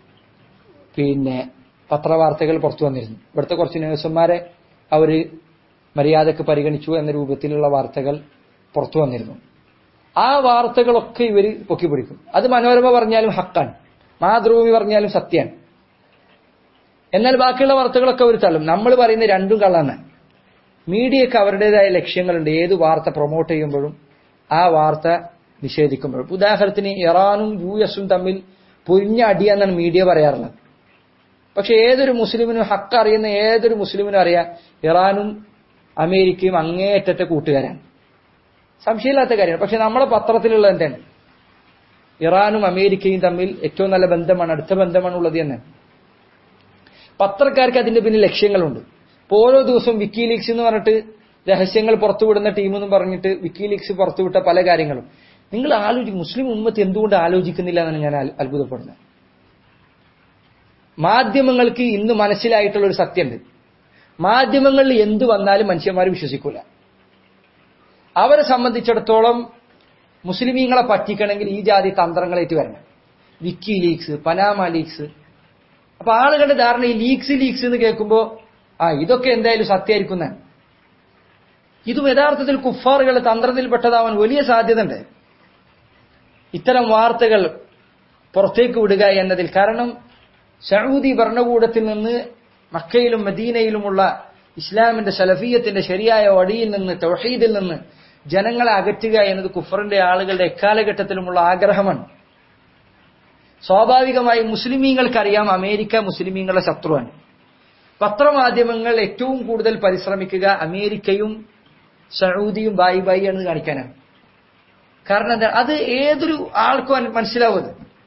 പത്രവാർത്തകൾ പുറത്തു വന്നിരുന്നു. ഇവിടുത്തെ കുറച്ച് നേഴ്സുമാരെ അവര് മര്യാദക്ക് പരിഗണിച്ചു എന്ന രൂപത്തിലുള്ള വാർത്തകൾ പുറത്തു വന്നിരുന്നു. ആ വാർത്തകളൊക്കെ ഇവര് പൊക്കിപ്പിടിക്കും. അത് മനോരമ പറഞ്ഞാലും ഹക്കാണ്, മാതൃഭൂമി പറഞ്ഞാലും സത്യമാണ്. എന്നാൽ ബാക്കിയുള്ള വാർത്തകളൊക്കെ അവർ തള്ളും. നമ്മൾ പറയുന്ന രണ്ടും കള്ളാണ്. മീഡിയക്ക് അവരുടേതായ ലക്ഷ്യങ്ങളുണ്ട്. ഏത് വാർത്ത പ്രൊമോട്ട് ചെയ്യുമ്പോഴും ആ വാർത്ത നിഷേധിക്കുമ്പോഴും. ഉദാഹരണത്തിന് ഇറാനും US തമ്മിൽ പൊരിഞ്ഞ അടിയാന്നാണ് മീഡിയ പറയാറുള്ളത്. പക്ഷെ ഏതൊരു മുസ്ലിമിനും, ഹക്ക് അറിയുന്ന ഏതൊരു മുസ്ലിമിനും അറിയാം ഇറാനും അമേരിക്കയും അങ്ങേയറ്റത്തെ കൂട്ടുകാരാണ്, സംശയമില്ലാത്ത കാര്യമാണ്. പക്ഷെ നമ്മളെ പത്രത്തിലുള്ള എന്താണ്, ഇറാനും അമേരിക്കയും തമ്മിൽ ഏറ്റവും നല്ല ബന്ധമാണ്, അടുത്ത ബന്ധമാണ് ഉള്ളത് എന്ന്. പത്രക്കാർക്ക് അതിന്റെ പിന്നിൽ ലക്ഷ്യങ്ങളുണ്ട്. ഇപ്പോൾ ഓരോ ദിവസവും വിക്കിലീക്സ് എന്ന് പറഞ്ഞിട്ട് രഹസ്യങ്ങൾ പുറത്തുവിടുന്ന ടീമെന്നും പറഞ്ഞിട്ട് വിക്കിലീക്സ് പുറത്തുവിട്ട പല കാര്യങ്ങളും നിങ്ങൾ ആലോചിക്കും. മുസ്ലിം ഉമ്മത്ത് എന്തുകൊണ്ട് ആലോചിക്കുന്നില്ല എന്നാണ് ഞാൻ അത്ഭുതപ്പെടുന്നത്. മാധ്യമങ്ങൾക്ക് ഇന്ന് മനസ്സിലായിട്ടുള്ള ഒരു സത്യമുണ്ട്. മാധ്യമങ്ങളിൽ എന്തു വന്നാലും മനുഷ്യന്മാർ വിശ്വസിക്കൂല. അവരെ സംബന്ധിച്ചിടത്തോളം മുസ്ലിമീങ്ങളെ പറ്റിക്കണമെങ്കിൽ ഈ ജാതി തന്ത്രങ്ങളേറ്റ് വരണം. WikiLeaks, Panama leaks. അപ്പൊ ആളുകളുടെ ധാരണ ഈ ലീക്സ് എന്ന് കേൾക്കുമ്പോ ഇതൊക്കെ എന്തായാലും സത്യമായിരിക്കുന്ന. ഇതും യഥാർത്ഥത്തിൽ കുഫാറുകളുടെ തന്ത്രത്തിൽപ്പെട്ടതാവാൻ വലിയ സാധ്യത ഉണ്ട്. ഇത്തരം വാർത്തകൾ പുറത്തേക്ക് വിടുക എന്നതിൽ. കാരണം സൗദി ഭരണകൂടത്തിൽ നിന്ന് മക്കയിലും മദീനയിലുമുള്ള ഇസ്ലാമിന്റെ സലഫിയത്തിന്റെ ശരിയായ വഴിയിൽ നിന്ന്, തൗഹീദിൽ നിന്ന് ജനങ്ങളെ അകറ്റുക എന്നത് കുഫറിന്റെ ആളുകളുടെ എക്കാലഘട്ടത്തിലുമുള്ള ആഗ്രഹമാണ്. സ്വാഭാവികമായും മുസ്ലിമീങ്ങൾക്കറിയാം അമേരിക്ക മുസ്ലിമീങ്ങളുടെ ശത്രുവാണ്. പത്രമാധ്യമങ്ങൾ ഏറ്റവും കൂടുതൽ പരിശ്രമിക്കുക അമേരിക്കയും സൗദിയും ബായി ആണ് കാണിക്കാനാണ്. കാരണം എന്താ, അത് ഏതൊരു ആൾക്കും മനസ്സിലാവുന്നത്.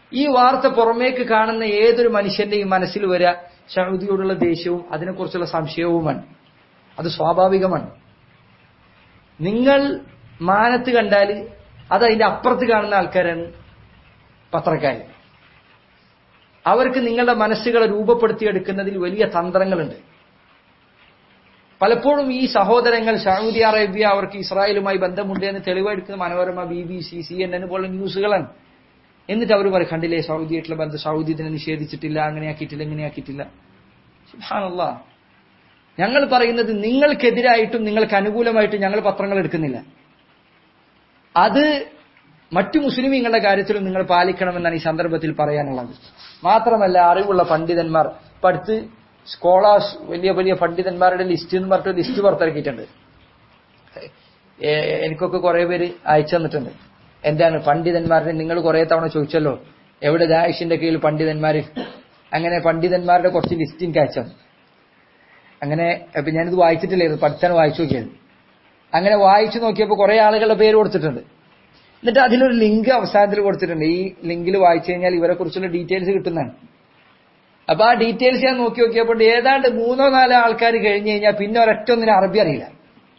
ഈ വാർത്ത പുറമേക്ക് കാണുന്ന ഏതൊരു മനുഷ്യന്റെയും മനസ്സിൽ വരിക സൗദിയോടുള്ള ദേഷ്യവും അതിനെക്കുറിച്ചുള്ള സംശയവുമാണ്. അത് സ്വാഭാവികമാണ്. നിങ്ങൾ മാനത്ത് കണ്ടാൽ അത് അതിന്റെ അപ്പുറത്ത് കാണുന്ന ആൾക്കാരാണ് പത്രക്കാർ. അവർക്ക് നിങ്ങളുടെ മനസ്സുകളെ രൂപപ്പെടുത്തിയെടുക്കുന്നതിൽ വലിയ തന്ത്രങ്ങളുണ്ട്. പലപ്പോഴും ഈ സഹോദരങ്ങൾ സൗദി അറേബ്യ അവർക്ക് ഇസ്രായേലുമായി ബന്ധമുണ്ട് എന്ന് തെളിവെടുക്കുന്ന മനോരമ, BBC, CNN പോലുള്ള ന്യൂസുകളാണ്. എന്നിട്ട് അവർ പറയും, കണ്ടില്ലേ സൗദിയായിട്ടുള്ള ബന്ധം, സൗദി ഇതിനെ നിഷേധിച്ചിട്ടില്ല, അങ്ങനെയാക്കിയിട്ടില്ല, ഇങ്ങനെയാക്കിയിട്ടില്ല. സുബ്ഹാനല്ലാഹ്. ഞങ്ങൾ പറയുന്നത് നിങ്ങൾക്കെതിരായിട്ടും നിങ്ങൾക്ക് അനുകൂലമായിട്ടും ഞങ്ങൾ പത്രങ്ങൾ എടുക്കുന്നില്ല. അത് മറ്റു മുസ്ലിമീങ്ങളുടെ കാര്യത്തിലും നിങ്ങൾ പാലിക്കണമെന്നാണ് ഈ സന്ദർഭത്തിൽ പറയാനുള്ളത്. മാത്രമല്ല, അറിവുള്ള പണ്ഡിതന്മാർ, പഠിത്ത് സ്കോളേഴ്സ്, വലിയ വലിയ പണ്ഡിതന്മാരുടെ ലിസ്റ്റ് എന്ന് പറഞ്ഞിട്ട് ലിസ്റ്റ് പുറത്തിറക്കിയിട്ടുണ്ട്. എനിക്കൊക്കെ കുറെ പേര് അയച്ചു തന്നിട്ടുണ്ട്. എന്താണ് പണ്ഡിതന്മാരുടെ, നിങ്ങൾ കുറെ തവണ ചോദിച്ചല്ലോ എവിടെ ദാഇഷിന്റെ കീഴിൽ പണ്ഡിതന്മാര്, അങ്ങനെ പണ്ഡിതന്മാരുടെ കുറച്ച് ലിസ്റ്റ് എനിക്ക് അയച്ചു. അങ്ങനെ അപ്പൊ ഞാനിത് വായിച്ചിട്ടില്ലായിരുന്നു, പഠിച്ചാണ് വായിച്ചു നോക്കിയത്. അങ്ങനെ വായിച്ചു നോക്കിയപ്പോൾ കുറെ ആളുകളുടെ പേര് കൊടുത്തിട്ടുണ്ട്. എന്നിട്ട് അതിലൊരു ലിങ്ക് അവസാനത്തിൽ കൊടുത്തിട്ടുണ്ട്. ഈ ലിങ്കിൽ വായിച്ചു കഴിഞ്ഞാൽ ഇവരെ കുറിച്ചുള്ള ഡീറ്റെയിൽസ് കിട്ടുന്നതാണ്. അപ്പൊ ആ ഡീറ്റെയിൽസ് ഞാൻ നോക്കി നോക്കിയപ്പോൾ ഏതാണ്ട് 3-4 ആൾക്കാർ കഴിഞ്ഞു കഴിഞ്ഞാൽ പിന്നെ ഒരൊറ്റൊന്നിനും അറബി അറിയില്ല.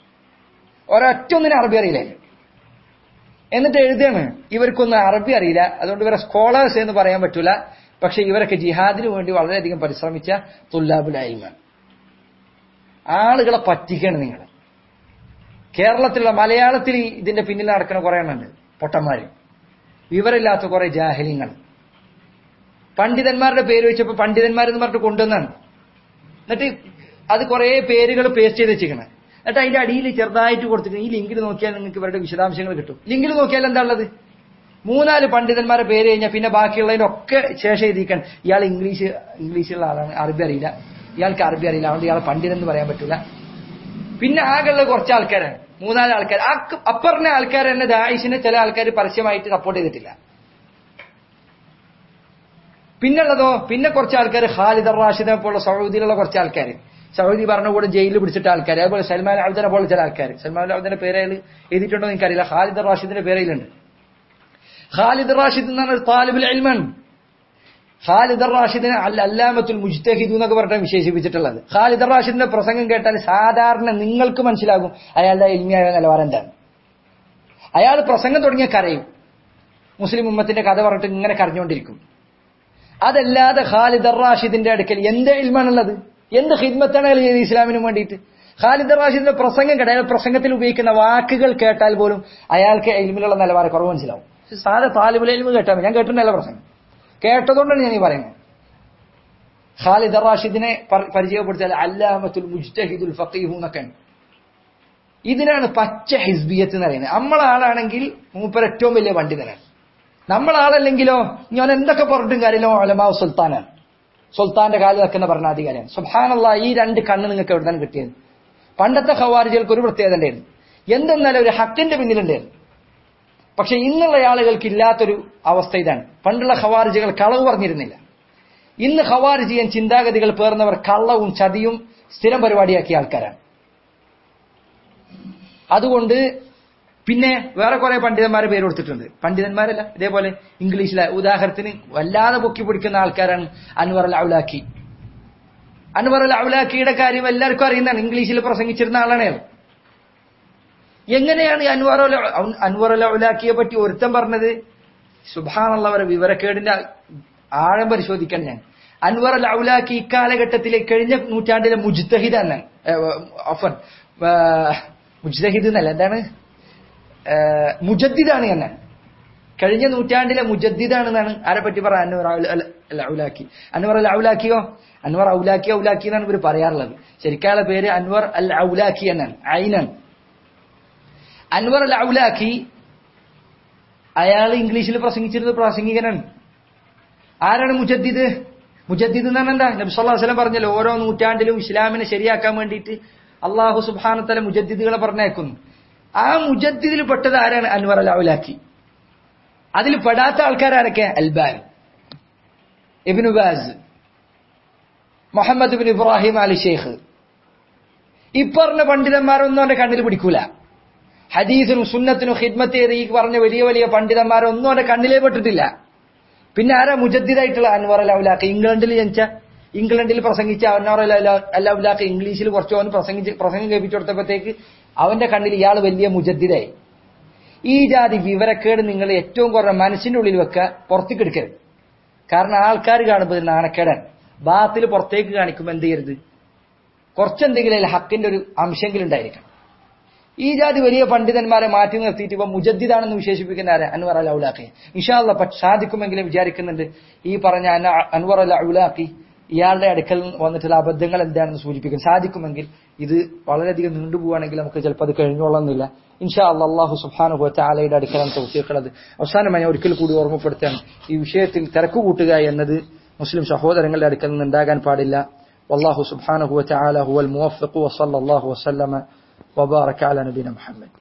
എന്നിട്ട് എഴുതുകയാണ് ഇവർക്കൊന്നും അറബി അറിയില്ല, അതുകൊണ്ട് ഇവരെ സ്കോളേഴ്സ് എന്ന് പറയാൻ പറ്റൂല, പക്ഷെ ഇവരൊക്കെ ജിഹാദിന് വേണ്ടി വളരെയധികം പരിശ്രമിച്ച തുല്ലാബുൽ ഇൽമാണ്. ആളുകളെ പറ്റിക്കാണ് നിങ്ങൾ. കേരളത്തിലുള്ള മലയാളത്തിൽ ഇതിന്റെ പിന്നിൽ നടക്കുന്ന കുറെ എണ്ണുണ്ട് പൊട്ടന്മാര്, വിവരമില്ലാത്ത കുറെ ജാഹിലിങ്ങൾ. പണ്ഡിതന്മാരുടെ പേര് വെച്ചപ്പോ പണ്ഡിതന്മാരെന്ന് പറഞ്ഞിട്ട് കൊണ്ടുവന്നാണ്. എന്നിട്ട് അത് കുറെ പേരുകൾ പേസ്റ്റ് ചെയ്ത് വെച്ചിരിക്കണം. എന്നിട്ട് അതിന്റെ അടിയിൽ ചെറുതായിട്ട് കൊടുത്തിട്ട് ഈ ലിങ്കിൽ നോക്കിയാൽ നിങ്ങൾക്ക് ഇവരുടെ വിശദാംശങ്ങൾ കിട്ടും. ലിങ്കിൽ നോക്കിയാൽ എന്താ ഉള്ളത്? 3-4 പണ്ഡിതന്മാരെ പേര് കഴിഞ്ഞാൽ പിന്നെ ബാക്കിയുള്ളതിനൊക്കെ ശേഷം എഴുതിക്കാൻ ഇയാൾ ഇംഗ്ലീഷുള്ള ആളാണ്, അറബി അറിയില്ല, ഇയാൾക്ക് അറബി അറിയില്ല, അതുകൊണ്ട് ഇയാൾ പണ്ഡിതെന്ന് പറയാൻ പറ്റൂല. പിന്നെ ആകെയുള്ള കുറച്ച് ആൾക്കാരാണ്, 3-4 ആൾക്കാർ. അപ്പറിന്റെ ആൾക്കാർ തന്നെ ദാഇഷിനെ ചില ആൾക്കാർ പരസ്യമായിട്ട് സപ്പോർട്ട് ചെയ്തിട്ടില്ല. പിന്നുള്ളതോ, പിന്നെ കുറച്ച് ആൾക്കാർ ഖാലിദ് റാഷിദിനെ പോലുള്ള സൗദിയിലുള്ള കുറച്ച് ആൾക്കാർ, സൗദി ഭരണകൂടം ജയിലിൽ പിടിച്ചിട്ട ആൾക്കാർ, അതുപോലെ സൽമാൻ അബ്ദനെ പോലെ ചില ആൾക്കാർ. സൽമാൻ അബ്ദന്റെ പേരയിൽ എഴുതിയിട്ടുണ്ടോ എന്ന് എനിക്കറിയില്ല, ഖാലിദ് റാഷിദിന്റെ പേരയിലുണ്ട്. ഖാലിദ് റാഷിദ് എന്ന് പറഞ്ഞ താലിബുൽ ഇൽമാണ്. ഖാലിദ് റാഷിദിനെ അല്ലാമത്തുൽ മുജ്തഹിദ് എന്നൊക്കെ പറഞ്ഞാൽ വിശേഷിപ്പിച്ചിട്ടുള്ളത്. ഖാലിദ് റാഷിദിന്റെ പ്രസംഗം കേട്ടാൽ സാധാരണ നിങ്ങൾക്ക് മനസ്സിലാകും അയാളുടെ ഇൽമിയായ നിലവാരം എന്താണ്. അയാൾ പ്രസംഗം തുടങ്ങിയ കരയും, മുസ്ലിം ഉമ്മത്തിന്റെ കഥ പറഞ്ഞിട്ട് ഇങ്ങനെ കരഞ്ഞുകൊണ്ടിരിക്കും. അതല്ലാതെ ഖാലിദ് റാഷിദിന്റെ അടുക്കൽ എന്ത് ഇൽമാണുള്ളത്, എന്ത് ഖിദ്മത്താണ് അയാൾ ചെയ്ത് ഇസ്ലാമിന് വേണ്ടിയിട്ട്? ഖാലിദ് റാഷിദിന്റെ പ്രസംഗം കേട്ടാൽ, അയാൾ പ്രസംഗത്തിൽ ഉപയോഗിക്കുന്ന വാക്കുകൾ കേട്ടാൽ പോലും അയാൾക്ക് ഇൽമിലുള്ള നിലവാരം കുറവ് മനസ്സിലാവും. സാധാ താലിബുൽ ഇൽമ് കേട്ടാൽ, ഞാൻ കേട്ടിട്ടുണ്ടല്ലോ പ്രസംഗം, കേട്ടതുകൊണ്ടാണ് ഞാൻ ഈ പറയുന്നത്. ഖാലിദ് റാഷിദിനെ പരിചയപ്പെടുത്തിയാൽ അല്ലാമത്തുൽ മുജ്തഹിദുൽ ഫഖീഹു എന്നൊക്കെയാണ്. ഇതിനാണ് പച്ച ഹിസ്ബിയത്ത് എന്ന് പറയുന്നത്. നമ്മളാളാണെങ്കിൽ മൂപ്പർ ഏറ്റവും വലിയ പണ്ഡിതനാണ്, നമ്മളാളല്ലെങ്കിലോ ഞാൻ എന്തൊക്കെ പറഞ്ഞിട്ടും കാര്യമില്ല, ഉലമാഉ സുൽത്താനാണ്, സുൽത്താന്റെ കാലിൽ നിൽക്കുന്ന ഭരണാധികാരിയാണ്. സുബ്ഹാനല്ലാഹ്, ഈ 2 കണ്ണ് നിങ്ങൾക്ക് എവിടെ നിന്നാണ് കിട്ടിയത്? പണ്ടത്തെ ഖവാരിജികൾക്ക് ഒരു പ്രത്യേകത ഉണ്ടായിരുന്നു, എന്തെന്നാലും ഒരു ഹക്കിന്റെ പിന്നിലുണ്ടായിരുന്നു. പക്ഷെ ഇന്നുള്ള ആളുകൾക്ക് ഇല്ലാത്തൊരു അവസ്ഥ ഇതാണ്. പണ്ടുള്ള ഖവാരിജികൾ കളവ് പറഞ്ഞിരുന്നില്ല. ഇന്ന് ഖവാരിജിയൻ ചിന്താഗതികൾ പേർന്നവർ കള്ളവും ചതിയും സ്ഥിരം പരിപാടിയാക്കിയ ആൾക്കാരാണ്. അതുകൊണ്ട് പിന്നെ വേറെ കുറെ പണ്ഡിതന്മാരെ പേര് കൊടുത്തിട്ടുണ്ട്. പണ്ഡിതന്മാരല്ല, ഇതേപോലെ ഇംഗ്ലീഷിലെ ഉദാഹരണത്തിന് വല്ലാതെ പൊക്കി പിടിക്കുന്ന ആൾക്കാരാണ് അൻവർ അൽ ഔലാക്കി. അൻവർ അൽ ഔലാക്കിയുടെ കാര്യം എല്ലാവർക്കും അറിയുന്നതാണ്, ഇംഗ്ലീഷിൽ പ്രസംഗിച്ചിരുന്ന ആളാണ്. എങ്ങനെയാണ് അൻവർ അൽ ഔലാക്കിയെ പറ്റി ഒരുത്തൻ പറഞ്ഞത്? സുബ്ഹാനല്ലാഹ്, അവരെ വിവരക്കേടിന്റെ ആഴം പരിശോധിക്കാൻ ഞാൻ. അൻവർ അൽ ഔലാക്കി ഇക്കാലഘട്ടത്തിലെ കഴിഞ്ഞ നൂറ്റാണ്ടിലെ മുജ്തഹിദാണ്. മുജ്തഹിദ് എന്നല്ല, എന്താണ്, മുജദ്ദിദാണ് എന്നാണ്. കഴിഞ്ഞ നൂറ്റാണ്ടിലെ മുജദ്ദിദാണെന്നാണ് ആരെ പറ്റി പറയാൻ? അൻവർ അൽ ഔലാക്കി. അൻവർ അൽ ഔലാക്കിയോ, അൻവർ ഔലാക്കി എന്നാണ് ഇവർ പറയാറുള്ളത്. ശരിക്കാനുള്ള പേര് അൻവർ അൽ ഔലാക്കി എന്നാണ്, ഐനാണ്. അൻവർ അൽ ഔലാക്കി അയാൾ ഇംഗ്ലീഷിൽ പ്രസംഗിച്ചിരുന്ന പ്രാസംഗികനാണ്. ആരാണ് മുജദ്ദിദ്? മുജദ്ദിദ് എന്ന് പറഞ്ഞാൽ എന്താ? നബി സല്ലല്ലാഹു അലൈഹി വസല്ലം പറഞ്ഞല്ലോ, ഓരോ നൂറ്റാണ്ടിലും ഇസ്ലാമിനെ ശരിയാക്കാൻ വേണ്ടിയിട്ട് അല്ലാഹു സുബ്ഹാനഹു വ തആല മുജദ്ദിദുകളെ പറഞ്ഞേക്കുന്നു. ആ മുജദ്ദിദിൽ പെട്ടത് ആരാണ്? അൻവർ അൽ ഔലാക്കി. അതിൽ പെടാത്ത ആൾക്കാരൊക്കെ അൽബാനി, ഇബ്നു ബാസ്, മുഹമ്മദ് ഇബ്നു ഇബ്രാഹിം അൽ ഷെയ്ഖ്. ഈ പറഞ്ഞ പണ്ഡിതന്മാരൊന്നും അവന്റെ കണ്ണിൽ പിടിക്കൂല. ഹദീസിനും സുന്നത്തിനും ഖിദ്മത്ത് ചെയ്ത് ഈ പറഞ്ഞ വലിയ വലിയ പണ്ഡിതന്മാരൊന്നും അവന്റെ കണ്ണിലേ പെട്ടിട്ടില്ല. പിന്നെ ആരാ മുജദ്ദിദായിട്ടുള്ള അൻവർ അൽ ഔലാഖി? ഇംഗ്ലണ്ടിൽ ജനിച്ച, ഇംഗ്ലണ്ടിൽ പ്രസംഗിച്ച അൻവർ അൽ ഔലാഖി ഇംഗ്ലീഷിൽ കുറച്ച് അവൻ പ്രസംഗം കേൾപ്പിച്ചു കൊടുത്തപ്പോഴത്തേക്ക് അവന്റെ കണ്ണിൽ ഇയാൾ വലിയ മുജദ്ദിദായി. ഈ ജാതി വിവരക്കേട് നിങ്ങൾ ഏറ്റവും കുറഞ്ഞ മനസ്സിന്റെ ഉള്ളിൽ വെക്കുക, പുറത്തേക്ക് എടുക്കരുത്. കാരണം ആൾക്കാർ കാണുമ്പോൾ നാണക്കേടാൻ. ബാത്തിൽ പുറത്തേക്ക് കാണിക്കുമ്പോൾ എന്ത് ചെയ്യരുത്, കുറച്ചെന്തെങ്കിലും ഹക്കിന്റെ ഒരു അംശമെങ്കിലും ഉണ്ടായിരിക്കണം. ഈ ജാതി വലിയ പണ്ഡിതന്മാരെ മാറ്റി നിർത്തിയിട്ട് ഇപ്പൊ മുജദ്ദിദാണെന്ന് വിശേഷിപ്പിക്കുന്ന ആരാ? അൻവർ അൽ ഔലാഖി. ഇൻഷാ അല്ലാഹ് സാധിക്കുമെങ്കിലും വിചാരിക്കുന്നുണ്ട് ഈ പറഞ്ഞ അൻവർ അൽ ഔലാഖി ഇയാളുടെ അടുക്കൽ വന്നിട്ടുള്ള അബദ്ധങ്ങൾ എന്താണെന്ന് സൂചിപ്പിക്കും. സാധിക്കുമെങ്കിൽ ഇത് വളരെയധികം നീണ്ടുപോവുകയാണെങ്കിൽ നമുക്ക് ചിലപ്പോൾ അത് കഴിഞ്ഞോളന്നില്ല. ഇൻഷാ അല്ലാഹ് അല്ലാഹു സുബ്ഹാനഹു വ തആലയുടെ അടുക്കലാണ് തൗഫീഖുള്ളത്. അവസാനമായി ഒരിക്കൽ കൂടി ഓർമ്മപ്പെടുത്തുകയാണ്, ഈ വിഷയത്തിൽ തിരക്ക് കൂട്ടുക എന്നത് മുസ്ലിം സഹോദരങ്ങളുടെ അടുക്കൽ നിന്ന് ഉണ്ടാകാൻ പാടില്ല. വല്ലാഹു സുബ്ഹാനഹു വ തആല ഹുവൽ മുവഫ്ഫിഖ് വസല്ലല്ലാഹു വസല്ലമ വബാറക അലാ നബിയിന മുഹമ്മദ്.